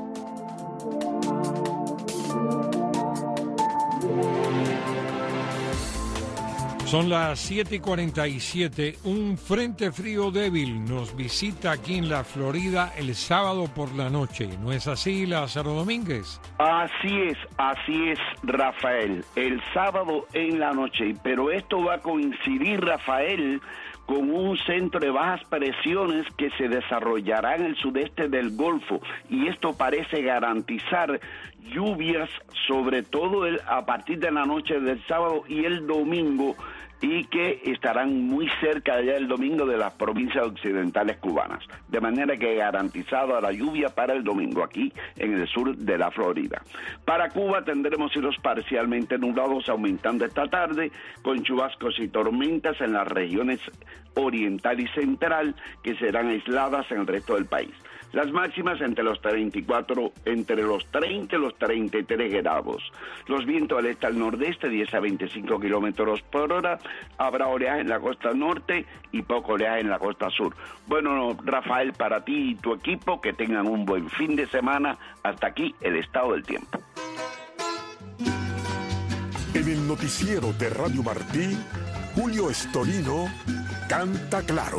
Son las 7:47. Un frente frío débil nos visita aquí en la Florida el sábado por la noche. ¿No es así, Lázaro Domínguez? Así es, Rafael. El sábado en la noche. Pero esto va a coincidir, Rafael, con un centro de bajas presiones que se desarrollará en el sudeste del Golfo. Y esto parece garantizar lluvias, sobre todo a partir de la noche del sábado y el domingo, y que estarán muy cerca ya el domingo de las provincias occidentales cubanas. De manera que garantizada la lluvia para el domingo aquí en el sur de la Florida. Para Cuba tendremos cielos parcialmente nublados aumentando esta tarde, con chubascos y tormentas en las regiones oriental y central que serán aisladas en el resto del país. Las máximas entre los 30 y los 33 grados. Los vientos del este al nordeste, 10 a 25 kilómetros por hora. Habrá oleaje en la costa norte y poco oleaje en la costa sur. Bueno, Rafael, para ti y tu equipo, que tengan un buen fin de semana. Hasta aquí el estado del tiempo. En el noticiero de Radio Martí, Julio Estorino canta claro.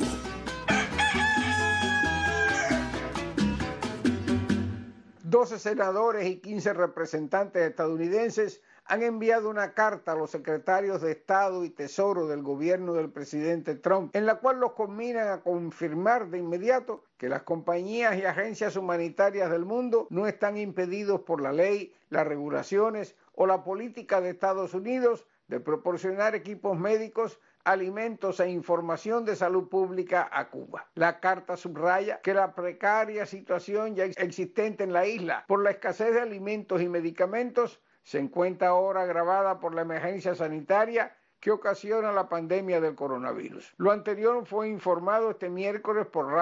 Doce senadores y 15 representantes estadounidenses han enviado una carta a los secretarios de Estado y Tesoro del gobierno del presidente Trump, en la cual los conminan a confirmar de inmediato que las compañías y agencias humanitarias del mundo no están impedidos por la ley, las regulaciones o la política de Estados Unidos de proporcionar equipos médicos, alimentos e información de salud pública a Cuba. La carta subraya que la precaria situación ya existente en la isla por la escasez de alimentos y medicamentos se encuentra ahora agravada por la emergencia sanitaria que ocasiona la pandemia del coronavirus. Lo anterior fue informado este miércoles por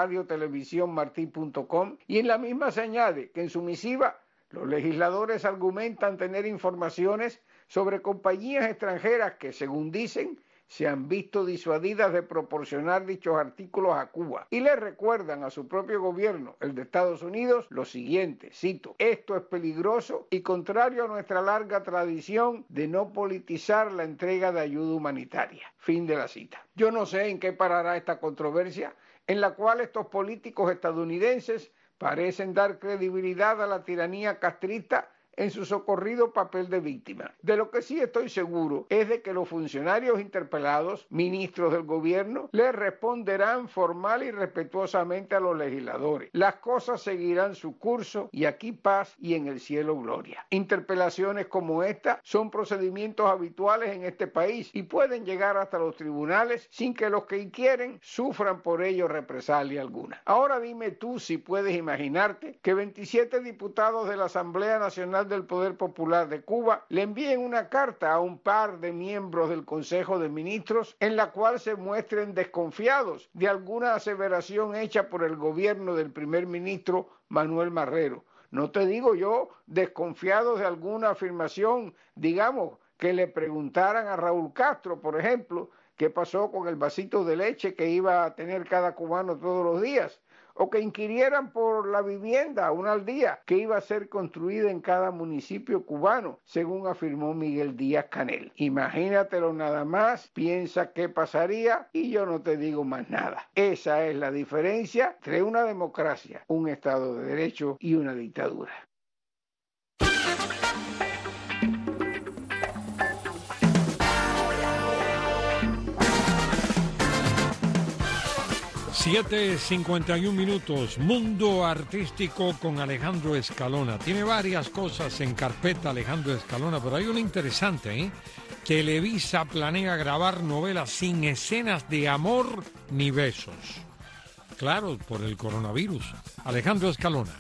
radiotelevisiónmarti.com y en la misma se añade que en su misiva los legisladores argumentan tener informaciones sobre compañías extranjeras que, según dicen, se han visto disuadidas de proporcionar dichos artículos a Cuba y le recuerdan a su propio gobierno, el de Estados Unidos, lo siguiente, cito: esto es peligroso y contrario a nuestra larga tradición de no politizar la entrega de ayuda humanitaria. Fin de la cita. Yo no sé en qué parará esta controversia en la cual estos políticos estadounidenses parecen dar credibilidad a la tiranía castrista en su socorrido papel de víctima. De lo que sí estoy seguro es de que los funcionarios interpelados, ministros del gobierno, le responderán formal y respetuosamente a los legisladores. Las cosas seguirán su curso y aquí paz y en el cielo gloria. Interpelaciones como esta son procedimientos habituales en este país y pueden llegar hasta los tribunales sin que los que quieren sufran por ello represalia alguna. Ahora dime tú si puedes imaginarte que 27 diputados de la Asamblea Nacional del Poder Popular de Cuba le envíen una carta a un par de miembros del Consejo de Ministros en la cual se muestren desconfiados de alguna aseveración hecha por el gobierno del primer ministro Manuel Marrero. No te digo yo desconfiados de alguna afirmación, digamos, que le preguntaran a Raúl Castro, por ejemplo, qué pasó con el vasito de leche que iba a tener cada cubano todos los días, o que inquirieran por la vivienda, una al día, que iba a ser construida en cada municipio cubano, según afirmó Miguel Díaz-Canel. Imagínatelo nada más, piensa qué pasaría y yo no te digo más nada. Esa es la diferencia entre una democracia, un Estado de Derecho y una dictadura. 7:51, Mundo Artístico con Alejandro Escalona. Tiene varias cosas en carpeta Alejandro Escalona, pero hay una interesante, ¿eh? Televisa planea grabar novelas sin escenas de amor ni besos. Claro, por el coronavirus. Alejandro Escalona.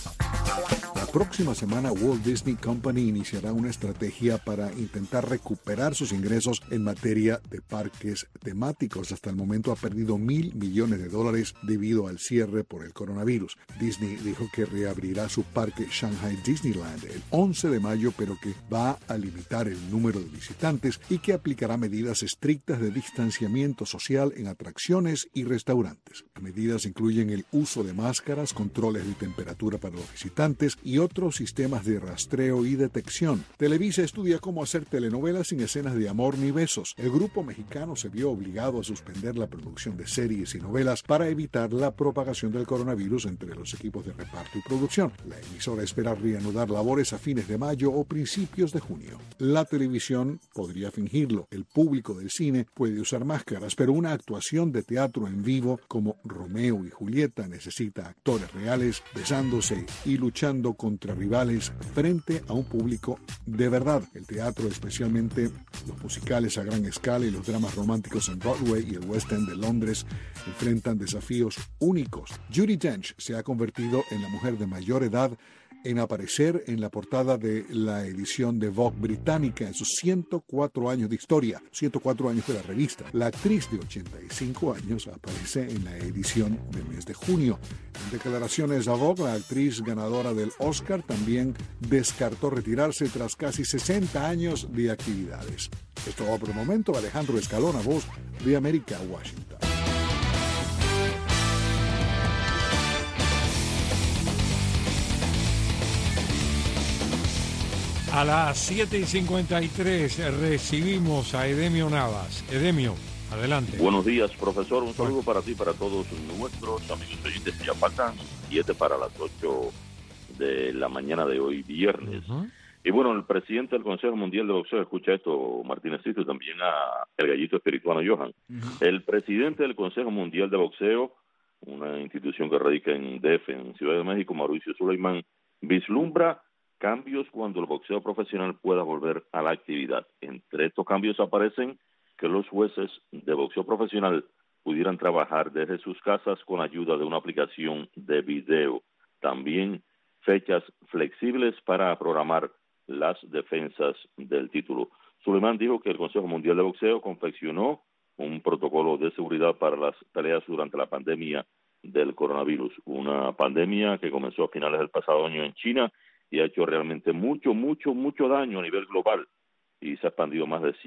La próxima semana Walt Disney Company iniciará una estrategia para intentar recuperar sus ingresos en materia de parques temáticos. Hasta el momento ha perdido $1.000 millones debido al cierre por el coronavirus. Disney dijo que reabrirá su parque Shanghai Disneyland el 11 de mayo, pero que va a limitar el número de visitantes y que aplicará medidas estrictas de distanciamiento social en atracciones y restaurantes. Las medidas incluyen el uso de máscaras, controles de temperatura para los visitantes y otros sistemas de rastreo y detección. Televisa estudia cómo hacer telenovelas sin escenas de amor ni besos. El grupo mexicano se vio obligado a suspender la producción de series y novelas para evitar la propagación del coronavirus entre los equipos de reparto y producción. La emisora espera reanudar labores a fines de mayo o principios de junio. La televisión podría fingirlo. El público del cine puede usar máscaras, pero una actuación de teatro en vivo como Romeo y Julieta necesita actores reales besándose y luchando contra rivales frente a un público de verdad. El teatro, especialmente los musicales a gran escala y los dramas románticos en Broadway y el West End de Londres, enfrentan desafíos únicos. Judi Dench se ha convertido en la mujer de mayor edad en aparecer en la portada de la edición de Vogue británica en sus 104 años de historia, 104 años de la revista. La actriz de 85 años aparece en la edición del mes de junio. En declaraciones a Vogue, la actriz ganadora del Oscar también descartó retirarse tras casi 60 años de actividades. Es todo por el momento. Alejandro Escalona, Voz de América, Washington. A las 7:53 recibimos a Edemio Navas. Edemio, Adelante. Buenos días, profesor. Un saludo para ti, para todos nuestros amigos oyentes. Ya faltan 7 para las 8 de la mañana de hoy, viernes. Y bueno, el presidente del Consejo Mundial de Boxeo, escucha esto, Martínezito, y también a el gallito espirituano Johan. El presidente del Consejo Mundial de Boxeo, una institución que radica en DF, en Ciudad de México, Mauricio Suleimán, vislumbra cambios cuando el boxeo profesional pueda volver a la actividad. Entre estos cambios aparecen que los jueces de boxeo profesional pudieran trabajar desde sus casas con ayuda de una aplicación de video. También fechas flexibles para programar las defensas del título. Suleimán dijo que el Consejo Mundial de Boxeo confeccionó un protocolo de seguridad para las peleas durante la pandemia del coronavirus, una pandemia que comenzó a finales del pasado año en China y ha hecho realmente mucho daño a nivel global y se ha expandido a más de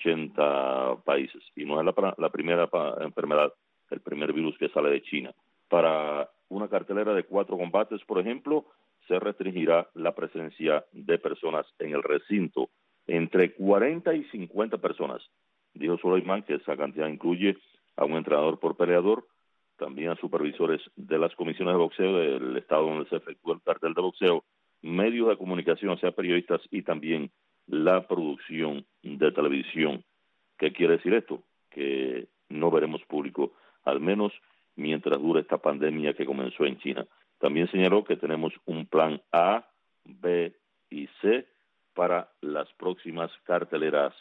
180 países. Y no es la primera enfermedad, el primer virus que sale de China. Para una cartelera de 4 combates, por ejemplo, se restringirá la presencia de personas en el recinto, entre 40 y 50 personas. Dijo Suleimán que esa cantidad incluye a un entrenador por peleador, también a supervisores de las comisiones de boxeo del estado donde se efectúa el cartel de boxeo, medios de comunicación, o sea, periodistas, y también la producción de televisión. ¿Qué quiere decir esto? Que no veremos público, al menos mientras dure esta pandemia que comenzó en China. También señaló que tenemos un plan A, B y C para las próximas carteleras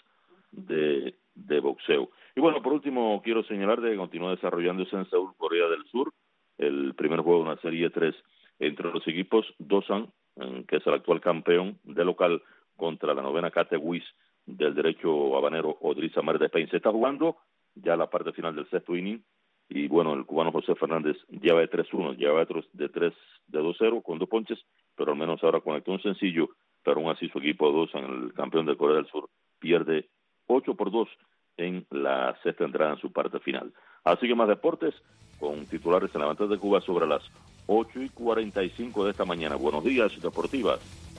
de boxeo. Y bueno, por último, quiero señalar de que continúa desarrollándose en Seúl, Corea del Sur, el primer juego de una serie 3 entre los equipos Dosan, que es el actual campeón de local, contra la novena Kate Wiz del derecho habanero Odrisa Mer de Spain. Se está jugando ya la parte final del sexto inning y bueno, el cubano José Fernández lleva de 3-1, lleva de 2-0 con 2 ponches, pero al menos ahora conectó un sencillo, pero aún así su equipo Dosan, el campeón de Corea del Sur, pierde 8-2 en la sexta entrada en su parte final. Así que más deportes con titulares en la Levantes de Cuba sobre las 8:45 de esta mañana. Buenos días, deportivas.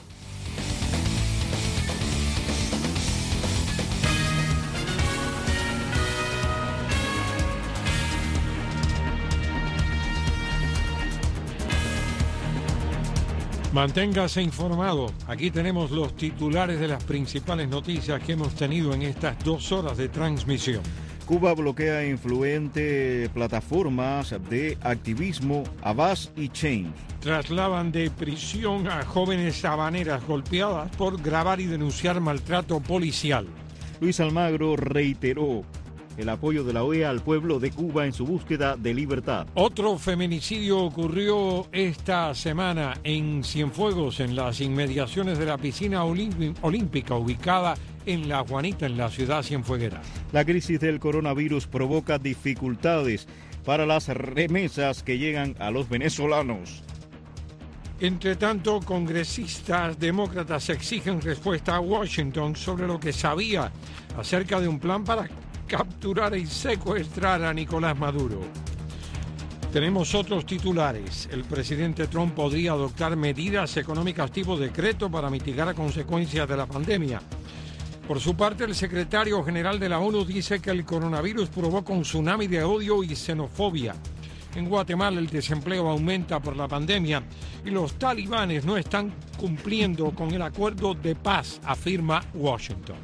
Manténgase informado. Aquí tenemos los titulares de las principales noticias que hemos tenido en estas 2 horas de transmisión. Cuba bloquea influentes plataformas de activismo Abbas y Change. Trasladan de prisión a jóvenes habaneras golpeadas por grabar y denunciar maltrato policial. Luis Almagro reiteró el apoyo de la OEA al pueblo de Cuba en su búsqueda de libertad. Otro feminicidio ocurrió esta semana en Cienfuegos, en las inmediaciones de la piscina olímpica ubicada en La Juanita, en la ciudad cienfueguera. La crisis del coronavirus provoca dificultades para las remesas que llegan a los venezolanos. Entre tanto, congresistas demócratas exigen respuesta a Washington sobre lo que sabía acerca de un plan para capturar y secuestrar a Nicolás Maduro. Tenemos otros titulares. El presidente Trump podría adoptar medidas económicas tipo decreto para mitigar las consecuencias de la pandemia. Por su parte, el secretario general de la ONU dice que el coronavirus provoca un tsunami de odio y xenofobia. En Guatemala el desempleo aumenta por la pandemia y los talibanes no están cumpliendo con el acuerdo de paz, afirma Washington.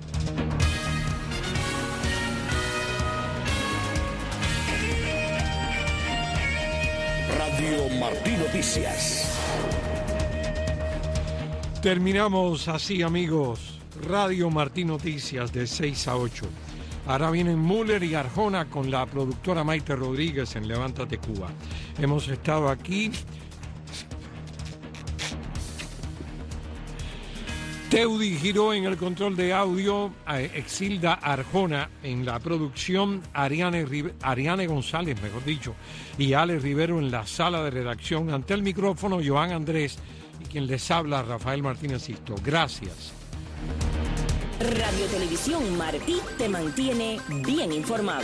Radio Martí Noticias. Terminamos así, amigos. Radio Martí Noticias de 6 a 8. Ahora vienen Müller y Arjona con la productora Maite Rodríguez en Levántate Cuba. Hemos estado aquí Teudi Giró en el control de audio, Exilda Arjona en la producción, Ariane González, mejor dicho, y Alex Rivero en la sala de redacción. Ante el micrófono, Joan Andrés, y quien les habla, Rafael Martínez Sisto. Gracias. Radio Televisión Martí te mantiene bien informado.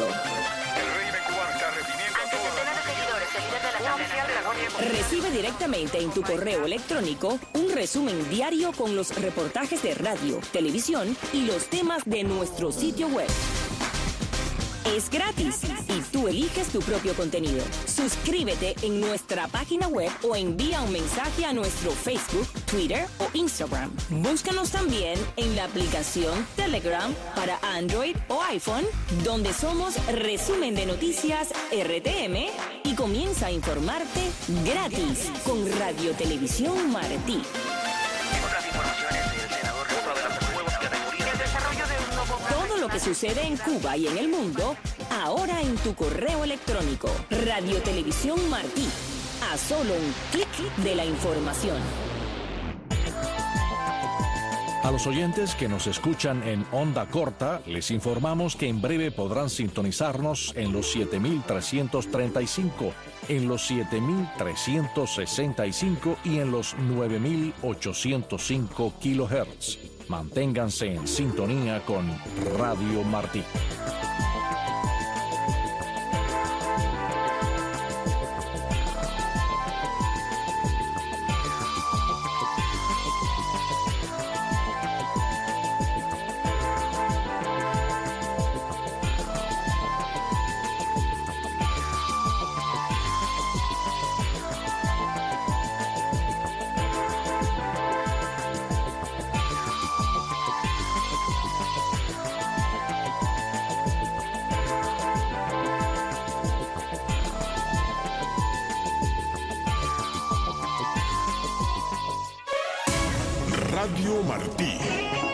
Recibe directamente en tu correo electrónico un resumen diario con los reportajes de radio, televisión y los temas de nuestro sitio web. Es gratis y tú eliges tu propio contenido. Suscríbete en nuestra página web o envía un mensaje a nuestro Facebook, Twitter o Instagram. Búscanos también en la aplicación Telegram para Android o iPhone, donde somos Resumen de Noticias RTM, y comienza a informarte gratis con Radio Televisión Martí. Todo lo que sucede en Cuba y en el mundo, ahora en tu correo electrónico. Radio Televisión Martí. A solo un clic de la información. A los oyentes que nos escuchan en onda corta, les informamos que en breve podrán sintonizarnos en los 7.335, en los 7.365 y en los 9.805 kilohertz. Manténganse en sintonía con Radio Martí. Radio Martí.